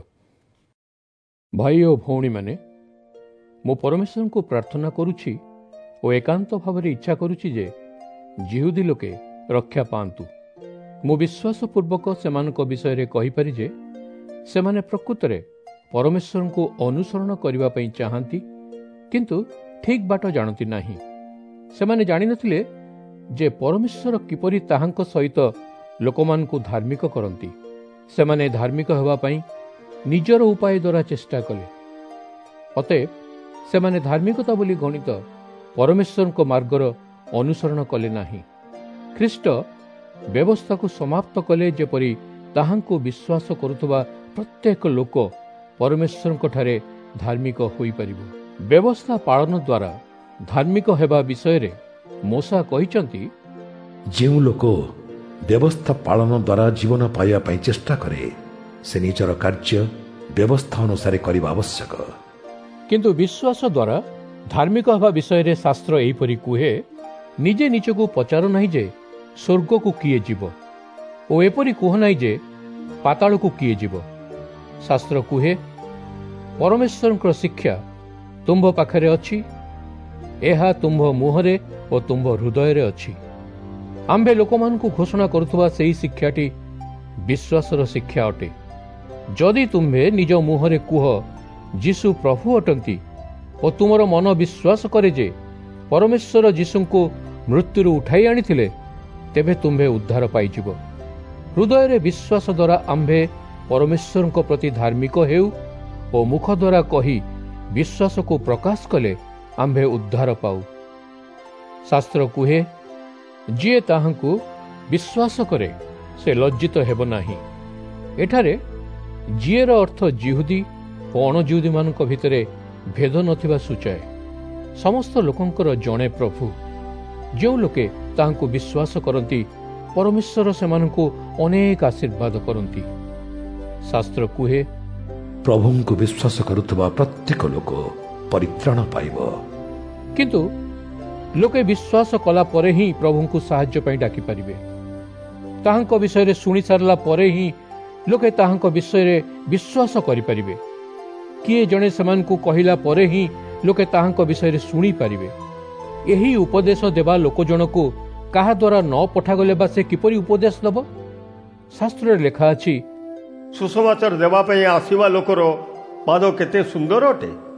ଭାଇ ଓ ଭଉଣୀମାନେ, ମୁଁ ପରମେଶ୍ୱରଙ୍କୁ ପ୍ରାର୍ଥନା କରୁଛି ଓ ଏକାନ୍ତ ଭାବରେ ଇଚ୍ଛା କରୁଛି ଯେ ଜିହୁଦୀ ଲୋକେ ରକ୍ଷା ପାଆନ୍ତୁ। ମୁଁ ବିଶ୍ୱାସପୂର୍ବକ ସେମାନଙ୍କ ବିଷୟରେ କହିପାରି ଯେ ସେମାନେ ପ୍ରକୃତରେ ପରମେଶ୍ୱରଙ୍କୁ ଅନୁସରଣ କରିବା ପାଇଁ ଚାହାନ୍ତି, କିନ୍ତୁ ଠିକ୍ ବାଟ ଜାଣନ୍ତି ନାହିଁ। ସେମାନେ ଜାଣିନଥିଲେ ଯେ ପରମେଶ୍ୱର କିପରି ତାହାଙ୍କ ସହିତ ଲୋକମାନଙ୍କୁ ଧାର୍ମିକ କରନ୍ତି। ସେମାନେ ଧାର୍ମିକ ହେବା ପାଇଁ ନିଜର ଉପାୟ ଦ୍ୱାରା ଚେଷ୍ଟା କଲେ। ଅତଏବ ସେମାନେ ଧାର୍ମିକତା ବୋଲି ଗଣିତ ପରମେଶ୍ୱରଙ୍କ ମାର୍ଗର ଅନୁସରଣ କଲେ ନାହିଁ। ଖ୍ରୀଷ୍ଟ ବ୍ୟବସ୍ଥାକୁ ସମାପ୍ତ କଲେ, ଯେପରି ତାହାଙ୍କୁ ବିଶ୍ୱାସ କରୁଥିବା ପ୍ରତ୍ୟେକ ଲୋକ ପରମେଶ୍ୱରଙ୍କଠାରେ ଧାର୍ମିକ ହୋଇପାରିବ। ବ୍ୟବସ୍ଥା ପାଳନ ଦ୍ୱାରା ଧାର୍ମିକ ହେବା ବିଷୟରେ ମୋଶା କହିଛନ୍ତି, ଯେଉଁ ଲୋକ ବ୍ୟବସ୍ଥା ପାଳନ ଦ୍ୱାରା ଜୀବନ ପାଇବା ପାଇଁ ଚେଷ୍ଟା କରେ ସେ ନିଜର କାର୍ଯ୍ୟ ବ୍ୟବସ୍ଥା ଅନୁସାରେ କରିବା ଆବଶ୍ୟକ। କିନ୍ତୁ ବିଶ୍ୱାସ ଦ୍ୱାରା ଧାର୍ମିକ ହେବା ବିଷୟରେ ଶାସ୍ତ୍ର ଏହିପରି କୁହେ, ନିଜେ ନିଜକୁ ପଚାର ନାହିଁ ଯେ ସ୍ୱର୍ଗକୁ କିଏ ଯିବ, ଓ ଏପରି କୁହ ନାହିଁ ଯେ ପାତାଳକୁ କିଏ ଯିବ। ଶାସ୍ତ୍ର କୁହେ, ପରମେଶ୍ୱରଙ୍କର ଶିକ୍ଷା ତୁମ୍ଭ ପାଖରେ ଅଛି, ଏହା ତୁମ୍ଭ ମୁହଁରେ ଓ ତୁମ୍ଭ ହୃଦୟରେ ଅଛି। ଆମ୍ଭେ ଲୋକମାନଙ୍କୁ ଘୋଷଣା କରୁଥିବା ସେହି ଶିକ୍ଷାଟି ବିଶ୍ୱାସର ଶିକ୍ଷା ଅଟେ। ଯଦି ତୁମ୍ଭେ ନିଜ ମୁହଁରେ କୁହ ଯୀଶୁ ପ୍ରଭୁ ଅଟନ୍ତି ଓ ତୁମର ମନ ବିଶ୍ୱାସ କରେ ଯେ ପରମେଶ୍ୱର ଯୀଶୁଙ୍କୁ ମୃତ୍ୟୁରୁ ଉଠାଇ ଆଣିଥିଲେ, ତେବେ ତୁମ୍ଭେ ଉଦ୍ଧାର ପାଇଯିବ। ହୃଦୟରେ ବିଶ୍ୱାସ ଦ୍ୱାରା ଆମ୍ଭେ ପରମେଶ୍ୱରଙ୍କ ପ୍ରତି ଧାର୍ମିକ ହେଉ ଓ ମୁଖ ଦ୍ୱାରା କହି ବିଶ୍ୱାସକୁ ପ୍ରକାଶ କଲେ ଆମ୍ଭେ ଉଦ୍ଧାର ପାଉ। ଶାସ୍ତ୍ର କୁହେ, ଯିଏ ତାହାଙ୍କୁ ବିଶ୍ୱାସ କରେ ସେ ଲଜ୍ଜିତ ହେବ ନାହିଁ। ଏଠାରେ ଯିଏର ଅର୍ଥ ଜିହୁଦୀ ଓ ଅଣଜିହୁଦୀମାନଙ୍କ ଭିତରେ ଭେଦ ନଥିବା ସୂଚାଏ। ସମସ୍ତ ଲୋକଙ୍କର ଜଣେ ପ୍ରଭୁ। ଯେଉଁ ଲୋକେ ତାହାଙ୍କୁ ବିଶ୍ୱାସ କରନ୍ତି, ପରମେଶ୍ୱର ସେମାନଙ୍କୁ ଅନେକ ଆଶୀର୍ବାଦ କରନ୍ତି। ଶାସ୍ତ୍ର କୁହେ, ପ୍ରଭୁଙ୍କୁ ବିଶ୍ୱାସ କରୁଥିବା ପ୍ରତ୍ୟେକ ଲୋକ ପରିତ୍ରାଣ ପାଇବ। କିନ୍ତୁ ଲୋକେ ବିଶ୍ୱାସ କଲା ପରେ ହିଁ ପ୍ରଭୁଙ୍କୁ ସାହାଯ୍ୟ ପାଇଁ ଡାକିପାରିବେ। ତାହାଙ୍କ ବିଷୟରେ ଶୁଣି ସାରିଲା ପରେ ହିଁ ଲୋକେ ତାହାଙ୍କ ବିଷୟରେ ବିଶ୍ୱାସ କରିପାରିବେ। କିଏ ଜଣେ ସେମାନଙ୍କୁ କହିଲା ପରେ ହିଁ ଲୋକେ ତାହାଙ୍କ ବିଷୟରେ ଶୁଣିପାରିବେ। ଏହି ଉପଦେଶ ଦେବା ଲୋକ ଜଣକୁ କାହା ଦ୍ୱାରା ନ ପଠାଗଲେ ବା ସେ କିପରି ଉପଦେଶ ଦେବ? ଶାସ୍ତ୍ରରେ ଲେଖା ଅଛି, ସୁସମାଚାର ଦେବା ପାଇଁ ଆସିବା ଲୋକର ପାଦ କେତେ ସୁନ୍ଦର ଅଟେ।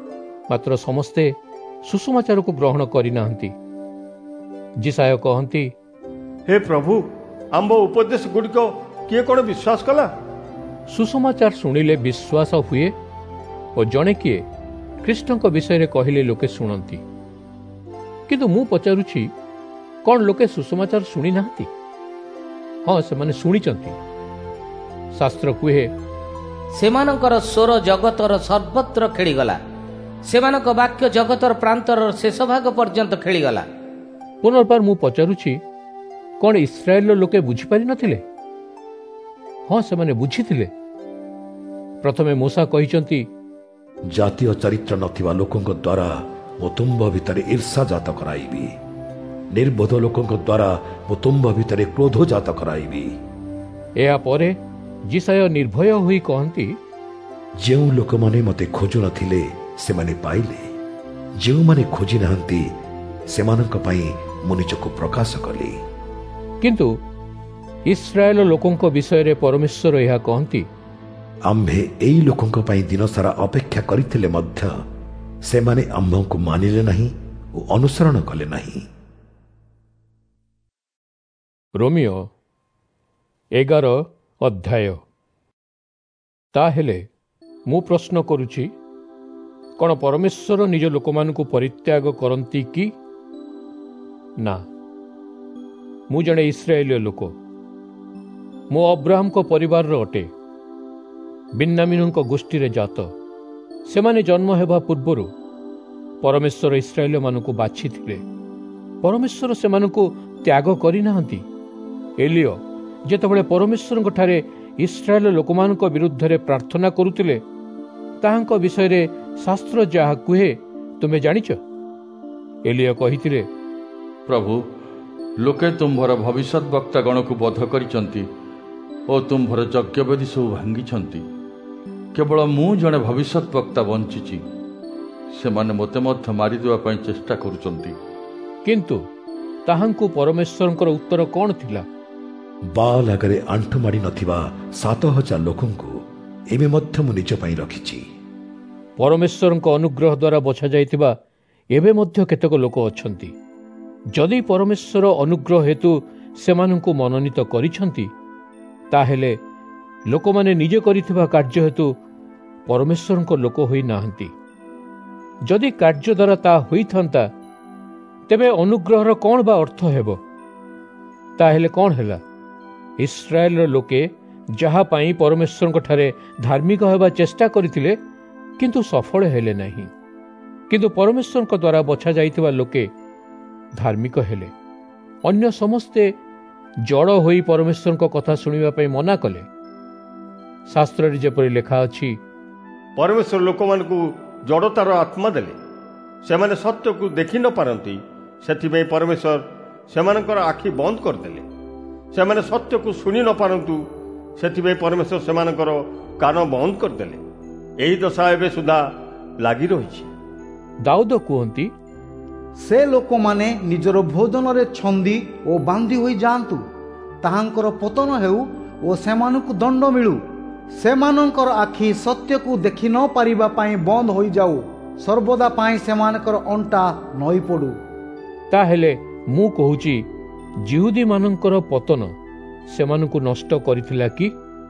ମାତ୍ର ସମସ୍ତେ ସୁସମାଚାରକୁ ଗ୍ରହଣ କରିନାହାନ୍ତି। ଯିଶାୟ କହନ୍ତି, ହେ ପ୍ରଭୁ, ଆମ୍ଭ ଉପଦେଶ ଗୁଡ଼ିକ କିଏ କ'ଣ ବିଶ୍ୱାସ କଲା? ସୁସମାଚାର ଶୁଣିଲେ ବିଶ୍ୱାସ ହୁଏ ଓ ଜଣେ କିଏ ଖ୍ରୀଷ୍ଟଙ୍କ ବିଷୟରେ କହିଲେ ଲୋକେ ଶୁଣନ୍ତି। କିନ୍ତୁ ମୁଁ ପଚାରୁଛି, କ'ଣ ଲୋକେ ସୁସମାଚାର ଶୁଣି ନାହାନ୍ତି? ହଁ, ସେମାନେ ଶୁଣିଛନ୍ତି। ଶାସ୍ତ୍ର କୁହେ, ସେମାନଙ୍କର ସ୍ୱର ଜଗତର ସର୍ବତ୍ର ଖେଳିଗଲା, ସେମାନଙ୍କ ବାକ୍ୟ ଜଗତର ପ୍ରାନ୍ତର ଶେଷ ଭାଗ ପର୍ଯ୍ୟନ୍ତ ଖେଳିଗଲା। ପୁନର୍ବାର ମୁଁ ପଚାରୁଛି, କ'ଣ ଇସ୍ରାଏଲର ଲୋକେ ବୁଝିପାରିନଥିଲେ? ହଁ, ସେମାନେ ବୁଝିଥିଲେ। ପ୍ରଥମେ ମୂଷା କହିଛନ୍ତି, ଜାତୀୟ ଚରିତ୍ର ନଥିବା ଲୋକଙ୍କ ଦ୍ୱାରା ମୁଁ ତୁମ୍ଭ ଭିତରେ ଈର୍ଷା ଜାତ କରାଇବି, ନିର୍ବୋଧ ଲୋକଙ୍କ ଦ୍ୱାରା ମୁଁ ତୁମ୍ଭ ଭିତରେ କ୍ରୋଧ ଜାତ କରାଇବି। ଏହାପରେ ଯିଶାୟ ନିର୍ଭୟ ହୋଇ କହନ୍ତି, ଯେଉଁ ଲୋକମାନେ ମୋତେ ଖୋଜୁନଥିଲେ ସେମାନେ ପାଇଲେ, ଯେଉଁମାନେ ଖୋଜି ନାହାନ୍ତି ସେମାନଙ୍କ ପାଇଁ ମୁଁ ନିଜକୁ ପ୍ରକାଶ କଲି। କିନ୍ତୁ ଇସ୍ରାଏଲ ଲୋକଙ୍କ ବିଷୟରେ ପରମେଶ୍ୱର ଏହା କହନ୍ତି, ଆମ୍ଭେ ଏଇ ଲୋକଙ୍କ ପାଇଁ ଦିନସାରା ଅପେକ୍ଷା କରିଥିଲେ ମଧ୍ୟ ସେମାନେ ଆମ୍ଭଙ୍କୁ ମାନିଲେ ନାହିଁ ଓ ଅନୁସରଣ କଲେ ନାହିଁ। ରୋମିଓ ଏଗାର ଅଧ୍ୟାୟ। ତାହେଲେ ମୁଁ ପ୍ରଶ୍ନ କରୁଛି, କ'ଣ ପରମେଶ୍ୱର ନିଜ ଲୋକମାନଙ୍କୁ ପରିତ୍ୟାଗ କରନ୍ତି କି? ନା, ମୁଁ ଜଣେ ଇସ୍ରାଏଲୀୟ ଲୋକ। ମୁଁ ଅବ୍ରାହମଙ୍କ ପରିବାରର ଅଟେ, ବିନ୍ୟାମିନଙ୍କ ଗୋଷ୍ଠୀରେ ଜାତ। ସେମାନେ ଜନ୍ମ ହେବା ପୂର୍ବରୁ ପରମେଶ୍ୱର ଇସ୍ରାଏଲୀୟମାନଙ୍କୁ ବାଛିଥିଲେ। ପରମେଶ୍ୱର ସେମାନଙ୍କୁ ତ୍ୟାଗ କରିନାହାନ୍ତି। ଏଲିୟ ଯେତେବେଳେ ପରମେଶ୍ୱରଙ୍କଠାରେ ଇସ୍ରାଏଲ ଲୋକମାନଙ୍କ ବିରୁଦ୍ଧରେ ପ୍ରାର୍ଥନା କରୁଥିଲେ, ତାହାଙ୍କ ବିଷୟରେ ଶାସ୍ତ୍ର ଯାହା କୁହେ ତୁମେ ଜାଣିଛ। ଏଲିୟ କହିଥିଲେ, ପ୍ରଭୁ, ଲୋକେ ତୁମ୍ଭର ଭବିଷ୍ୟତ ବକ୍ତାଗଣକୁ ବଧ କରିଛନ୍ତି ଓ ତୁମ୍ଭର ଯଜ୍ଞବେଦୀ ସବୁ ଭାଙ୍ଗିଛନ୍ତି। କେବଳ ମୁଁ ଜଣେ ଭବିଷ୍ୟତ ବକ୍ତା ବଞ୍ଚିଛି, ସେମାନେ ମୋତେ ମଧ୍ୟ ମାରିଦେବା ପାଇଁ ଚେଷ୍ଟା କରୁଛନ୍ତି। କିନ୍ତୁ ତାହାଙ୍କୁ ପରମେଶ୍ୱରଙ୍କର ଉତ୍ତର କ'ଣ ଥିଲା? ବାଲ୍ ଆଗରେ ଆଣ୍ଠୁ ମାଡ଼ି ନଥିବା ସାତ ହଜାର ଲୋକଙ୍କୁ ଏବେ ମଧ୍ୟ ମୁଁ ନିଜ ପାଇଁ ରଖିଛି। ପରମେଶ୍ୱରଙ୍କ ଅନୁଗ୍ରହ ଦ୍ୱାରା ବଛାଯାଇଥିବା ଏବେ ମଧ୍ୟ କେତେକ ଲୋକ ଅଛନ୍ତି। ଯଦି ପରମେଶ୍ୱର ଅନୁଗ୍ରହ ହେତୁ ସେମାନଙ୍କୁ ମନୋନୀତ କରିଛନ୍ତି, ତାହେଲେ ଲୋକମାନେ ନିଜେ କରିଥିବା କାର୍ଯ୍ୟ ହେତୁ ପରମେଶ୍ୱରଙ୍କ ଲୋକ ହୋଇନାହାନ୍ତି। ଯଦି କାର୍ଯ୍ୟ ଦ୍ୱାରା ତାହା ହୋଇଥାନ୍ତା, ତେବେ ଅନୁଗ୍ରହର କ'ଣ ବା ଅର୍ଥ ହେବ? ତାହେଲେ କ'ଣ ହେଲା? ଇସ୍ରାଏଲର ଲୋକେ ଯାହା ପାଇଁ ପରମେଶ୍ୱରଙ୍କଠାରେ ଧାର୍ମିକ ହେବା ଚେଷ୍ଟା କରିଥିଲେ, କିନ୍ତୁ ସଫଳ ହେଲେ ନାହିଁ। କିନ୍ତୁ ପରମେଶ୍ୱରଙ୍କ ଦ୍ୱାରା ବଛାଯାଇଥିବା ଲୋକେ ଧାର୍ମିକ ହେଲେ। ଅନ୍ୟ ସମସ୍ତେ ଜଡ଼ ହୋଇ ପରମେଶ୍ୱରଙ୍କ କଥା ଶୁଣିବା ପାଇଁ ମନା କଲେ। ଶାସ୍ତ୍ରରେ ଯେପରି ଲେଖା ଅଛି, ପରମେଶ୍ୱର ଲୋକମାନଙ୍କୁ ଜଡ଼ତାର ଆତ୍ମା ଦେଲେ, ସେମାନେ ସତ୍ୟକୁ ଦେଖି ନ ପାରନ୍ତି, ସେଥିପାଇଁ ପରମେଶ୍ୱର ସେମାନଙ୍କର ଆଖି ବନ୍ଦ କରିଦେଲେ। ସେମାନେ ସତ୍ୟକୁ ଶୁଣି ନ ପାରନ୍ତୁ, ସେଥିପାଇଁ ପରମେଶ୍ୱର ସେମାନଙ୍କର କାନ ବନ୍ଦ କରିଦେଲେ। ଏହି ଦଶା ଏବେ ସୁଦ୍ଧା ଲାଗି ରହିଛି। ଦାଉଦ କୁହନ୍ତି, ସେ ଲୋକମାନେ ନିଜର ଭୋଜନରେ ଛନ୍ଦି ଓ ବାନ୍ଧି ହୋଇଯାଆନ୍ତୁ, ତାହାଙ୍କର ପତନ ହେଉ ଓ ସେମାନଙ୍କୁ ଦଣ୍ଡ ମିଳୁ। ସେମାନଙ୍କର ଆଖି ସତ୍ୟକୁ ଦେଖି ନ ପାରିବା ପାଇଁ ବନ୍ଦ ହୋଇଯାଉ, ସର୍ବଦା ପାଇଁ ସେମାନଙ୍କର ଅଣ୍ଟା ନଈ ପଡ଼ୁ। ତାହେଲେ ମୁଁ କହୁଛି, ଯିହୁଦୀମାନଙ୍କର ପତନ ସେମାନଙ୍କୁ ନଷ୍ଟ କରିଥିଲା କି?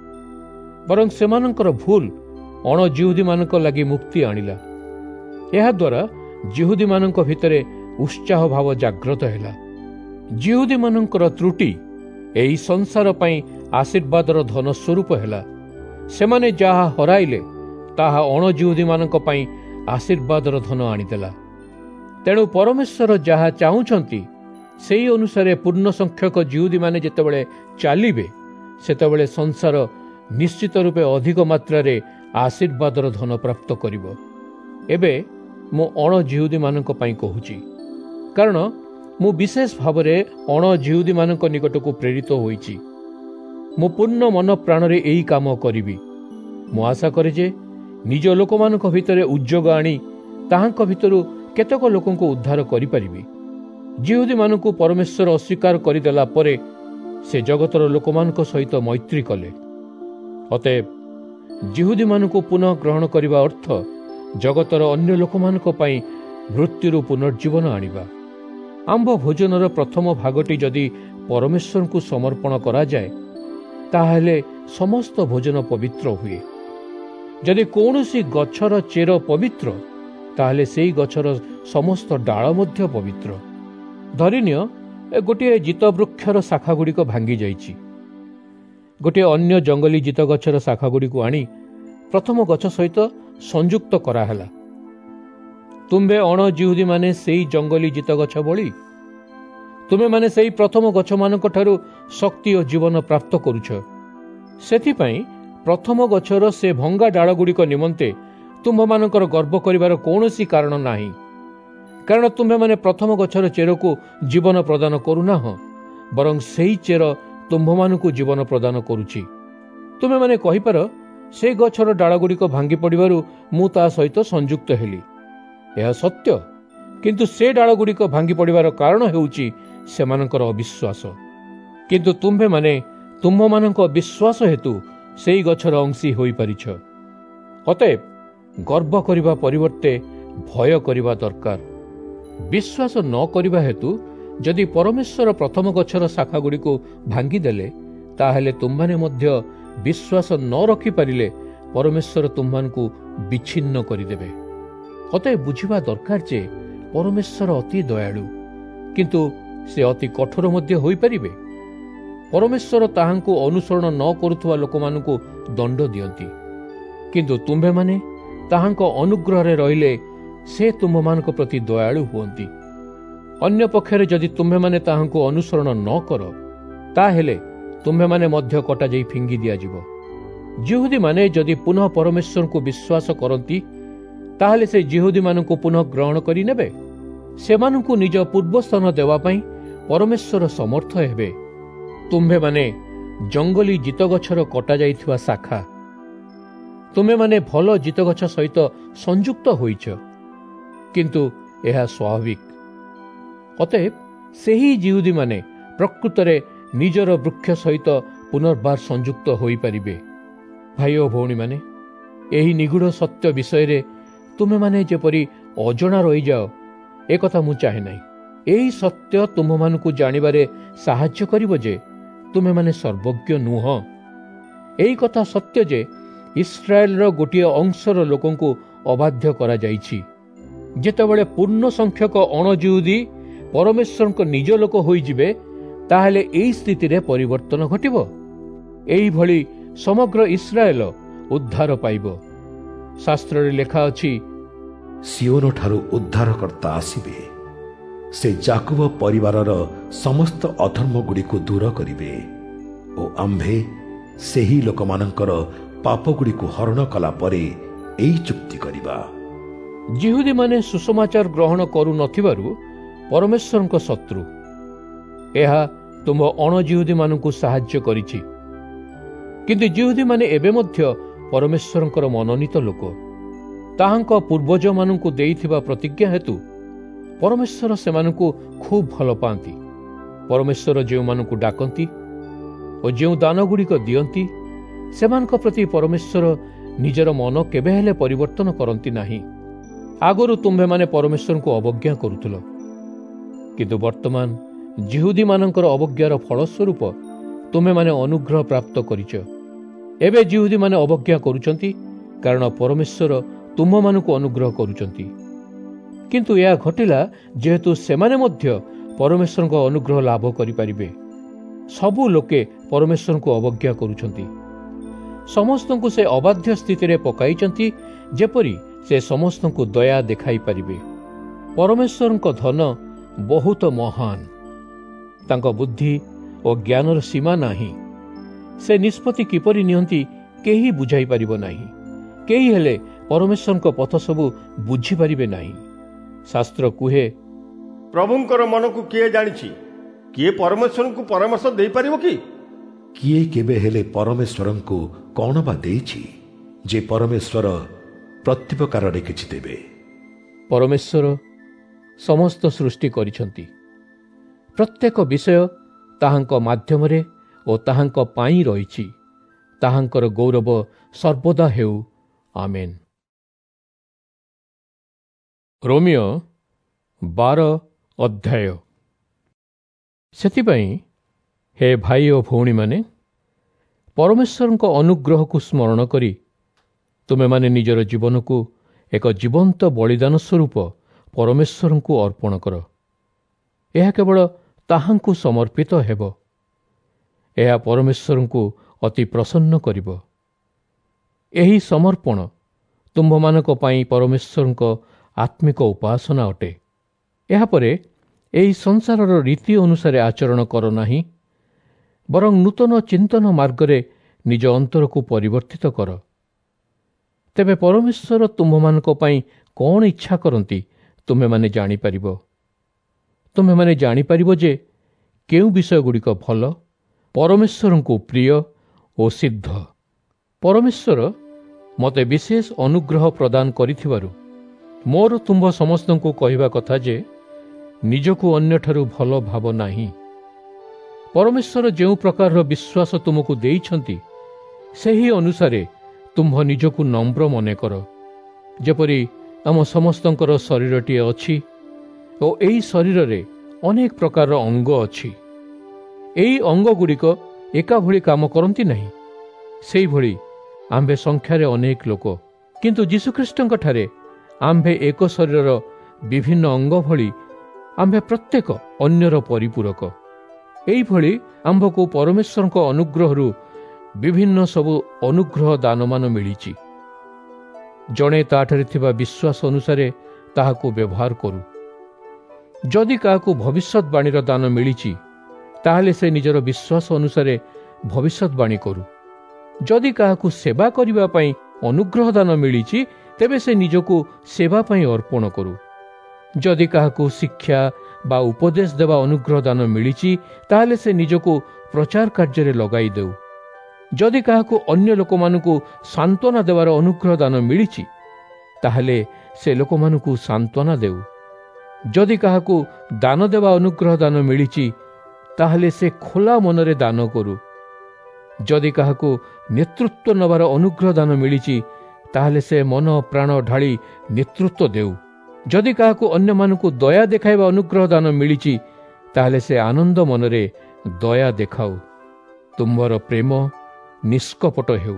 ବରଂ ସେମାନଙ୍କର ଭୁଲ ଅଣ ଯିହୁଦୀମାନଙ୍କ ଲାଗି ମୁକ୍ତି ଆଣିଲା। ଏହାଦ୍ୱାରା ଯିହୁଦୀମାନଙ୍କ ଭିତରେ ଉତ୍ସାହ ଭାବ ଜାଗ୍ରତ ହେଲା। ଯିହୁଦୀମାନଙ୍କର ତ୍ରୁଟି ଏହି ସଂସାର ପାଇଁ ଆଶୀର୍ବାଦର ଧନ ସ୍ୱରୂପ ହେଲା। ସେମାନେ ଯାହା ହରାଇଲେ, ତାହା ଅଣ ଯିହୁଦୀମାନଙ୍କ ପାଇଁ ଆଶୀର୍ବାଦର ଧନ ଆଣିଦେଲା। ତେଣୁ ପରମେଶ୍ୱର ଯାହା ଚାହୁଁଛନ୍ତି, ସେହି ଅନୁସାରେ ପୂର୍ଣ୍ଣ ସଂଖ୍ୟକ ଯିହୁଦୀମାନେ ଯେତେବେଳେ ଚାଲିବେ, ସେତେବେଳେ ସଂସାର ନିଶ୍ଚିତ ରୂପେ ଅଧିକ ମାତ୍ରାରେ ଆଶୀର୍ବାଦର ଧନ ପ୍ରାପ୍ତ କରିବ। ଏବେ ମୁଁ ଅଣ ଯିହୁଦୀମାନଙ୍କ ପାଇଁ କହୁଛି, କାରଣ ମୁଁ ବିଶେଷ ଭାବରେ ଅଣ ଯିହୁଦୀମାନଙ୍କ ନିକଟକୁ ପ୍ରେରିତ ହୋଇଛି। ମୁଁ ପୂର୍ଣ୍ଣ ମନ ପ୍ରାଣରେ ଏହି କାମ କରିବି। ମୁଁ ଆଶା କରେ ଯେ ନିଜ ଲୋକମାନଙ୍କ ଭିତରେ ଉଦ୍ଯୋଗ ଆଣି ତାହାଙ୍କ ଭିତରୁ କେତେକ ଲୋକଙ୍କୁ ଉଦ୍ଧାର କରିପାରିବି। ଯିହୁଦୀମାନଙ୍କୁ ପରମେଶ୍ୱର ଅସ୍ୱୀକାର କରିଦେଲା ପରେ ସେ ଜଗତର ଲୋକମାନଙ୍କ ସହିତ ମୈତ୍ରୀ କଲେ। ଅତଏବ ଯିହୁଦୀମାନଙ୍କୁ ପୁନଃ ଗ୍ରହଣ କରିବା ଅର୍ଥ ଜଗତର ଅନ୍ୟ ଲୋକମାନଙ୍କ ପାଇଁ ମୃତ୍ୟୁରୁ ପୁନର୍ଜୀବନ ଆଣିବା। ଆମ୍ଭ ଭୋଜନର ପ୍ରଥମ ଭାଗଟି ଯଦି ପରମେଶ୍ୱରଙ୍କୁ ସମର୍ପଣ କରାଯାଏ, ତାହେଲେ ସମସ୍ତ ଭୋଜନ ପବିତ୍ର ହୁଏ। ଯଦି କୌଣସି ଗଛର ଚେର ପବିତ୍ର, ତାହେଲେ ସେହି ଗଛର ସମସ୍ତ ଡାଳ ମଧ୍ୟ ପବିତ୍ର। ଧରିନିଅ ଗୋଟିଏ ଜିତବୃକ୍ଷର ଶାଖାଗୁଡ଼ିକ ଭାଙ୍ଗି ଯାଇଛି। ଗୋଟିଏ ଅନ୍ୟ ଜଙ୍ଗଲୀ ଜିତ ଗଛର ଶାଖାଗୁଡ଼ିକୁ ଆଣି ପ୍ରଥମ ଗଛ ସହିତ ସଂଯୁକ୍ତ କରାହେଲା। ତୁମ୍ଭେ ଅଣ ଜିହୁଦୀମାନେ ସେହି ଜଙ୍ଗଲୀ ଜିତ ଗଛ ଭଳି, ତୁମେମାନେ ସେହି ପ୍ରଥମ ଗଛମାନଙ୍କ ଠାରୁ ଶକ୍ତି ଓ ଜୀବନ ପ୍ରାପ୍ତ କରୁଛ। ସେଥିପାଇଁ ପ୍ରଥମ ଗଛର ସେ ଭଙ୍ଗା ଡାଳଗୁଡ଼ିକ ନିମନ୍ତେ ତୁମ୍ଭମାନଙ୍କର ଗର୍ବ କରିବାର କୌଣସି କାରଣ ନାହିଁ, କାରଣ ତୁମ୍ଭେମାନେ ପ୍ରଥମ ଗଛର ଚେରକୁ ଜୀବନ ପ୍ରଦାନ କରୁନାହଁ, ବରଂ ସେହି ଚେର ତୁମ୍ଭମାନଙ୍କୁ ଜୀବନ ପ୍ରଦାନ କରୁଛି। ତୁମେମାନେ କହିପାର, ସେ ଗଛର ଡାଳଗୁଡ଼ିକ ଭାଙ୍ଗି ପଡ଼ିବାରୁ ମୁଁ ତା ସହିତ ସଂଯୁକ୍ତ ହେଲି। ଏହା ସତ୍ୟ, କିନ୍ତୁ ସେ ଡାଳଗୁଡ଼ିକ ଭାଙ୍ଗି ପଡ଼ିବାର କାରଣ ହେଉଛି ସେମାନଙ୍କର ଅବିଶ୍ୱାସ। କିନ୍ତୁ ତୁମ୍ଭେମାନେ ତୁମ୍ଭମାନଙ୍କ ବିଶ୍ୱାସ ହେତୁ ସେହି ଗଛର ଅଂଶୀ ହୋଇପାରିଛ। ଅତଏବ ଗର୍ବ କରିବା ପରିବର୍ତ୍ତେ ଭୟ କରିବା ଦରକାର। ବିଶ୍ୱାସ ନ କରିବା ହେତୁ ଯଦି ପରମେଶ୍ୱର ପ୍ରଥମ ଗଛର ଶାଖାଗୁଡ଼ିକୁ ଭାଙ୍ଗିଦେଲେ, ତାହେଲେ ତୁମ୍ଭମାନେ ମଧ୍ୟ ବିଶ୍ୱାସ ନ ରଖିପାରିଲେ ପରମେଶ୍ୱର ତୁମ୍ଭମାନଙ୍କୁ ବିଚ୍ଛିନ୍ନ କରିଦେବେ। ଅତଏବ ବୁଝିବା ଦରକାର ଯେ ପରମେଶ୍ୱର ଅତି ଦୟାଳୁ, କିନ୍ତୁ ସେ ଅତି କଠୋର ମଧ୍ୟ ହୋଇପାରିବେ। ପରମେଶ୍ୱର ତାହାଙ୍କୁ ଅନୁସରଣ ନ କରୁଥିବା ଲୋକମାନଙ୍କୁ ଦଣ୍ଡ ଦିଅନ୍ତି, କିନ୍ତୁ ତୁମ୍ଭେମାନେ ତାହାଙ୍କ ଅନୁଗ୍ରହରେ ରହିଲେ ସେ ତୁମ୍ଭମାନଙ୍କ ପ୍ରତି ଦୟାଳୁ ହୁଅନ୍ତି। ଅନ୍ୟ ପକ୍ଷରେ ଯଦି ତୁମ୍ଭେମାନେ ତାହାଙ୍କୁ ଅନୁସରଣ ନ କର, ତାହେଲେ ତୁମ୍ଭେମାନେ ମଧ୍ୟ କଟାଯାଇ ଫିଙ୍ଗି ଦିଆଯିବ। ଜିହୁଦୀମାନେ ଯଦି ପୁନଃ ପରମେଶ୍ୱରଙ୍କୁ ବିଶ୍ୱାସ କରନ୍ତି, ତାହେଲେ ସେ ଜିହୁଦୀମାନଙ୍କୁ ପୁନଃ ଗ୍ରହଣ କରିନେବେ। ସେମାନଙ୍କୁ ନିଜ ପୂର୍ବସ୍ଥାନ ଦେବା ପାଇଁ ପରମେଶ୍ୱର ସମର୍ଥ ହେବେ। ତୁମ୍ଭେମାନେ ଜଙ୍ଗଲୀ ଜିତଗଛର କଟାଯାଇଥିବା ଶାଖା, ତୁମେମାନେ ଭଲ ଜିତଗଛ ସହିତ ସଂଯୁକ୍ତ ହୋଇଛ, କିନ୍ତୁ ଏହା ସ୍ୱାଭାବିକ। ଅତଏବ ସେହି ଜିହୁଦୀମାନେ ପ୍ରକୃତରେ ନିଜର ବୃକ୍ଷ ସହିତ ପୁନର୍ବାର ସଂଯୁକ୍ତ ହୋଇପାରିବେ। ଭାଇ ଓ ଭଉଣୀମାନେ, ଏହି ନିଗୁଢ଼ ସତ୍ୟ ବିଷୟରେ ତୁମେମାନେ ଯେପରି ଅଜଣା ରହିଯାଅ, ଏକଥା ମୁଁ ଚାହେଁ ନାହିଁ। ଏହି ସତ୍ୟ ତୁମ୍ଭମାନଙ୍କୁ ଜାଣିବାରେ ସାହାଯ୍ୟ କରିବ ଯେ ତୁମେମାନେ ସର୍ବଜ୍ଞ ନୁହଁ। ଏହି କଥା ସତ୍ୟ ଯେ ଇସ୍ରାଏଲର ଗୋଟିଏ ଅଂଶର ଲୋକଙ୍କୁ ଅବାଧ୍ୟ କରାଯାଇଛି। ଯେତେବେଳେ ପୂର୍ଣ୍ଣ ସଂଖ୍ୟକ ଅଣଜିହୁଦୀ ପରମେଶ୍ୱରଙ୍କ ନିଜ ଲୋକ ହୋଇଯିବେ, ତାହେଲେ ଏହି ସ୍ଥିତିରେ ପରିବର୍ତ୍ତନ ଘଟିବ। ଏହିଭଳି ସମଗ୍ର ଇସ୍ରାଏଲ ଉଦ୍ଧାର ପାଇବ। ଶାସ୍ତ୍ରରେ ଲେଖା ଅଛି, ସିଓନ ଠାରୁ ଉଦ୍ଧାରକର୍ତ୍ତା ଆସିବେ। ସେ ଯାକୁବ ପରିବାରର ସମସ୍ତ ଅଧର୍ମଗୁଡ଼ିକୁ ଦୂର କରିବେ ଓ ଆମ୍ଭେ ସେହି ଲୋକମାନଙ୍କର ପାପଗୁଡ଼ିକୁ ହରଣ କଲା ପରେ ଏହି ଚୁକ୍ତି କରିବା। ଜିହୁଦୀମାନେ ସୁସମାଚାର ଗ୍ରହଣ କରୁନଥିବାରୁ ପରମେଶ୍ୱରଙ୍କ ଶତ୍ରୁ। ଏହା ତୁମ୍ଭ ଅଣଜିହୁଦୀମାନଙ୍କୁ ସାହାଯ୍ୟ କରିଛି। କିନ୍ତୁ ଜିହୁଦୀମାନେ ଏବେ ମଧ୍ୟ ପରମେଶ୍ୱରଙ୍କର ମନୋନୀତ ଲୋକ। ତାହାଙ୍କ ପୂର୍ବଜମାନଙ୍କୁ ଦେଇଥିବା ପ୍ରତିଜ୍ଞା ହେତୁ ପରମେଶ୍ୱର ସେମାନଙ୍କୁ ଖୁବ୍ ଭଲ ପାଆନ୍ତି। ପରମେଶ୍ୱର ଯେଉଁମାନଙ୍କୁ ଡାକନ୍ତି ଓ ଯେଉଁ ଦାନଗୁଡ଼ିକ ଦିଅନ୍ତି, ସେମାନଙ୍କ ପ୍ରତି ପରମେଶ୍ୱର ନିଜର ମନ କେବେ ହେଲେ ପରିବର୍ତ୍ତନ କରନ୍ତି ନାହିଁ। ଆଗରୁ ତୁମ୍ଭେମାନେ ପରମେଶ୍ୱରଙ୍କୁ ଅବଜ୍ଞା କରୁଥିଲ, କିନ୍ତୁ ବର୍ତ୍ତମାନ ଜିହୁଦୀମାନଙ୍କର ଅବଜ୍ଞାର ଫଳସ୍ୱରୂପ ତୁମେମାନେ ଅନୁଗ୍ରହ ପ୍ରାପ୍ତ କରିଛ। ଏବେ ଜିହୁଦୀମାନେ ଅବଜ୍ଞା କରୁଛନ୍ତି, କାରଣ ପରମେଶ୍ୱର ତୁମ୍ଭମାନଙ୍କୁ ଅନୁଗ୍ରହ କରୁଛନ୍ତି। କିନ୍ତୁ ଏହା ଘଟିଲା ଯେହେତୁ ସେମାନେ ମଧ୍ୟ ପରମେଶ୍ୱରଙ୍କ ଅନୁଗ୍ରହ ଲାଭ କରିପାରିବେ। ସବୁ ଲୋକେ ପରମେଶ୍ୱରଙ୍କୁ ଅବଜ୍ଞା କରୁଛନ୍ତି। ସମସ୍ତଙ୍କୁ ସେ ଅବାଧ୍ୟ ସ୍ଥିତିରେ ପକାଇଛନ୍ତି, ଯେପରି ସେ ସମସ୍ତଙ୍କୁ ଦୟା ଦେଖାଇ ପାରିବେ। ପରମେଶ୍ୱରଙ୍କ ଧନ ବହୁତ ମହାନ। ତାଙ୍କ ବୁଦ୍ଧି ଓ ଜ୍ଞାନର ସୀମା ନାହିଁ। ସେ ନିଷ୍ପତ୍ତି କିପରି ନିଅନ୍ତି କେହି ବୁଝାଇ ପାରିବ ନାହିଁ। କେହି ହେଲେ ପରମେଶ୍ୱରଙ୍କ ପଥ ସବୁ ବୁଝିପାରିବେ ନାହିଁ। ଶାସ୍ତ୍ର କୁହେ, ପ୍ରଭୁଙ୍କର ମନକୁ କିଏ ଜାଣିଛି? କିଏ ପରମେଶ୍ୱରଙ୍କୁ ପରାମର୍ଶ ଦେଇପାରିବ କି? କିଏ କେବେ ହେଲେ ପରମେଶ୍ୱରଙ୍କୁ କ'ଣ ବା ଦେଇଛି ଯେ ପରମେଶ୍ୱର ପ୍ରତ୍ୟୁପକାରରେ କିଛି ଦେବେ? ପରମେଶ୍ୱର ସମସ୍ତ ସୃଷ୍ଟି କରିଛନ୍ତି। ପ୍ରତ୍ୟେକ ବିଷୟ ତାହାଙ୍କ ମାଧ୍ୟମରେ ଓ ତାହାଙ୍କ ପାଇଁ ରହିଛି। ତାହାଙ୍କର ଗୌରବ ସର୍ବଦା ହେଉ। ଆମେନ୍। ରୋମିଓ ବାର ଅଧ୍ୟାୟ। ସେଥିପାଇଁ ହେ ଭାଇ ଓ ଭଉଣୀମାନେ, ପରମେଶ୍ୱରଙ୍କ ଅନୁଗ୍ରହକୁ ସ୍ମରଣ କରି ତୁମେମାନେ ନିଜର ଜୀବନକୁ ଏକ ଜୀବନ୍ତ ବଳିଦାନ ସ୍ୱରୂପ ପରମେଶ୍ୱରଙ୍କୁ ଅର୍ପଣ କର। ଏହା କେବଳ ତାହାଙ୍କୁ ସମର୍ପିତ ହେବ। ଏହା ପରମେଶ୍ୱରଙ୍କୁ ଅତି ପ୍ରସନ୍ନ କରିବ। ଏହି ସମର୍ପଣ ତୁମ୍ଭମାନଙ୍କ ପାଇଁ ପରମେଶ୍ୱରଙ୍କ ଆତ୍ମିକ ଉପାସନା ଅଟେ। ଏହାପରେ ଏହି ସଂସାରର ରୀତି ଅନୁସାରେ ଆଚରଣ କର ନାହିଁ, ବରଂ ନୂତନ ଚିନ୍ତନ ମାର୍ଗରେ ନିଜ ଅନ୍ତରକୁ ପରିବର୍ତ୍ତିତ କର। ତେବେ ପରମେଶ୍ୱର ତୁମ୍ଭମାନଙ୍କ ପାଇଁ କ'ଣ ଇଚ୍ଛା କରନ୍ତି ତୁମେମାନେ ଜାଣିପାରିବ। ତୁମେମାନେ ଜାଣିପାରିବ ଯେ କେଉଁ ବିଷୟଗୁଡ଼ିକ ଭଲ, ପରମେଶ୍ୱରଙ୍କୁ ପ୍ରିୟ ଓ ସିଦ୍ଧ। ପରମେଶ୍ୱର ମୋତେ ବିଶେଷ ଅନୁଗ୍ରହ ପ୍ରଦାନ କରିଥିବାରୁ ମୋର ତୁମ୍ଭ ସମସ୍ତଙ୍କୁ କହିବା କଥା ଯେ ନିଜକୁ ଅନ୍ୟଠାରୁ ଭଲ ଭାବ ନାହିଁ। ପରମେଶ୍ୱର ଯେଉଁ ପ୍ରକାରର ବିଶ୍ୱାସ ତୁମକୁ ଦେଇଛନ୍ତି, ସେହି ଅନୁସାରେ ତୁମ୍ଭ ନିଜକୁ ନମ୍ର ମନେକର। ଯେପରି ଆମ ସମସ୍ତଙ୍କର ଶରୀରଟିଏ ଅଛି ଓ ଏହି ଶରୀରରେ ଅନେକ ପ୍ରକାରର ଅଙ୍ଗ ଅଛି। ଏହି ଅଙ୍ଗଗୁଡ଼ିକ ଏକାଭଳି କାମ କରନ୍ତି ନାହିଁ। ସେହିଭଳି ଆମ୍ଭେ ସଂଖ୍ୟାରେ ଅନେକ ଲୋକ, କିନ୍ତୁ ଯୀଶୁଖ୍ରୀଷ୍ଟଙ୍କଠାରେ ଆମ୍ଭେ ଏକ ଶରୀରର ବିଭିନ୍ନ ଅଙ୍ଗ ଭଳି ଆମ୍ଭେ ପ୍ରତ୍ୟେକ ଅନ୍ୟର ପରିପୂରକ। ଏହିଭଳି ଆମ୍ଭକୁ ପରମେଶ୍ୱରଙ୍କ ଅନୁଗ୍ରହରୁ ବିଭିନ୍ନ ସବୁ ଅନୁଗ୍ରହ ଦାନମାନ ମିଳିଛି। ଜଣେ ତାଠାରେ ଥିବା ବିଶ୍ୱାସ ଅନୁସାରେ ତାହାକୁ ବ୍ୟବହାର କରୁ। ଯଦି କାହାକୁ ଭବିଷ୍ୟତବାଣୀର ଦାନ ମିଳିଛି, ତାହେଲେ ସେ ନିଜର ବିଶ୍ୱାସ ଅନୁସାରେ ଭବିଷ୍ୟତବାଣୀ କରୁ। ଯଦି କାହାକୁ ସେବା କରିବା ପାଇଁ ଅନୁଗ୍ରହ ଦାନ ମିଳିଛି, ତେବେ ସେ ନିଜକୁ ସେବା ପାଇଁ ଅର୍ପଣ କରୁ। ଯଦି କାହାକୁ ଶିକ୍ଷା ବା ଉପଦେଶ ଦେବା ଅନୁଗ୍ରହ ଦାନ ମିଳିଛି, ତାହେଲେ ସେ ନିଜକୁ ପ୍ରଚାର କାର୍ଯ୍ୟରେ ଲଗାଇ ଦେଉ। ଯଦି କାହାକୁ ଅନ୍ୟ ଲୋକମାନଙ୍କୁ ସାନ୍ତ୍ୱନା ଦେବାର ଅନୁଗ୍ରହ ଦାନ ମିଳିଛି, ତାହେଲେ ସେ ଲୋକମାନଙ୍କୁ ସାନ୍ତ୍ୱନା ଦେଉ। ଯଦି କାହାକୁ ଦାନ ଦେବା ଅନୁଗ୍ରହ ଦାନ ମିଳିଛି, ତାହେଲେ ସେ ଖୋଲା ମନରେ ଦାନ କରୁ। ଯଦି କାହାକୁ ନେତୃତ୍ୱ ନେବାର ଅନୁଗ୍ରହ ଦାନ ମିଳିଛି, ତାହେଲେ ସେ ମନ ପ୍ରାଣ ଢାଳି ନେତୃତ୍ୱ ଦେଉ। ଯଦି କାହାକୁ ଅନ୍ୟମାନଙ୍କୁ ଦୟା ଦେଖାଇବା ଅନୁଗ୍ରହ ଦାନ ମିଳିଛି, ତାହେଲେ ସେ ଆନନ୍ଦ ମନରେ ଦୟା ଦେଖାଉ। ତୁମ୍ଭର ପ୍ରେମ ନିଷ୍କପଟ ହେଉ।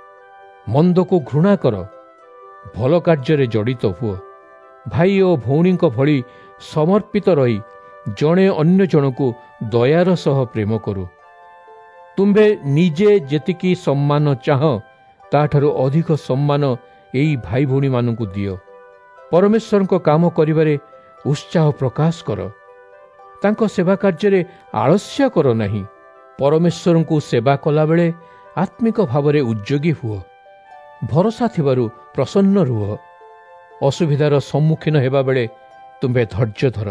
ମନ୍ଦକୁ ଘୃଣା କର, ଭଲ କାର୍ଯ୍ୟରେ ଜଡ଼ିତ ହୁଅ। ଭାଇ ଓ ଭଉଣୀଙ୍କ ଭଳି ସମର୍ପିତ ରହି ଜଣେ ଅନ୍ୟ ଜଣକୁ ଦୟାର ସହ ପ୍ରେମ କରୁ। ତୁମ୍ଭେ ନିଜେ ଯେତିକି ସମ୍ମାନ ଚାହଁ, ତାଠାରୁ ଅଧିକ ସମ୍ମାନ ଏହି ଭାଇ ଭଉଣୀମାନଙ୍କୁ ଦିଅ। ପରମେଶ୍ୱରଙ୍କ କାମ କରିବାରେ ଉତ୍ସାହ ପ୍ରକାଶ କର। ତାଙ୍କ ସେବା କାର୍ଯ୍ୟରେ ଆଳସ୍ୟ କର ନାହିଁ। ପରମେଶ୍ୱରଙ୍କୁ ସେବା କଲାବେଳେ ଆତ୍ମିକ ଭାବରେ ଉଦ୍ଯୋଗୀ ହୁଅ। ଭରସା ଥିବାରୁ ପ୍ରସନ୍ନ ରୁହ। ଅସୁବିଧାର ସମ୍ମୁଖୀନ ହେବାବେଳେ ତୁମ୍ଭେ ଧୈର୍ଯ୍ୟ ଧର।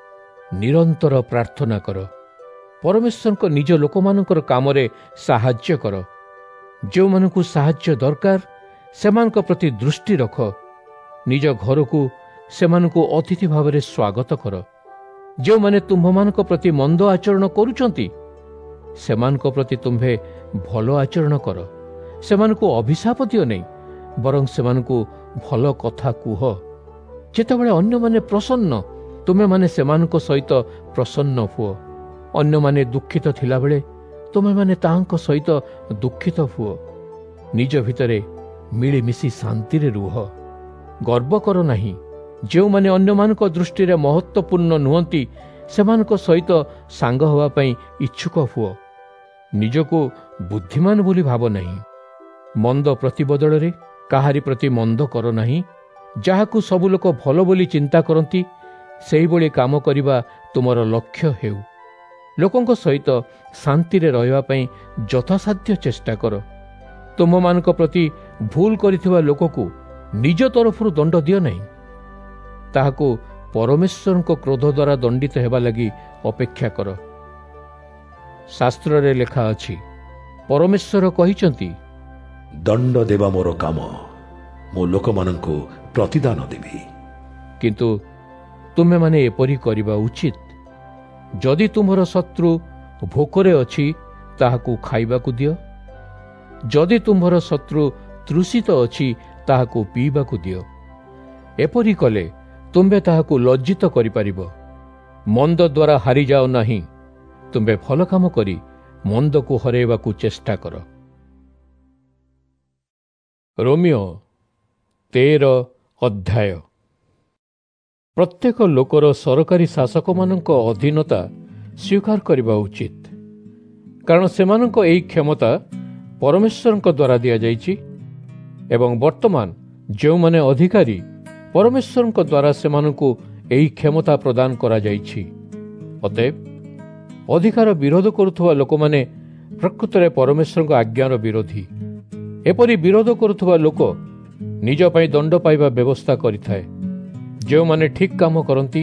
ନିରନ୍ତର ପ୍ରାର୍ଥନା କର। ପରମେଶ୍ୱରଙ୍କ ନିଜ ଲୋକମାନଙ୍କର କାମରେ ସାହାଯ୍ୟ କର। ଯେଉଁମାନଙ୍କୁ ସାହାଯ୍ୟ ଦରକାର, ସେମାନଙ୍କ ପ୍ରତି ଦୃଷ୍ଟି ରଖ। ନିଜ ଘରକୁ ସେମାନଙ୍କୁ ଅତିଥି ଭାବରେ ସ୍ୱାଗତ କର। ଯେଉଁମାନେ ତୁମ୍ଭମାନଙ୍କ ପ୍ରତି ମନ୍ଦ ଆଚରଣ କରୁଛନ୍ତି, ସେମାନଙ୍କ ପ୍ରତି ତୁମ୍ଭେ ଭଲ ଆଚରଣ କର। ସେମାନଙ୍କୁ ଅଭିଶାପ ଦିଅ ନାହିଁ, ବରଂ ସେମାନଙ୍କୁ ଭଲ କଥା କୁହ। ଯେତେବେଳେ ଅନ୍ୟମାନେ ପ୍ରସନ୍ନ, ତୁମେମାନେ ସେମାନଙ୍କ ସହିତ ପ୍ରସନ୍ନ ହୁଅ। ଅନ୍ୟମାନେ ଦୁଃଖିତ ଥିଲାବେଳେ ତୁମେମାନେ ତାହାଙ୍କ ସହିତ ଦୁଃଖିତ ହୁଅ। ନିଜ ଭିତରେ ମିଳିମିଶି ଶାନ୍ତିରେ ରୁହ। ଗର୍ବ କର ନାହିଁ। ଯେଉଁମାନେ ଅନ୍ୟମାନଙ୍କ ଦୃଷ୍ଟିରେ ମହତ୍ତ୍ୱପୂର୍ଣ୍ଣ ନୁହନ୍ତି, ସେମାନଙ୍କ ସହିତ ସାଙ୍ଗ ହେବା ପାଇଁ ଇଚ୍ଛୁକ ହୁଅ। ନିଜକୁ ବୁଦ୍ଧିମାନ ବୋଲି ଭାବ ନାହିଁ। ମନ୍ଦ ପ୍ରତିବଦଳରେ କାହାରି ପ୍ରତି ମନ୍ଦ କର ନାହିଁ। ଯାହାକୁ ସବୁ ଲୋକ ଭଲ ବୋଲି ଚିନ୍ତା କରନ୍ତି, ସେହିଭଳି କାମ କରିବା ତୁମର ଲକ୍ଷ୍ୟ ହେଉ। ଲୋକଙ୍କ ସହିତ ଶାନ୍ତିରେ ରହିବା ପାଇଁ ଯଥାସାଧ୍ୟ ଚେଷ୍ଟା କର। ତୁମମାନଙ୍କ ପ୍ରତି ଭୁଲ କରିଥିବା ଲୋକକୁ ନିଜ ତରଫରୁ ଦଣ୍ଡ ଦିଅ ନାହିଁ। ତାହାକୁ ପରମେଶ୍ୱରଙ୍କ କ୍ରୋଧ ଦ୍ୱାରା ଦଣ୍ଡିତ ହେବା ଲାଗି ଅପେକ୍ଷା କର। ଶାସ୍ତ୍ରରେ ଲେଖା ଅଛି, ପରମେଶ୍ୱର କହିଛନ୍ତି, ଦଣ୍ଡ ଦେବା ମୋର କାମ, ମୁଁ ଲୋକମାନଙ୍କୁ ପ୍ରତିଦାନ ଦେବି। କିନ୍ତୁ ତୁମେମାନେ ଏପରି କରିବା ଉଚିତ। ଯଦି ତୁମର ଶତ୍ରୁ ଭୋକରେ ଅଛି, ତାହାକୁ ଖାଇବାକୁ ଦିଅ। ଯଦି ତୁମ୍ଭର ଶତ୍ରୁ ତୃଷିତ ଅଛି, ତାହାକୁ ପିଇବାକୁ ଦିଅ। ଏପରି କଲେ ତୁମ୍ଭେ ତାହାକୁ ଲଜ୍ଜିତ କରିପାରିବ। ମନ୍ଦ ଦ୍ୱାରା ହାରିଯାଅ ନାହିଁ, ତୁମ୍ଭେ ଭଲ କାମ କରି ମନ୍ଦକୁ ହରାଇବାକୁ ଚେଷ୍ଟା କର। ରୋମିଓ ତେର ଅଧ୍ୟାୟ। ପ୍ରତ୍ୟେକ ଲୋକର ସରକାରୀ ଶାସକମାନଙ୍କ ଅଧୀନତା ସ୍ୱୀକାର କରିବା ଉଚିତ, କାରଣ ସେମାନଙ୍କ ଏହି କ୍ଷମତା ପରମେଶ୍ୱରଙ୍କ ଦ୍ୱାରା ଦିଆଯାଇଛି ଏବଂ ବର୍ତ୍ତମାନ ଯେଉଁମାନେ ଅଧିକାରୀ, ପରମେଶ୍ୱରଙ୍କ ଦ୍ୱାରା ସେମାନଙ୍କୁ ଏହି କ୍ଷମତା ପ୍ରଦାନ କରାଯାଇଛି। ଅତଏବ ଅଧିକାର ବିରୋଧ କରୁଥିବା ଲୋକମାନେ ପ୍ରକୃତରେ ପରମେଶ୍ୱରଙ୍କ ଆଜ୍ଞାର ବିରୋଧୀ। ଏପରି ବିରୋଧ କରୁଥିବା ଲୋକ ନିଜ ପାଇଁ ଦଣ୍ଡ ପାଇବା ବ୍ୟବସ୍ଥା କରିଥାଏ। ଯେଉଁମାନେ ଠିକ୍ କାମ କରନ୍ତି,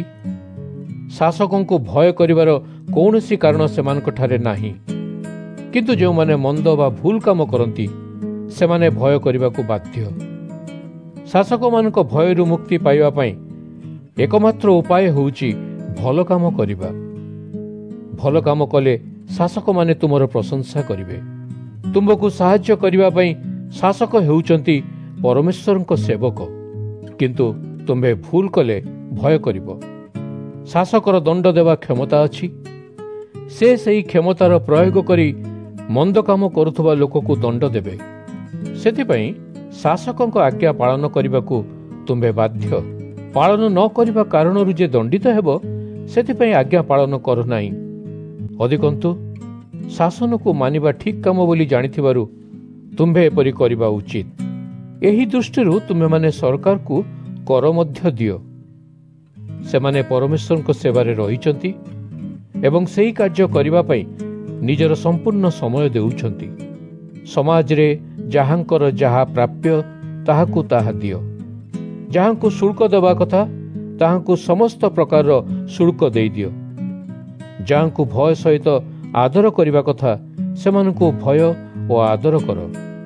ଶାସକଙ୍କୁ ଭୟ କରିବାର କୌଣସି କାରଣ ସେମାନଙ୍କଠାରେ ନାହିଁ, କିନ୍ତୁ ଯେଉଁମାନେ ମନ୍ଦ ବା ଭୁଲ କାମ କରନ୍ତି ସେମାନେ ଭୟ କରିବାକୁ ବାଧ୍ୟ। ଶାସକମାନଙ୍କ ଭୟରୁ ମୁକ୍ତି ପାଇବା ପାଇଁ ଏକମାତ୍ର ଉପାୟ ହେଉଛି ଭଲ କାମ କରିବା। ଭଲ କାମ କଲେ ଶାସକମାନେ ତୁମର ପ୍ରଶଂସା କରିବେ। ତୁମକୁ ସାହାଯ୍ୟ କରିବା ପାଇଁ ଶାସକ ହେଉଛନ୍ତି ପରମେଶ୍ୱରଙ୍କ ସେବକ, କିନ୍ତୁ ତୁମ୍ଭେ ଭୁଲ କଲେ ଭୟ କରିବ। ଶାସକର ଦଣ୍ଡ ଦେବା କ୍ଷମତା ଅଛି। ସେ ସେହି କ୍ଷମତାର ପ୍ରୟୋଗ କରି ମନ୍ଦ କାମ କରୁଥିବା ଲୋକକୁ ଦଣ୍ଡ ଦେବେ। ସେଥିପାଇଁ ଶାସକଙ୍କ ଆଜ୍ଞା ପାଳନ କରିବାକୁ ତୁମ୍ଭେ ବାଧ୍ୟ। ପାଳନ ନ କରିବା କାରଣରୁ ଯେ ଦଣ୍ଡିତ ହେବ, ସେଥିପାଇଁ ଆଜ୍ଞା ପାଳନ କର ନାହିଁ। ଅଧିକନ୍ତୁ ଶାସନକୁ ମାନିବା ଠିକ୍ କାମ ବୋଲି ଜାଣିଥିବାରୁ ତୁମ୍ଭେ ଏପରି କରିବା ଉଚିତ। ଏହି ଦୃଷ୍ଟିରୁ ତୁମେମାନେ ସରକାରକୁ କର ମଧ୍ୟ ଦିଅ। ସେମାନେ ପରମେଶ୍ୱରଙ୍କ ସେବାରେ ରହିଛନ୍ତି ଏବଂ ସେହି କାର୍ଯ୍ୟ କରିବା ପାଇଁ ନିଜର ସମ୍ପୂର୍ଣ୍ଣ ସମୟ ଦେଉଛନ୍ତି। ସମାଜରେ ଯାହାଙ୍କର ଯାହା ପ୍ରାପ୍ୟ ତାହାକୁ ତାହା ଦିଅ। ଯାହାଙ୍କୁ ଶୁଳ୍କ ଦେବା କଥା ତାହାଙ୍କୁ ସମସ୍ତ ପ୍ରକାରର ଶୁଳ୍କ ଦେଇଦିଅ। ଯାହାଙ୍କୁ ଭୟ ସହିତ ଆଦର କରିବା କଥା ସେମାନଙ୍କୁ ଭୟ ଓ ଆଦର କର।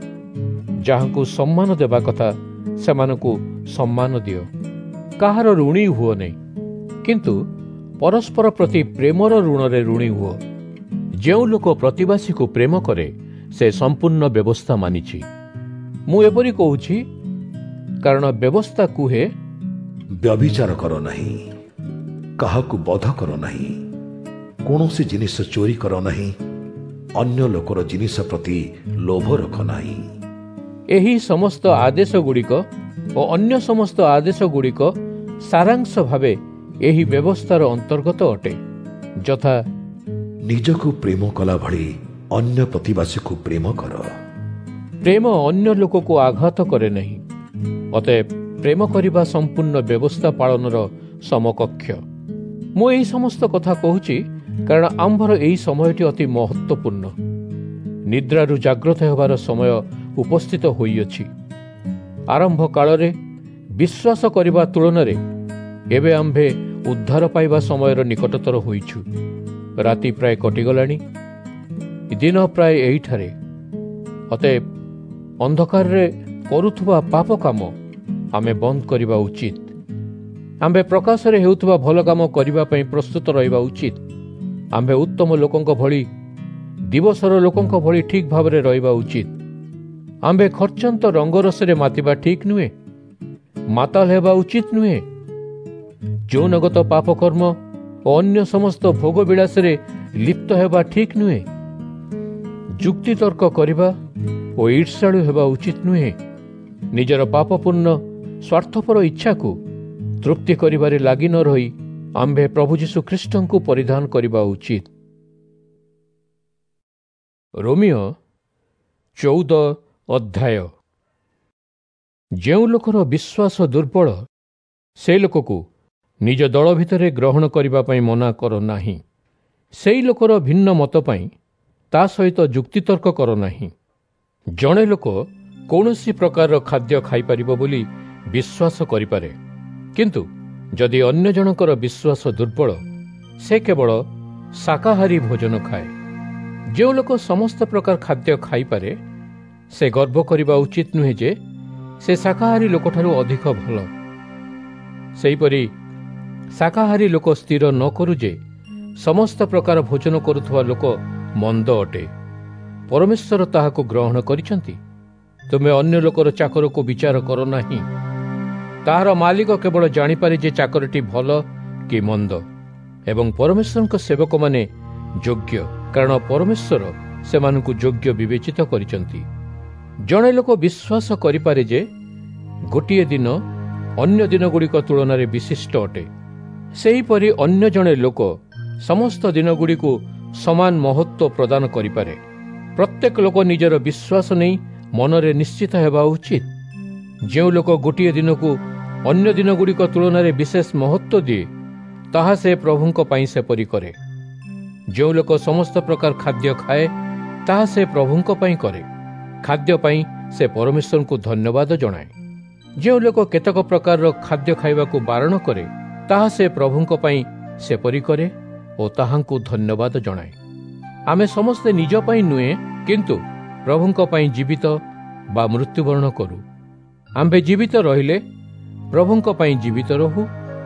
ଯାହାଙ୍କୁ ସମ୍ମାନ ଦେବା କଥା ସେମାନଙ୍କୁ ସମ୍ମାନ ଦିଅ। କାହାର ଋଣୀ ହୁଅ ନାହିଁ, କିନ୍ତୁ ପରସ୍ପର ପ୍ରତି ପ୍ରେମର ଋଣରେ ଋଣୀ ହୁଅ। ଯେଉଁ ଲୋକ ପ୍ରତିବାସୀକୁ ପ୍ରେମ କରେ ସେ ସମ୍ପୂର୍ଣ୍ଣ ବ୍ୟବସ୍ଥା ମାନିଛି। ମୁଁ ଏପରି କହୁଛି କାରଣ ବ୍ୟବସ୍ଥା କୁହେ, ବ୍ୟଭିଚାର କର ନାହିଁ, କାହାକୁ ବଧ କର ନାହିଁ, କୌଣସି ଜିନିଷ ଚୋରି କର ନାହିଁ, ଅନ୍ୟ ଲୋକର ଜିନିଷ ପ୍ରତି ଲୋଭ ରଖ ନାହିଁ। ଏହି ସମସ୍ତ ଆଦେଶ ଗୁଡ଼ିକ ଓ ଅନ୍ୟ ସମସ୍ତ ଆଦେଶ ଗୁଡ଼ିକ ସାରାଂଶ ଭାବେ ଏହି ବ୍ୟବସ୍ଥାର ଅନ୍ତର୍ଗତ ଅଟେ, ଯଥା ନିଜକୁ ପ୍ରେମ କଲା ଭଳି ଅନ୍ୟ ପ୍ରତିବାସୀକୁ ପ୍ରେମ କର। ପ୍ରେମ ଅନ୍ୟ ଲୋକକୁ ଆଘାତ କରେ ନାହିଁ। ଅତଏବ ପ୍ରେମ କରିବା ସମ୍ପୂର୍ଣ୍ଣ ବ୍ୟବସ୍ଥା ପାଳନର ସମକକ୍ଷ। ମୁଁ ଏହି ସମସ୍ତ କଥା କହୁଛି କାରଣ ଆମ୍ଭର ଏହି ସମୟଟି ଅତି ମହତ୍ୱପୂର୍ଣ୍ଣ। ନିଦ୍ରାରୁ ଜାଗ୍ରତ ହେବାର ସମୟ ଉପସ୍ଥିତ ହୋଇଅଛି। ଆରମ୍ଭ କାଳରେ ବିଶ୍ୱାସ କରିବା ତୁଳନାରେ ଏବେ ଆମ୍ଭେ ଉଦ୍ଧାର ପାଇବା ସମୟର ନିକଟତର ହୋଇଛୁ। ରାତି ପ୍ରାୟ କଟିଗଲାଣି, ଦିନ ପ୍ରାୟ ଏହିଠାରେ। ଅତଏବ ଅନ୍ଧକାରରେ କରୁଥିବା ପାପ କାମ ଆମେ ବନ୍ଦ କରିବା ଉଚିତ। ଆମ୍ଭେ ପ୍ରକାଶରେ ହେଉଥିବା ଭଲ କାମ କରିବା ପାଇଁ ପ୍ରସ୍ତୁତ ରହିବା ଉଚିତ। ଆମ୍ଭେ ଉତ୍ତମ ଲୋକଙ୍କ ଭଳି, ଦିବସର ଲୋକଙ୍କ ଭଳି ଠିକ୍ ଭାବରେ ରହିବା ଉଚିତ। ଆମ୍ଭେ ଖର୍ଚ୍ଚାନ୍ତ ରଙ୍ଗରସରେ ମାତିବା ଠିକ୍ ନୁହେଁ। ମାତାଲ ହେବା ଉଚିତ ନୁହେଁ। ଯୌନଗତ ପାପକର୍ମ ଓ ଅନ୍ୟ ସମସ୍ତ ଭୋଗ ବିଳାସରେ ଲିପ୍ତ ହେବା ଠିକ୍ ନୁହେଁ। ଯୁକ୍ତିତର୍କ କରିବା ଓ ଈର୍ଷାଳୁ ହେବା ଉଚିତ ନୁହେଁ। ନିଜର ପାପପୂର୍ଣ୍ଣ ସ୍ୱାର୍ଥପର ଇଚ୍ଛାକୁ ତୃପ୍ତି କରିବାରେ ଲାଗି ନ ରହି ଆମ୍ଭେ ପ୍ରଭୁ ଯୀଶୁ ଖ୍ରୀଷ୍ଟଙ୍କୁ ପରିଧାନ କରିବା ଉଚିତ। ରୋମିଓ ଚଉଦ ଅଧ୍ୟାୟ। ଯେଉଁ ଲୋକର ବିଶ୍ୱାସ ଦୁର୍ବଳ, ସେ ଲୋକକୁ ନିଜ ଦଳ ଭିତରେ ଗ୍ରହଣ କରିବା ପାଇଁ ମନା କର ନାହିଁ। ସେହି ଲୋକର ଭିନ୍ନ ମତ ପାଇଁ ତା ସହିତ ଯୁକ୍ତିତର୍କ କର ନାହିଁ। ଜଣେ ଲୋକ କୌଣସି ପ୍ରକାରର ଖାଦ୍ୟ ଖାଇପାରିବ ବୋଲି ବିଶ୍ୱାସ କରିପାରେ, କିନ୍ତୁ ଯଦି ଅନ୍ୟ ଜଣଙ୍କର ବିଶ୍ୱାସ ଦୁର୍ବଳ, ସେ କେବଳ ଶାକାହାରୀ ଭୋଜନ ଖାଏ। ଯେଉଁ ଲୋକ ସମସ୍ତ ପ୍ରକାର ଖାଦ୍ୟ ଖାଇପାରେ, ସେ ଗର୍ବ କରିବା ଉଚିତ ନୁହେଁ ଯେ ସେ ଶାକାହାରୀ ଲୋକଠାରୁ ଅଧିକ ଭଲ। ସେହିପରି ଶାକାହାରୀ ଲୋକ ସ୍ଥିର ନ କରୁ ଯେ ସମସ୍ତ ପ୍ରକାର ଭୋଜନ କରୁଥିବା ଲୋକ ମନ୍ଦ ଅଟେ। ପରମେଶ୍ୱର ତାହାକୁ ଗ୍ରହଣ କରିଛନ୍ତି। ତୁମେ ଅନ୍ୟ ଲୋକର ଚାକରକୁ ବିଚାର କର ନାହିଁ। ତାହାର ମାଲିକ କେବଳ ଜାଣିପାରେ ଯେ ଚାକରଟି ଭଲ କି ମନ୍ଦ, ଏବଂ ପରମେଶ୍ୱରଙ୍କ ସେବକମାନେ ଯୋଗ୍ୟ, କାରଣ ପରମେଶ୍ୱର ସେମାନଙ୍କୁ ଯୋଗ୍ୟ ବିବେଚିତ କରିଛନ୍ତି। ଜଣେ ଲୋକ ବିଶ୍ୱାସ କରିପାରେ ଯେ ଗୋଟିଏ ଦିନ ଅନ୍ୟ ଦିନଗୁଡ଼ିକ ତୁଳନାରେ ବିଶିଷ୍ଟ ଅଟେ। ସେହିପରି ଅନ୍ୟ ଜଣେ ଲୋକ ସମସ୍ତ ଦିନଗୁଡ଼ିକୁ ସମାନ ମହତ୍ତ୍ୱ ପ୍ରଦାନ କରିପାରେ। ପ୍ରତ୍ୟେକ ଲୋକ ନିଜର ବିଶ୍ୱାସ ନେଇ ମନରେ ନିଶ୍ଚିତ ହେବା ଉଚିତ। ଯେଉଁ ଲୋକ ଗୋଟିଏ ଦିନକୁ ଅନ୍ୟ ଦିନଗୁଡ଼ିକ ତୁଳନାରେ ବିଶେଷ ମହତ୍ତ୍ୱ ଦିଏ, ତାହା ସେ ପ୍ରଭୁଙ୍କ ପାଇଁ ସେପରି କରେ। ଯେଉଁ ଲୋକ ସମସ୍ତ ପ୍ରକାର ଖାଦ୍ୟ ଖାଏ, ତାହା ସେ ପ୍ରଭୁଙ୍କ ପାଇଁ କରେ। ଖାଦ୍ୟ ପାଇଁ ସେ ପରମେଶ୍ୱରଙ୍କୁ ଧନ୍ୟବାଦ ଜଣାଏ। ଯେଉଁ ଲୋକ କେତେକ ପ୍ରକାରର ଖାଦ୍ୟ ଖାଇବାକୁ ବାରଣ କରେ, ତାହା ସେ ପ୍ରଭୁଙ୍କ ପାଇଁ ସେପରି କରେ ଓ ତାହାଙ୍କୁ ଧନ୍ୟବାଦ ଜଣାଏ। ଆମେ ସମସ୍ତେ ନିଜ ପାଇଁ ନୁହେଁ, କିନ୍ତୁ ପ୍ରଭୁଙ୍କ ପାଇଁ ଜୀବିତ ବା ମୃତ୍ୟୁବରଣ କରୁ। ଆମ୍ଭେ ଜୀବିତ ରହିଲେ ପ୍ରଭୁଙ୍କ ପାଇଁ ଜୀବିତ ରହୁ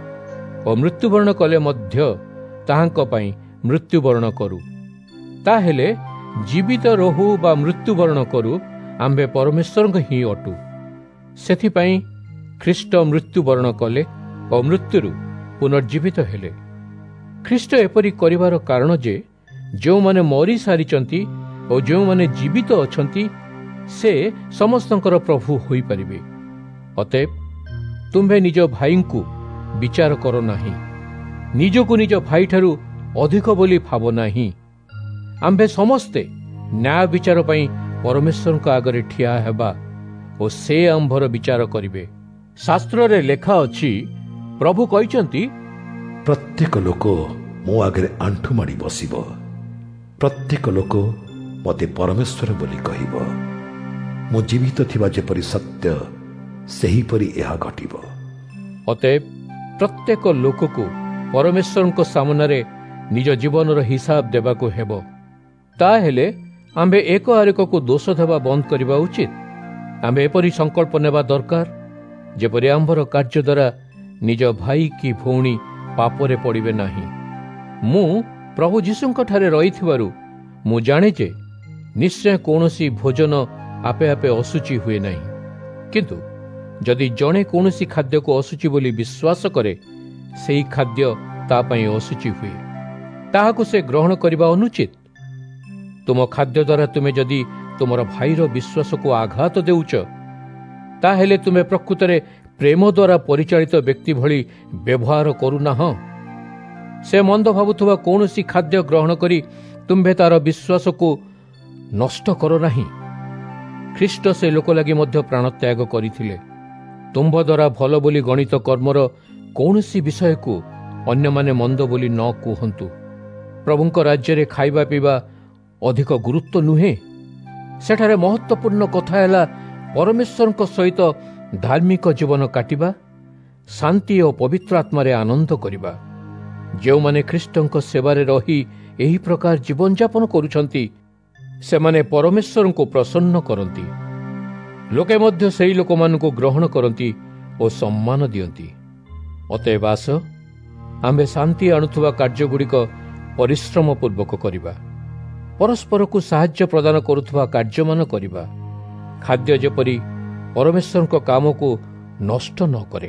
ଓ ମୃତ୍ୟୁବରଣ କଲେ ମଧ୍ୟ ତାହାଙ୍କ ପାଇଁ ମୃତ୍ୟୁବରଣ କରୁ। ତାହେଲେ ଜୀବିତ ରହୁ ବା ମୃତ୍ୟୁବରଣ କରୁ, ଆମ୍ଭେ ପରମେଶ୍ୱରଙ୍କ ହିଁ ଅଟୁ। ସେଥିପାଇଁ ଖ୍ରୀଷ୍ଟ ମୃତ୍ୟୁବରଣ କଲେ ଓ ମୃତ୍ୟୁରୁ ପୁନର୍ଜୀବିତ ହେଲେ। ଖ୍ରୀଷ୍ଟ ଏପରି କରିବାର କାରଣ ଯେ ଯେଉଁମାନେ ମରିସାରିଛନ୍ତି ଓ ଯେଉଁମାନେ ଜୀବିତ ଅଛନ୍ତି, ସେ ସମସ୍ତଙ୍କର ପ୍ରଭୁ ହୋଇପାରିବେ। ଅତଏବ ତୁମ୍ଭେ ନିଜ ଭାଇଙ୍କୁ ବିଚାର କର ନାହିଁ, ନିଜକୁ ନିଜ ଭାଇଠାରୁ ଅଧିକ ବୋଲି ଭାବ ନାହିଁ। ଆମ୍ଭେ ସମସ୍ତେ ନ୍ୟାୟ ବିଚାର ପାଇଁ ପରମେଶ୍ୱରଙ୍କ ଆଗରେ ଠିଆ ହେବା ଓ ସେ ଆମ୍ଭର ବିଚାର କରିବେ। ଶାସ୍ତ୍ରରେ ଲେଖା ଅଛି, ପ୍ରଭୁ କହିଛନ୍ତି, ପ୍ରତ୍ୟେକ ଲୋକ ମୋ ଆଗରେ ଆଣ୍ଠୁ ମାଡ଼ି ବସିବ, ପ୍ରତ୍ୟେକ ଲୋକ ମୋତେ ପରମେଶ୍ୱର ବୋଲି କହିବ। ମୁଁ ଜୀବିତ ଥିବା ଯେପରି ସତ୍ୟ, ସେହିପରି ଏହା ଘଟିବ। ଅତଏବ ପ୍ରତ୍ୟେକ ଲୋକକୁ ପରମେଶ୍ୱରଙ୍କ ସାମନାରେ ନିଜ ଜୀବନର ହିସାବ ଦେବାକୁ ହେବ। ତାହେଲେ ଆମ୍ଭେ ଏକ ଆରେକକୁ ଦୋଷ ଦେବା ବନ୍ଦ କରିବା ଉଚିତ। ଆମ୍ଭେ ଏପରି ସଂକଳ୍ପ ନେବା ଦରକାର, ଯେପରି ଆମ୍ଭର କାର୍ଯ୍ୟ ଦ୍ୱାରା ନିଜ ଭାଇ କି ଭଉଣୀ ପାପରେ ପଡ଼ିବେ ନାହିଁ। ମୁଁ ପ୍ରଭୁ ଯୀଶୁଙ୍କଠାରେ ରହିଥିବାରୁ ମୁଁ ଜାଣେ ଯେ ନିଶ୍ଚୟ କୌଣସି ଭୋଜନ ଆପେ ଆପେ ଅଶୁଚି ହୁଏ ନାହିଁ। କିନ୍ତୁ ଯଦି ଜଣେ କୌଣସି ଖାଦ୍ୟକୁ ଅଶୁଚି ବୋଲି ବିଶ୍ୱାସ କରେ, ସେହି ଖାଦ୍ୟ ତା ପାଇଁ ଅଶୁଚି ହୁଏ। ତାହାକୁ ସେ ଗ୍ରହଣ କରିବା ଅନୁଚିତ। ତୁମ ଖାଦ୍ୟ ଦ୍ୱାରା ତୁମେ ଯଦି ତୁମର ଭାଇର ବିଶ୍ୱାସକୁ ଆଘାତ ଦେଉଛ, ତାହେଲେ ତୁମେ ପ୍ରକୃତରେ ପ୍ରେମ ଦ୍ୱାରା ପରିଚାଳିତ ବ୍ୟକ୍ତି ଭଳି ବ୍ୟବହାର କରୁନାହଁ। ସେ ମନ୍ଦ ଭାବୁଥିବା କୌଣସି ଖାଦ୍ୟ ଗ୍ରହଣ କରି ତୁମ୍ଭେ ତାର ବିଶ୍ୱାସକୁ ନଷ୍ଟ କର ନାହିଁ। ଖ୍ରୀଷ୍ଟ ସେ ଲୋକ ଲାଗି ମଧ୍ୟ ପ୍ରାଣତ୍ୟାଗ କରିଥିଲେ। ତୁମ୍ଭ ଦ୍ୱାରା ଭଲ ବୋଲି ଗଣିତ କର୍ମର କୌଣସି ବିଷୟକୁ ଅନ୍ୟମାନେ ମନ୍ଦ ବୋଲି ନ କୁହନ୍ତୁ। ପ୍ରଭୁଙ୍କ ରାଜ୍ୟରେ ଖାଇବା ପିଇବା ଅଧିକ ଗୁରୁତ୍ୱ ନୁହେଁ। ସେଠାରେ ମହତ୍ତ୍ୱପୂର୍ଣ୍ଣ କଥା ହେଲା ପରମେଶ୍ୱରଙ୍କ ସହିତ ଧାର୍ମିକ ଜୀବନ କାଟିବା, ଶାନ୍ତି ଓ ପବିତ୍ର ଆତ୍ମାରେ ଆନନ୍ଦ କରିବା। ଯେଉଁମାନେ ଖ୍ରୀଷ୍ଟଙ୍କ ସେବାରେ ରହି ଏହି ପ୍ରକାର ଜୀବନଯାପନ କରୁଛନ୍ତି, ସେମାନେ ପରମେଶ୍ୱରଙ୍କୁ ପ୍ରସନ୍ନ କରନ୍ତି। ଲୋକେ ମଧ୍ୟ ସେହି ଲୋକମାନଙ୍କୁ ଗ୍ରହଣ କରନ୍ତି ଓ ସମ୍ମାନ ଦିଅନ୍ତି। ଅତଏବ ଆସ, ଆମ୍ଭେ ଶାନ୍ତି ଆଣୁଥିବା କାର୍ଯ୍ୟଗୁଡ଼ିକ ପରିଶ୍ରମ ପୂର୍ବକ କରିବା। ପରସ୍ପରକୁ ସାହାଯ୍ୟ ପ୍ରଦାନ କରୁଥିବା କାର୍ଯ୍ୟମାନ କରିବା। ଖାଦ୍ୟ ଯେପରି ପରମେଶ୍ୱରଙ୍କ କାମକୁ ନଷ୍ଟ ନ କରେ।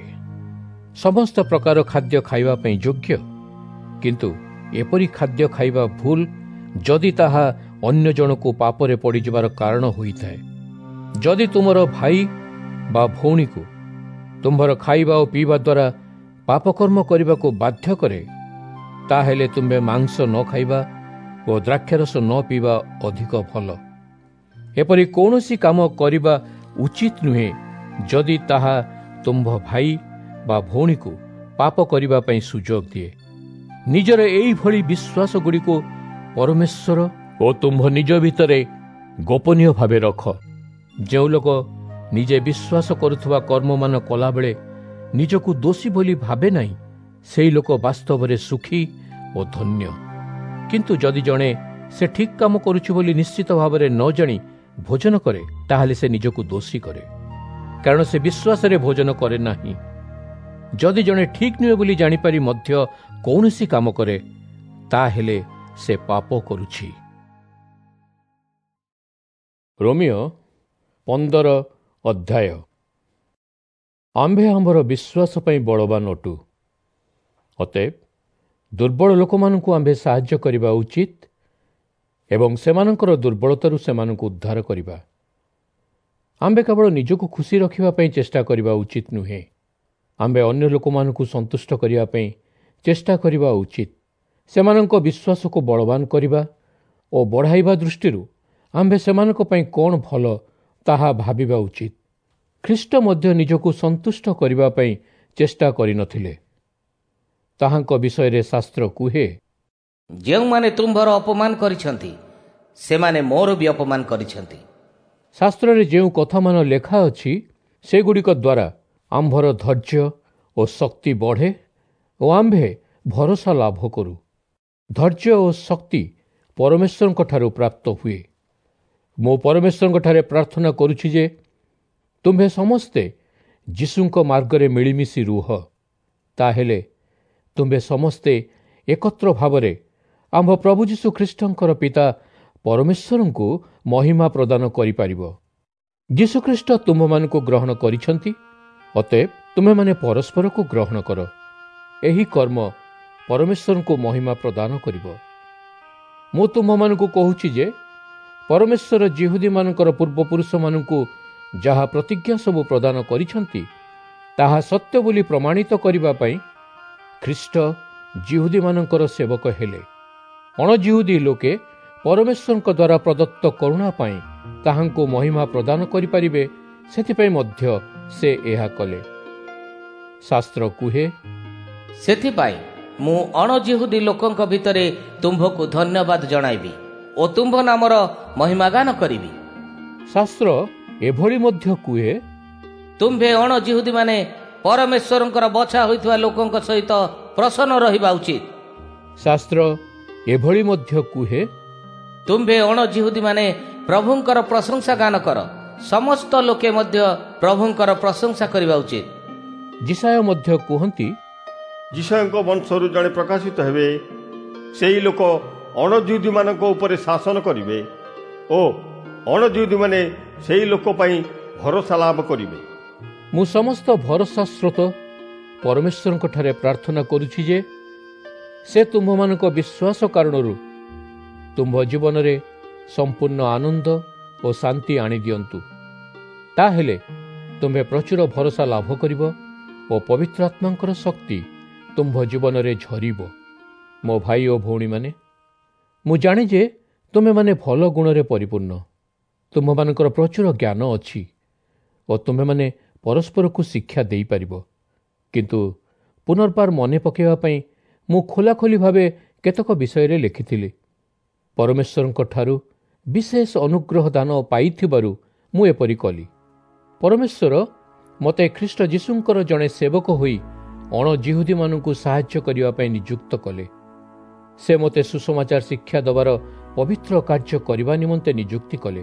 ସମସ୍ତ ପ୍ରକାର ଖାଦ୍ୟ ଖାଇବା ପାଇଁ ଯୋଗ୍ୟ, କିନ୍ତୁ ଏପରି ଖାଦ୍ୟ ଖାଇବା ଭୁଲ ଯଦି ତାହା ଅନ୍ୟ ଜଣକୁ ପାପରେ ପଡ଼ିଯିବାର କାରଣ ହୋଇଥାଏ। ଯଦି ତୁମର ଭାଇ ବା ଭଉଣୀକୁ ତୁମ୍ଭର ଖାଇବା ଓ ପିଇବା ଦ୍ୱାରା ପାପକର୍ମ କରିବାକୁ ବାଧ୍ୟ କରେ, ତାହେଲେ ତୁମ୍ଭେ ମାଂସ ନ ଖାଇବା ଓ ଦ୍ରାକ୍ଷାରସ ନ ପିଇବା ଅଧିକ ଭଲ। ଏପରି କୌଣସି କାମ କରିବା ଉଚିତ ନୁହେଁ ଯଦି ତାହା ତୁମ୍ଭ ଭାଇ ବା ଭଉଣୀକୁ ପାପ କରିବା ପାଇଁ ସୁଯୋଗ ଦିଏ। ନିଜର ଏଇଭଳି ବିଶ୍ୱାସଗୁଡ଼ିକୁ ପରମେଶ୍ୱର ଓ ତୁମ୍ଭ ନିଜ ଭିତରେ ଗୋପନୀୟ ଭାବେ ରଖ। ଯେଉଁ ଲୋକ ନିଜେ ବିଶ୍ୱାସ କରୁଥିବା କର୍ମମାନ କଲାବେଳେ ନିଜକୁ ଦୋଷୀ ବୋଲି ଭାବେ ନାହିଁ, ସେହି ଲୋକ ବାସ୍ତବରେ ସୁଖୀ ଓ ଧନ୍ୟ। କିନ୍ତୁ ଯଦି ଜଣେ ସେ ଠିକ୍ କାମ କରୁଛି ବୋଲି ନିଶ୍ଚିତ ଭାବରେ ନ ଜାଣି ଭୋଜନ କରେ, ତାହେଲେ ସେ ନିଜକୁ ଦୋଷୀ କରେ, କାରଣ ସେ ବିଶ୍ୱାସରେ ଭୋଜନ କରେ ନାହିଁ। ଯଦି ଜଣେ ଠିକ୍ ନୁହେଁ ବୋଲି ଜାଣିପାରି ମଧ୍ୟ କୌଣସି କାମ କରେ, ତାହେଲେ ସେ ପାପ କରୁଛି। ରୋମିଓ ପନ୍ଦର ଅଧ୍ୟାୟ। ଆମ୍ଭେ ଆମର ବିଶ୍ୱାସ ପାଇଁ ବଳବାନ ଅଟୁ। ଅତଏବ ଦୁର୍ବଳ ଲୋକମାନଙ୍କୁ ଆମ୍ଭେ ସାହାଯ୍ୟ କରିବା ଉଚିତ ଏବଂ ସେମାନଙ୍କର ଦୁର୍ବଳତାରୁ ସେମାନଙ୍କୁ ଉଦ୍ଧାର କରିବା। ଆମ୍ଭେ କେବଳ ନିଜକୁ ଖୁସି ରଖିବା ପାଇଁ ଚେଷ୍ଟା କରିବା ଉଚିତ ନୁହେଁ। ଆମ୍ଭେ ଅନ୍ୟ ଲୋକମାନଙ୍କୁ ସନ୍ତୁଷ୍ଟ କରିବା ପାଇଁ ଚେଷ୍ଟା କରିବା ଉଚିତ। ସେମାନଙ୍କ ବିଶ୍ୱାସକୁ ବଳବାନ କରିବା ଓ ବଢ଼ାଇବା ଦୃଷ୍ଟିରୁ ଆମ୍ଭେ ସେମାନଙ୍କ ପାଇଁ କ'ଣ ଭଲ ତାହା ଭାବିବା ଉଚିତ। ଖ୍ରୀଷ୍ଟ ମଧ୍ୟ ନିଜକୁ ସନ୍ତୁଷ୍ଟ କରିବା ପାଇଁ ଚେଷ୍ଟା କରିନଥିଲେ। ତାହାଙ୍କ ବିଷୟରେ ଶାସ୍ତ୍ର କୁହେ, ଯେଉଁମାନେ ତୁମ୍ଭର ଅପମାନ କରିଛନ୍ତି ସେମାନେ ମୋର ବି ଅପମାନ କରିଛନ୍ତି। ଶାସ୍ତ୍ରରେ ଯେଉଁ କଥାମାନ ଲେଖା ଅଛି ସେଗୁଡ଼ିକ ଦ୍ୱାରା ଆମ୍ଭର ଧୈର୍ଯ୍ୟ ଓ ଶକ୍ତି ବଢ଼େ ଓ ଆମ୍ଭେ ଭରସା ଲାଭ କରୁ। ଧୈର୍ଯ୍ୟ ଓ ଶକ୍ତି ପରମେଶ୍ୱରଙ୍କ ଠାରୁ ପ୍ରାପ୍ତ ହୁଏ। ମୁଁ ପରମେଶ୍ୱରଙ୍କଠାରେ ପ୍ରାର୍ଥନା କରୁଛି ଯେ ତୁମ୍ଭେ ସମସ୍ତେ ଯୀଶୁଙ୍କ ମାର୍ଗରେ ମିଳିମିଶି ରୁହ। ତାହେଲେ ତୁମ୍ଭେ ସମସ୍ତେ ଏକତ୍ର ଭାବରେ ଆମ୍ଭ ପ୍ରଭୁ ଯୀଶୁ ଖ୍ରୀଷ୍ଟଙ୍କର ପିତା ପରମେଶ୍ୱରଙ୍କୁ ମହିମା ପ୍ରଦାନ କରିପାରିବ। ଯୀଶୁଖ୍ରୀଷ୍ଟ ତୁମ୍ଭମାନଙ୍କୁ ଗ୍ରହଣ କରିଛନ୍ତି, ଅତଏବ ତୁମେମାନେ ପରସ୍ପରକୁ ଗ୍ରହଣ କର। ଏହି କର୍ମ ପରମେଶ୍ୱରଙ୍କୁ ମହିମା ପ୍ରଦାନ କରିବ। ମୁଁ ତୁମ୍ଭମାନଙ୍କୁ କହୁଛି ଯେ ପରମେଶ୍ୱର ଯିହୁଦୀମାନଙ୍କର ପୂର୍ବପୁରୁଷମାନଙ୍କୁ ଯାହା ପ୍ରତିଜ୍ଞା ସବୁ ପ୍ରଦାନ କରିଛନ୍ତି ତାହା ସତ୍ୟ ବୋଲି ପ୍ରମାଣିତ କରିବା ପାଇଁ ଖ୍ରୀଷ୍ଟ ଯିହୁଦୀମାନଙ୍କର ସେବକ ହେଲେ। ଅଣଯିହୁଦୀ ଲୋକେ ପରମେଶ୍ୱରଙ୍କ ଦ୍ୱାରା ପ୍ରଦତ୍ତ କରୁଣା ପାଇଁ ତାହାଙ୍କୁ ମହିମା ପ୍ରଦାନ କରିପାରିବେ, ସେଥିପାଇଁ ମଧ୍ୟ ସେ ଏହା କଲେ। ଶାସ୍ତ୍ର କୁହେ, ସେଥିପାଇଁ ମୁଁ ଅଣଯିହୁଦୀ ଲୋକଙ୍କ ଭିତରେ ତୁମ୍ଭକୁ ଧନ୍ୟବାଦ ଜଣାଇବି ଓ ତୁମ୍ଭ ନାମର ମହିମାଗାନ କରିବି। ଶାସ୍ତ୍ର ଏଭଳି ମଧ୍ୟ କୁହେ, ତୁମ୍ଭେ ଅଣଯିହୁଦୀମାନେ ପରମେଶ୍ୱରଙ୍କର ବଛା ହୋଇଥିବା ଲୋକଙ୍କ ସହିତ ପ୍ରସନ୍ନ ରହିବା ଉଚିତ। ଶାସ୍ତ୍ର ଏଭଳି ମଧ୍ୟ କୁହେ, ତୁମ୍ଭେ ଅଣଯିହୁଦୀମାନେ ପ୍ରଭୁଙ୍କର ପ୍ରଶଂସା ଗାନ କର। ସମସ୍ତ ଲୋକେ ମଧ୍ୟ ପ୍ରଭୁଙ୍କର ପ୍ରଶଂସା କରିବା ଉଚିତ। ଯିଶାୟ ମଧ୍ୟ କୁହନ୍ତି, ଯିଶାୟଙ୍କ ବଂଶରୁ ଜଣେ ପ୍ରକାଶିତ ହେବେ, ସେହି ଲୋକ ଅଣଯିହୁଦୀମାନଙ୍କ ଉପରେ ଶାସନ କରିବେ ଓ ଅଣଯିହୁଦୀମାନେ ସେହି ଲୋକ ପାଇଁ ଭରସା ଲାଭ କରିବେ। ମୁଁ ସମସ୍ତ ଭରସା ସ୍ରୋତ ପରମେଶ୍ୱରଙ୍କଠାରେ ପ୍ରାର୍ଥନା କରୁଛି ଯେ ସେ ତୁମ୍ଭମାନଙ୍କ ବିଶ୍ୱାସ କାରଣରୁ ତୁମ୍ଭ ଜୀବନରେ ସମ୍ପୂର୍ଣ୍ଣ ଆନନ୍ଦ ଓ ଶାନ୍ତି ଆଣିଦିଅନ୍ତୁ। ତାହେଲେ ତୁମ୍ଭେ ପ୍ରଚୁର ଭରସା ଲାଭ କରିବ ଓ ପବିତ୍ର ଆତ୍ମାଙ୍କର ଶକ୍ତି ତୁମ୍ଭ ଜୀବନରେ ଝରିବ। ମୋ ଭାଇ ଓ ଭଉଣୀମାନେ, ମୁଁ ଜାଣେ ଯେ ତୁମେମାନେ ଭଲ ଗୁଣରେ ପରିପୂର୍ଣ୍ଣ। ତୁମ୍ଭମାନଙ୍କର ପ୍ରଚୁର ଜ୍ଞାନ ଅଛି ଓ ତୁମେମାନେ ପରସ୍ପରକୁ ଶିକ୍ଷା ଦେଇପାରିବ। କିନ୍ତୁ ପୁନର୍ବାର ମନେ ପକାଇବା ପାଇଁ ମୁଁ ଖୋଲାଖୋଲି ଭାବେ କେତେକ ବିଷୟରେ ଲେଖିଥିଲି। ପରମେଶ୍ୱରଙ୍କ ଠାରୁ ବିଶେଷ ଅନୁଗ୍ରହ ଦାନ ପାଇଥିବାରୁ ମୁଁ ଏପରି କଲି। ପରମେଶ୍ୱର ମୋତେ ଖ୍ରୀଷ୍ଟ ଯୀଶୁଙ୍କର ଜଣେ ସେବକ ହୋଇ ଅଣଯିହୁଦୀମାନଙ୍କୁ ସାହାଯ୍ୟ କରିବା ପାଇଁ ନିଯୁକ୍ତ କଲେ। ସେ ମୋତେ ସୁସମାଚାର ଶିକ୍ଷା ଦେବାର ପବିତ୍ର କାର୍ଯ୍ୟ କରିବା ନିମନ୍ତେ ନିଯୁକ୍ତି କଲେ।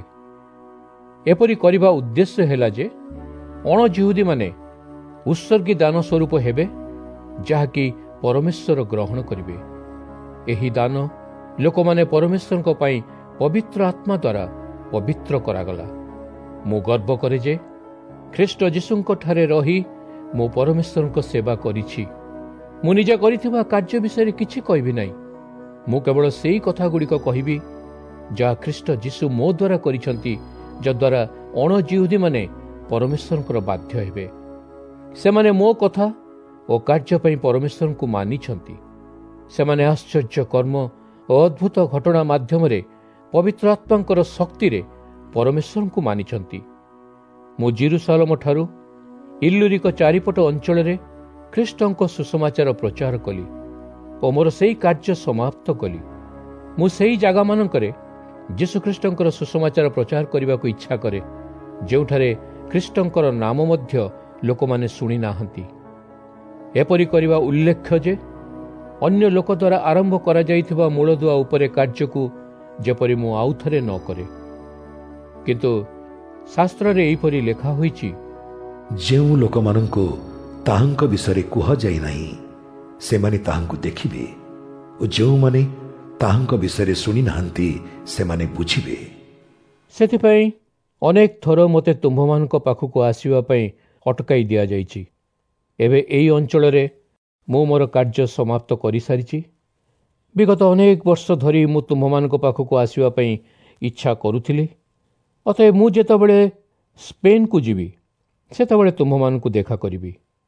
ଏପରି କରିବା ଉଦ୍ଦେଶ୍ୟ ହେଲା ଯେ ଅଣଯିହୁଦୀମାନେ ଉତ୍ସର୍ଗୀ ଦାନ ସ୍ୱରୂପ ହେବେ, ଯାହାକି ପରମେଶ୍ୱର ଗ୍ରହଣ କରିବେ। ଏହି ଦାନ ଲୋକମାନେ ପରମେଶ୍ୱରଙ୍କ ପାଇଁ ପବିତ୍ର ଆତ୍ମା ଦ୍ୱାରା ପବିତ୍ର କରାଗଲା। ମୁଁ ଗର୍ବ କରେ ଯେ ଖ୍ରୀଷ୍ଟ ଯୀଶୁଙ୍କଠାରେ ରହି ମୁଁ ପରମେଶ୍ୱରଙ୍କ ସେବା କରିଛି। ମୁଁ ନିଜେ କରିଥିବା କାର୍ଯ୍ୟ ବିଷୟରେ କିଛି କହିବି ନାହିଁ। ମୁଁ କେବଳ ସେହି କଥାଗୁଡ଼ିକ କହିବି ଯାହା ଖ୍ରୀଷ୍ଟ ଯୀଶୁ ମୋ ଦ୍ୱାରା କରିଛନ୍ତି, ଯଦ୍ୱାରା ଅଣଯିହୁଦୀମାନେ ପରମେଶ୍ୱରଙ୍କର ବାଧ୍ୟ ହେବେ। ସେମାନେ ମୋ କଥା ଓ କାର୍ଯ୍ୟ ପାଇଁ ପରମେଶ୍ୱରଙ୍କୁ ମାନିଛନ୍ତି। ସେମାନେ ଆଶ୍ଚର୍ଯ୍ୟ କର୍ମ ଓ ଅଦ୍ଭୁତ ଘଟଣା ମାଧ୍ୟମରେ ପବିତ୍ର ଆତ୍ମାଙ୍କର ଶକ୍ତିରେ ପରମେଶ୍ୱରଙ୍କୁ ମାନିଛନ୍ତି। ମୁଁ ଜିରୁସାଲମ ଠାରୁ ଇଲ୍ଲୁରିକ ଚାରିପଟ ଅଞ୍ଚଳରେ ଖ୍ରୀଷ୍ଟଙ୍କ ସୁସମାଚାର ପ୍ରଚାର କଲି ଓ ମୋର ସେହି କାର୍ଯ୍ୟ ସମାପ୍ତ କଲି। ମୁଁ ସେହି ଜାଗାମାନଙ୍କରେ ଯୀଶୁଖ୍ରୀଷ୍ଟଙ୍କର ସୁସମାଚାର ପ୍ରଚାର କରିବାକୁ ଇଚ୍ଛା କରେ, ଯେଉଁଠାରେ ଖ୍ରୀଷ୍ଟଙ୍କର ନାମ ମଧ୍ୟ ଲୋକମାନେ ଶୁଣି ନାହାନ୍ତି। ଏପରି କରିବା ଉଲ୍ଲେଖ୍ୟ ଯେ ଅନ୍ୟ ଲୋକ ଦ୍ୱାରା ଆରମ୍ଭ କରାଯାଇଥିବା ମୂଳଦୁଆ ଉପରେ କାର୍ଯ୍ୟକୁ ଯେପରି ମୁଁ ଆଉଥରେ ନ କରେ। କିନ୍ତୁ ଶାସ୍ତ୍ରରେ ଏହିପରି ଲେଖା ହୋଇଛି, ଯେଉଁ ଲୋକମାନଙ୍କୁ ତାହାଙ୍କ ବିଷୟରେ କୁହାଯାଇ ନାହିଁ ସେମାନେ ତାହାଙ୍କୁ ଦେଖିବେ ଓ ଯେଉଁମାନେ ତାହାଙ୍କ ବିଷୟରେ ଶୁଣି ନାହାନ୍ତି ସେମାନେ ବୁଝିବେ। ସେଥିପାଇଁ ଅନେକ ଥର ମୋତେ ତୁମ୍ଭମାନଙ୍କ ପାଖକୁ ଆସିବା ପାଇଁ ଅଟକାଇ ଦିଆଯାଇଛି। ଏବେ ଏହି ଅଞ୍ଚଳରେ ମୁଁ ମୋର କାର୍ଯ୍ୟ ସମାପ୍ତ କରିସାରିଛି। ବିଗତ ଅନେକ ବର୍ଷ ଧରି ମୁଁ ତୁମ୍ଭମାନଙ୍କ ପାଖକୁ ଆସିବା ପାଇଁ ଇଚ୍ଛା କରୁଥିଲି। ଅତଏବ ମୁଁ ଯେତେବେଳେ ସ୍ପେନ୍କୁ ଯିବି ସେତେବେଳେ ତୁମ୍ଭମାନଙ୍କୁ ଦେଖା କରିବି।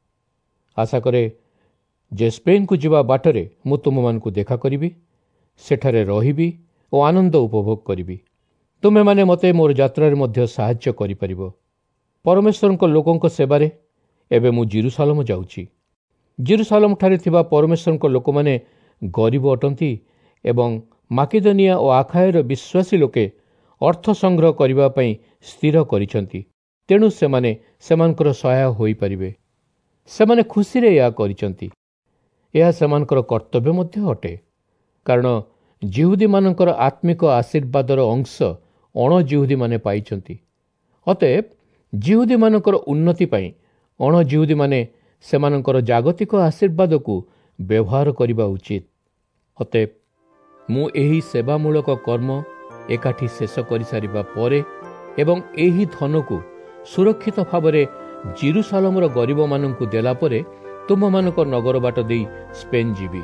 ଆଶା କରେ ଯେ ସ୍ପେନ୍କୁ ଯିବା ବାଟରେ ମୁଁ ତୁମମାନଙ୍କୁ ଦେଖା କରିବି, ସେଠାରେ ରହିବି ଓ ଆନନ୍ଦ ଉପଭୋଗ କରିବି। ତୁମେମାନେ ମୋତେ ମୋର ଯାତ୍ରାରେ ମଧ୍ୟ ସାହାଯ୍ୟ କରିପାରିବ। ପରମେଶ୍ୱରଙ୍କ ଲୋକଙ୍କ ସେବାରେ ଏବେ ମୁଁ ଜେରୁସାଲେମ ଯାଉଛି। ଜେରୁସାଲେମଠାରେ ଥିବା ପରମେଶ୍ୱରଙ୍କ ଲୋକମାନେ ଗରିବ ଅଟନ୍ତି ଏବଂ ମାକିଦନିଆ ଓ ଆଖାୟର ବିଶ୍ୱାସୀ ଲୋକେ ଅର୍ଥ ସଂଗ୍ରହ କରିବା ପାଇଁ ସ୍ଥିର କରିଛନ୍ତି। ତେଣୁ ସେମାନେ ସେମାନଙ୍କର ସହାୟ ହୋଇପାରିବେ। ସେମାନେ ଖୁସିରେ ଏହା କରିଛନ୍ତି। ଏହା ସେମାନଙ୍କର କର୍ତ୍ତବ୍ୟ ମଧ୍ୟ ଅଟେ, କାରଣ ଜିହୁଦୀମାନଙ୍କର ଆତ୍ମିକ ଆଶୀର୍ବାଦର ଅଂଶ ଅଣଜିହୁଦୀମାନେ ପାଇଛନ୍ତି। ଅତଏବ ଜିହୁଦୀମାନଙ୍କର ଉନ୍ନତି ପାଇଁ ଅଣଜିହୁଦୀମାନେ ସେମାନଙ୍କର ଜାଗତିକ ଆଶୀର୍ବାଦକୁ ବ୍ୟବହାର କରିବା ଉଚିତ। ଅତଏବ ମୁଁ ଏହି ସେବାମୂଳକ କର୍ମ ଏକାଠି ଶେଷ କରିସାରିବା ପରେ ଏବଂ ଏହି ଧନକୁ ସୁରକ୍ଷିତ ଭାବରେ ଜେରୁସାଲେମର ଗରିବମାନଙ୍କୁ ଦେଲା ପରେ ତୁମମାନଙ୍କ ନଗର ବାଟ ଦେଇ ସ୍ପେନ୍ ଯିବି।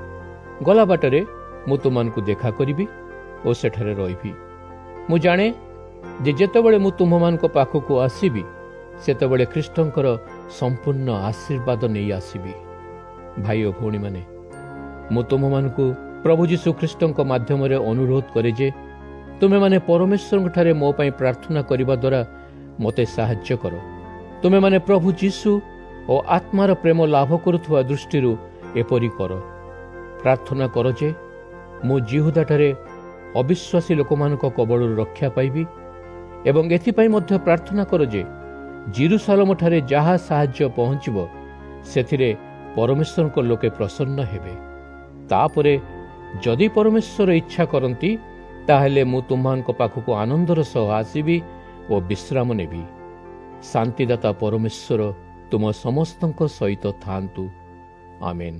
ଗଲା ବାଟରେ ମୁଁ ତୁମମାନଙ୍କୁ ଦେଖା କରିବି ଓ ସେଠାରେ ରହିବି। ମୁଁ ଜାଣେ ଯେ ଯେତେବେଳେ ମୁଁ ତୁମମାନଙ୍କ ପାଖକୁ ଆସିବି ସେତେବେଳେ ଖ୍ରୀଷ୍ଟଙ୍କର ସମ୍ପୂର୍ଣ୍ଣ ଆଶୀର୍ବାଦ ନେଇ ଆସିବି। ଭାଇ ଓ ଭଉଣୀମାନେ, ମୁଁ ତୁମମାନଙ୍କୁ ପ୍ରଭୁ ଯୀଶୁ ଖ୍ରୀଷ୍ଟଙ୍କ ମାଧ୍ୟମରେ ଅନୁରୋଧ କରେ ଯେ ତୁମେମାନେ ପରମେଶ୍ୱରଙ୍କଠାରେ ମୋ ପାଇଁ ପ୍ରାର୍ଥନା କରିବା ଦ୍ୱାରା ମୋତେ ସାହାଯ୍ୟ କର। ତୁମେମାନେ ପ୍ରଭୁ ଯୀଶୁ ଓ ଆତ୍ମାର ପ୍ରେମ ଲାଭ କରୁଥିବା ଦୃଷ୍ଟିରୁ ଏପରି କର। ପ୍ରାର୍ଥନା କର ଯେ ମୁଁ ଜିହୁଦାଠାରେ ଅବିଶ୍ୱାସୀ ଲୋକମାନଙ୍କ କବଳରୁ ରକ୍ଷା ପାଇବି ଏବଂ ଏଥିପାଇଁ ମଧ୍ୟ ପ୍ରାର୍ଥନା କର ଯେ ଜେରୁସାଲେମଠାରେ ଯାହା ସାହାଯ୍ୟ ପହଞ୍ଚିବ ସେଥିରେ ପରମେଶ୍ୱରଙ୍କ ଲୋକେ ପ୍ରସନ୍ନ ହେବେ। ତାପରେ ଯଦି ପରମେଶ୍ୱର ଇଚ୍ଛା କରନ୍ତି ତାହେଲେ ମୁଁ ତୁମମାନଙ୍କ ପାଖକୁ ଆନନ୍ଦର ସହ ଆସିବି ଓ ବିଶ୍ରାମ ନେବି। ଶାନ୍ତିଦାତା ପରମେଶ୍ୱର ତୁମ ସମସ୍ତଙ୍କ ସହିତ ଥାଆନ୍ତୁ। ଆମେନ୍।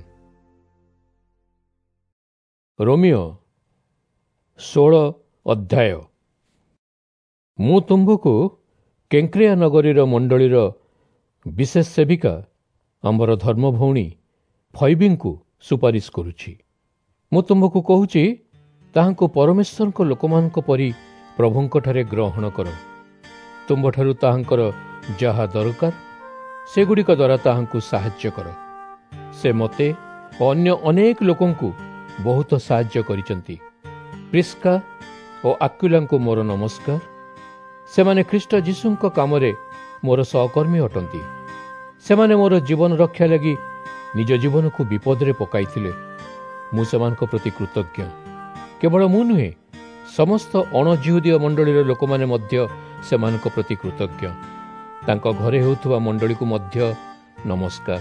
ରୋମିଓ ଷୋହଳ ଅଧ୍ୟାୟ। ମୁଁ ତୁମ୍ଭକୁ କେଙ୍କ୍ରେଆ ନଗରୀର ମଣ୍ଡଳୀର ବିଶେଷ ସେବିକା ଆମର ଧର୍ମଭଉଣୀ ଫଇବିଙ୍କୁ ସୁପାରିଶ କରୁଛି। ମୁଁ ତୁମ୍ଭକୁ କହୁଛି, ତାହାଙ୍କୁ ପରମେଶ୍ୱରଙ୍କ ଲୋକମାନଙ୍କ ପରି ପ୍ରଭୁଙ୍କଠାରେ ଗ୍ରହଣ କର। ତୁମ୍ଭଠାରୁ ତାହାଙ୍କର ଯାହା ଦରକାର ସେଗୁଡ଼ିକ ଦ୍ୱାରା ତାହାଙ୍କୁ ସାହାଯ୍ୟ କର। ସେ ମୋତେ ଓ ଅନ୍ୟ ଅନେକ ଲୋକଙ୍କୁ ବହୁତ ସାହାଯ୍ୟ କରିଛନ୍ତି। ପ୍ରିସ୍କା ଓ ଆକ୍ୱିଲାଙ୍କୁ ମୋର ନମସ୍କାର। ସେମାନେ ଖ୍ରୀଷ୍ଟ ଯୀଶୁଙ୍କ କାମରେ ମୋର ସହକର୍ମୀ ଅଟନ୍ତି। ସେମାନେ ମୋର ଜୀବନ ରକ୍ଷା ଲାଗି ନିଜ ଜୀବନକୁ ବିପଦରେ ପକାଇଥିଲେ। ମୁଁ ସେମାନଙ୍କ ପ୍ରତି କୃତଜ୍ଞ। କେବଳ ମୁଁ ନୁହେଁ, ସମସ୍ତ ଅଣଜିହୁଦୀୟ ମଣ୍ଡଳୀର ଲୋକମାନେ ମଧ୍ୟ ସେମାନଙ୍କ ପ୍ରତି କୃତଜ୍ଞ। ତାଙ୍କ ଘରେ ହେଉଥିବା ମଣ୍ଡଳୀକୁ ମଧ୍ୟ ନମସ୍କାର।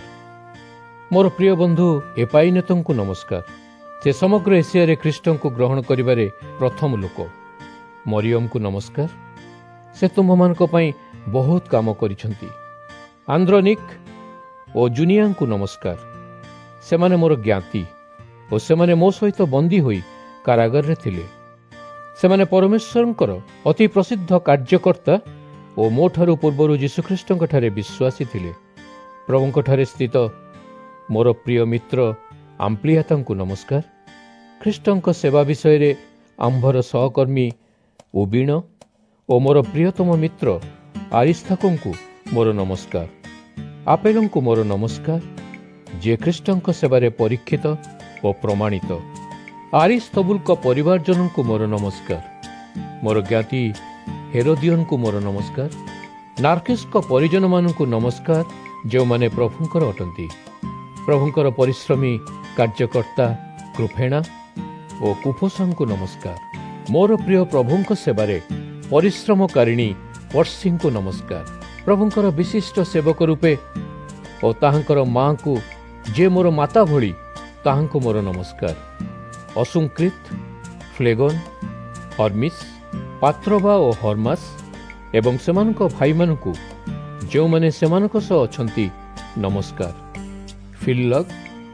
ମୋର ପ୍ରିୟ ବନ୍ଧୁ ଏପାଇନେତଙ୍କୁ ନମସ୍କାର। ସେ ସମଗ୍ର ଏସିଆରେ ଖ୍ରୀଷ୍ଟଙ୍କୁ ଗ୍ରହଣ କରିବାରେ ପ୍ରଥମ ଲୋକ। ମରିୟମକୁ ନମସ୍କାର। ସେ ତୁମ୍ଭମାନଙ୍କ ପାଇଁ ବହୁତ କାମ କରିଛନ୍ତି। ଆନ୍ଦ୍ରୋନିକ୍ ଓ ଜୁନିଆଙ୍କୁ ନମସ୍କାର। ସେମାନେ ମୋର ଜ୍ଞାତି ଓ ସେମାନେ ମୋ ସହିତ ବନ୍ଦୀ ହୋଇ କାରାଗାରରେ ଥିଲେ। ସେମାନେ ପରମେଶ୍ୱରଙ୍କର ଅତି ପ୍ରସିଦ୍ଧ କାର୍ଯ୍ୟକର୍ତ୍ତା ଓ ମୋଠାରୁ ପୂର୍ବରୁ ଯୀଶୁଖ୍ରୀଷ୍ଟଙ୍କଠାରେ ବିଶ୍ୱାସୀ ଥିଲେ। ପ୍ରଭୁଙ୍କଠାରେ ସ୍ଥିତ ମୋର ପ୍ରିୟ ମିତ୍ର ଆମ୍ପ୍ଲିଆତାଙ୍କୁ ନମସ୍କାର। ଖ୍ରୀଷ୍ଟଙ୍କ ସେବା ବିଷୟରେ ଆମ୍ଭର ସହକର୍ମୀ ଉବିଣ ଓ ମୋର ପ୍ରିୟତମ ମିତ୍ର ଆରିସ୍ତାର୍କଙ୍କୁ ମୋର ନମସ୍କାର। ଆପେଲଙ୍କୁ ମୋର ନମସ୍କାର, ଯିଏ ଖ୍ରୀଷ୍ଟଙ୍କ ସେବାରେ ପରୀକ୍ଷିତ ଓ ପ୍ରମାଣିତ। ଆରିସ୍ତବୁଲଙ୍କ ପରିବାରଜନଙ୍କୁ ମୋର ନମସ୍କାର। ମୋର ଜ୍ଞାତି ହେରୋଦିୟନଙ୍କୁ ମୋର ନମସ୍କାର। ନାର୍କିସ୍ଙ୍କ ପରିଜନମାନଙ୍କୁ ନମସ୍କାର, ଯେଉଁମାନେ ପ୍ରଭୁଙ୍କର ଅଟନ୍ତି। ପ୍ରଭୁଙ୍କର ପରିଶ୍ରମୀ କାର୍ଯ୍ୟକର୍ତ୍ତା କୃଫେଣା ଓ କୁଫୋସାଙ୍କୁ ନମସ୍କାର। ମୋର ପ୍ରିୟ ପ୍ରଭୁଙ୍କ ସେବାରେ ପରିଶ୍ରମକାରିଣୀ ପର୍ସିଙ୍କୁ ନମସ୍କାର। ପ୍ରଭୁଙ୍କର ବିଶିଷ୍ଟ ସେବକ ରୂପେ ଓ ତାହାଙ୍କର ମାଆଙ୍କୁ, ଯିଏ ମୋର ମାତା ଭଳି, ତାହାଙ୍କୁ ମୋର ନମସ୍କାର। ଅସୁଙ୍କ୍ରିତ, ଫ୍ଲେଗନ୍, ହର୍ମିସ୍, ପାତ୍ରବା ଓ ହର୍ମାସ୍ ଏବଂ ସେମାନଙ୍କ ଭାଇମାନଙ୍କୁ, ଯେଉଁମାନେ ସେମାନଙ୍କ ସହ ଅଛନ୍ତି, ନମସ୍କାର। ଫିଲ୍ଲଗ,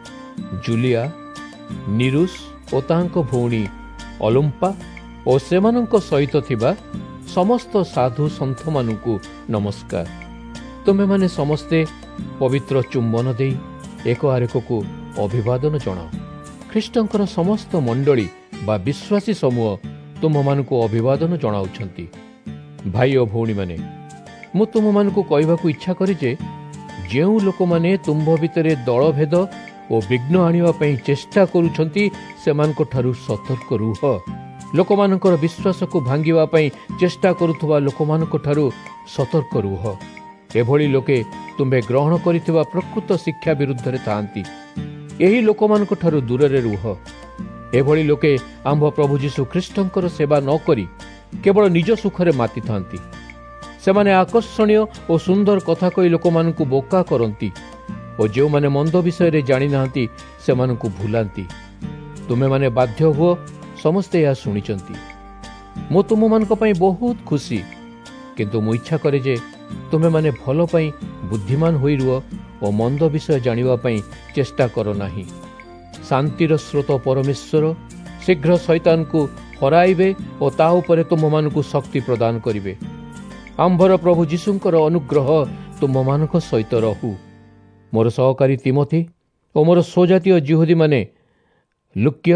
ଜୁଲିଆ, ନିରୁସ୍ ଓ ତାହାଙ୍କ ଭଉଣୀ ଅଲମ୍ପା ଓ ସେମାନଙ୍କ ସହିତ ଥିବା ସମସ୍ତ ସାଧୁ ସନ୍ଥମାନଙ୍କୁ ନମସ୍କାର। ତୁମେମାନେ ସମସ୍ତେ ପବିତ୍ର ଚୁମ୍ବନ ଦେଇ ଏକ ଆରେକକୁ ଅଭିବାଦନ ଜଣାଅ। ଖ୍ରୀଷ୍ଟଙ୍କର ସମସ୍ତ ମଣ୍ଡଳୀ ବା ବିଶ୍ୱାସୀ ସମୂହ ତୁମମାନଙ୍କୁ ଅଭିବାଦନ ଜଣାଉଛନ୍ତି। ଭାଇ ଓ ଭଉଣୀମାନେ, ମୁଁ ତୁମମାନଙ୍କୁ କହିବାକୁ ଇଚ୍ଛା କରେ ଯେ ଯେଉଁ ଲୋକମାନେ ତୁମ୍ଭ ଭିତରେ ଦଳଭେଦ ଓ ବିଘ୍ନ ଆଣିବା ପାଇଁ ଚେଷ୍ଟା କରୁଛନ୍ତି ସେମାନଙ୍କଠାରୁ ସତର୍କ ରୁହ। ଲୋକମାନଙ୍କର ବିଶ୍ୱାସକୁ ଭାଙ୍ଗିବା ପାଇଁ ଚେଷ୍ଟା କରୁଥିବା ଲୋକମାନଙ୍କଠାରୁ ସତର୍କ ରୁହ। ଏଭଳି ଲୋକେ ତୁମ୍ଭେ ଗ୍ରହଣ କରିଥିବା ପ୍ରକୃତ ଶିକ୍ଷା ବିରୁଦ୍ଧରେ ଥାଆନ୍ତି। ଏହି ଲୋକମାନଙ୍କଠାରୁ ଦୂରରେ ରୁହ। ଏଭଳି ଲୋକେ ଆମ୍ଭ ପ୍ରଭୁ ଯୀଶୁ ଖ୍ରୀଷ୍ଟଙ୍କର ସେବା ନ କରି କେବଳ ନିଜ ସୁଖରେ ମାତିଥାନ୍ତି। ସେମାନେ ଆକର୍ଷଣୀୟ ଓ ସୁନ୍ଦର କଥା କହି ଲୋକମାନଙ୍କୁ ବୋକା କରନ୍ତି ଓ ଯେଉଁମାନେ ମନ୍ଦ ବିଷୟରେ ଜାଣିନାହାନ୍ତି ସେମାନଙ୍କୁ ଭୁଲାନ୍ତି। ତୁମେମାନେ ବାଧ୍ୟ ହୁଅ, ସମସ୍ତେ ଏହା ଶୁଣିଛନ୍ତି। ମୁଁ ତୁମମାନଙ୍କ ପାଇଁ ବହୁତ ଖୁସି, କିନ୍ତୁ ମୁଁ ଇଚ୍ଛା କରେ ଯେ ତୁମେମାନେ ଭଲ ପାଇଁ ବୁଦ୍ଧିମାନ ହୋଇ ରୁହ ଓ ମନ୍ଦ ବିଷୟ ଜାଣିବା ପାଇଁ ଚେଷ୍ଟା କର ନାହିଁ। ଶାନ୍ତିର ସ୍ରୋତ ପରମେଶ୍ୱର ଶୀଘ୍ର ଶୈତାନକୁ ହରାଇବେ ଓ ତା ଉପରେ ତୁମମାନଙ୍କୁ ଶକ୍ତି ପ୍ରଦାନ କରିବେ। ଆମ୍ଭର ପ୍ରଭୁ ଯୀଶୁଙ୍କର ଅନୁଗ୍ରହ ତୁମମାନଙ୍କ ସହିତ ରହୁ। ମୋର ସହକାରୀ ତିମୋଥି ଓ ମୋର ସ୍ୱଜାତୀୟ ଯିହୁଦୀମାନେ ଲୁକ୍ୟ,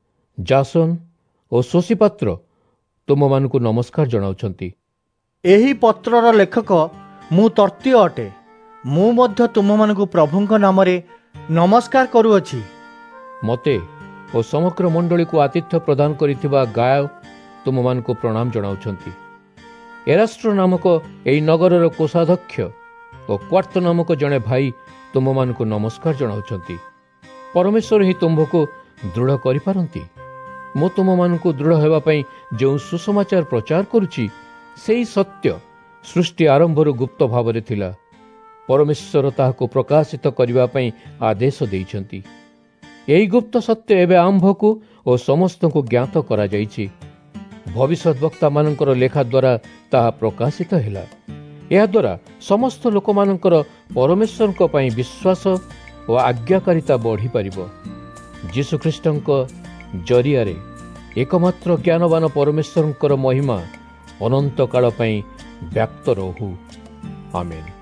ଜାସନ ଓ ସୋସିପାତ୍ର ତୁମମାନଙ୍କୁ ନମସ୍କାର ଜଣାଉଛନ୍ତି। ଏହି ପତ୍ରର ଲେଖକ ମୁଁ ତର୍ତ୍ତୀୟ ଅଟେ। ମୁଁ ମଧ୍ୟ ତୁମମାନଙ୍କୁ ପ୍ରଭୁଙ୍କ ନାମରେ ନମସ୍କାର କରୁଅଛି। ମୋତେ ଓ ସମଗ୍ର ମଣ୍ଡଳୀକୁ ଆତିଥ୍ୟ ପ୍ରଦାନ କରିଥିବା ଗାୟ ତୁମମାନଙ୍କୁ ପ୍ରଣାମ ଜଣାଉଛନ୍ତି। ଏରାଷ୍ଟ୍ର ନାମକ ଏହି ନଗରର କୋଷାଧ୍ୟକ୍ଷ ଓ କ୍ୱାର୍ତ ନାମକ ଜଣେ ଭାଇ ତୁମମାନଙ୍କୁ ନମସ୍କାର ଜଣାଉଛନ୍ତି। ପରମେଶ୍ୱର ହିଁ ତୁମ୍ଭକୁ ଦୃଢ଼ କରିପାରନ୍ତି। ମୁଁ ତୁମମାନଙ୍କୁ ଦୃଢ଼ ହେବା ପାଇଁ ଯେଉଁ ସୁସମାଚାର ପ୍ରଚାର କରୁଛି ସେହି ସତ୍ୟ ସୃଷ୍ଟି ଆରମ୍ଭରୁ ଗୁପ୍ତ ଭାବରେ ଥିଲା। ପରମେଶ୍ୱର ତାହାକୁ ପ୍ରକାଶିତ କରିବା ପାଇଁ ଆଦେଶ ଦେଇଛନ୍ତି। ଏହି ଗୁପ୍ତ ସତ୍ୟ ଏବେ ଆମ୍ଭକୁ ଓ ସମସ୍ତଙ୍କୁ ଜ୍ଞାତ କରାଯାଇଛି। ଭବିଷ୍ୟତ ବକ୍ତାମାନଙ୍କର ଲେଖା ଦ୍ୱାରା ତାହା ପ୍ରକାଶିତ ହେଲା। ଏହାଦ୍ୱାରା ସମସ୍ତ ଲୋକମାନଙ୍କର ପରମେଶ୍ୱରଙ୍କ ପାଇଁ ବିଶ୍ୱାସ ଓ ଆଜ୍ଞାକାରିତା ବଢ଼ିପାରିବ। ଯୀଶୁଖ୍ରୀଷ୍ଟଙ୍କ ଜରିଆରେ ଏକମାତ୍ର ଜ୍ଞାନବାନ ପରମେଶ୍ୱରଙ୍କର ମହିମା ଅନନ୍ତ କାଳ ପାଇଁ ବ୍ୟାପ୍ତ ରହୁ। ଆମେନ୍।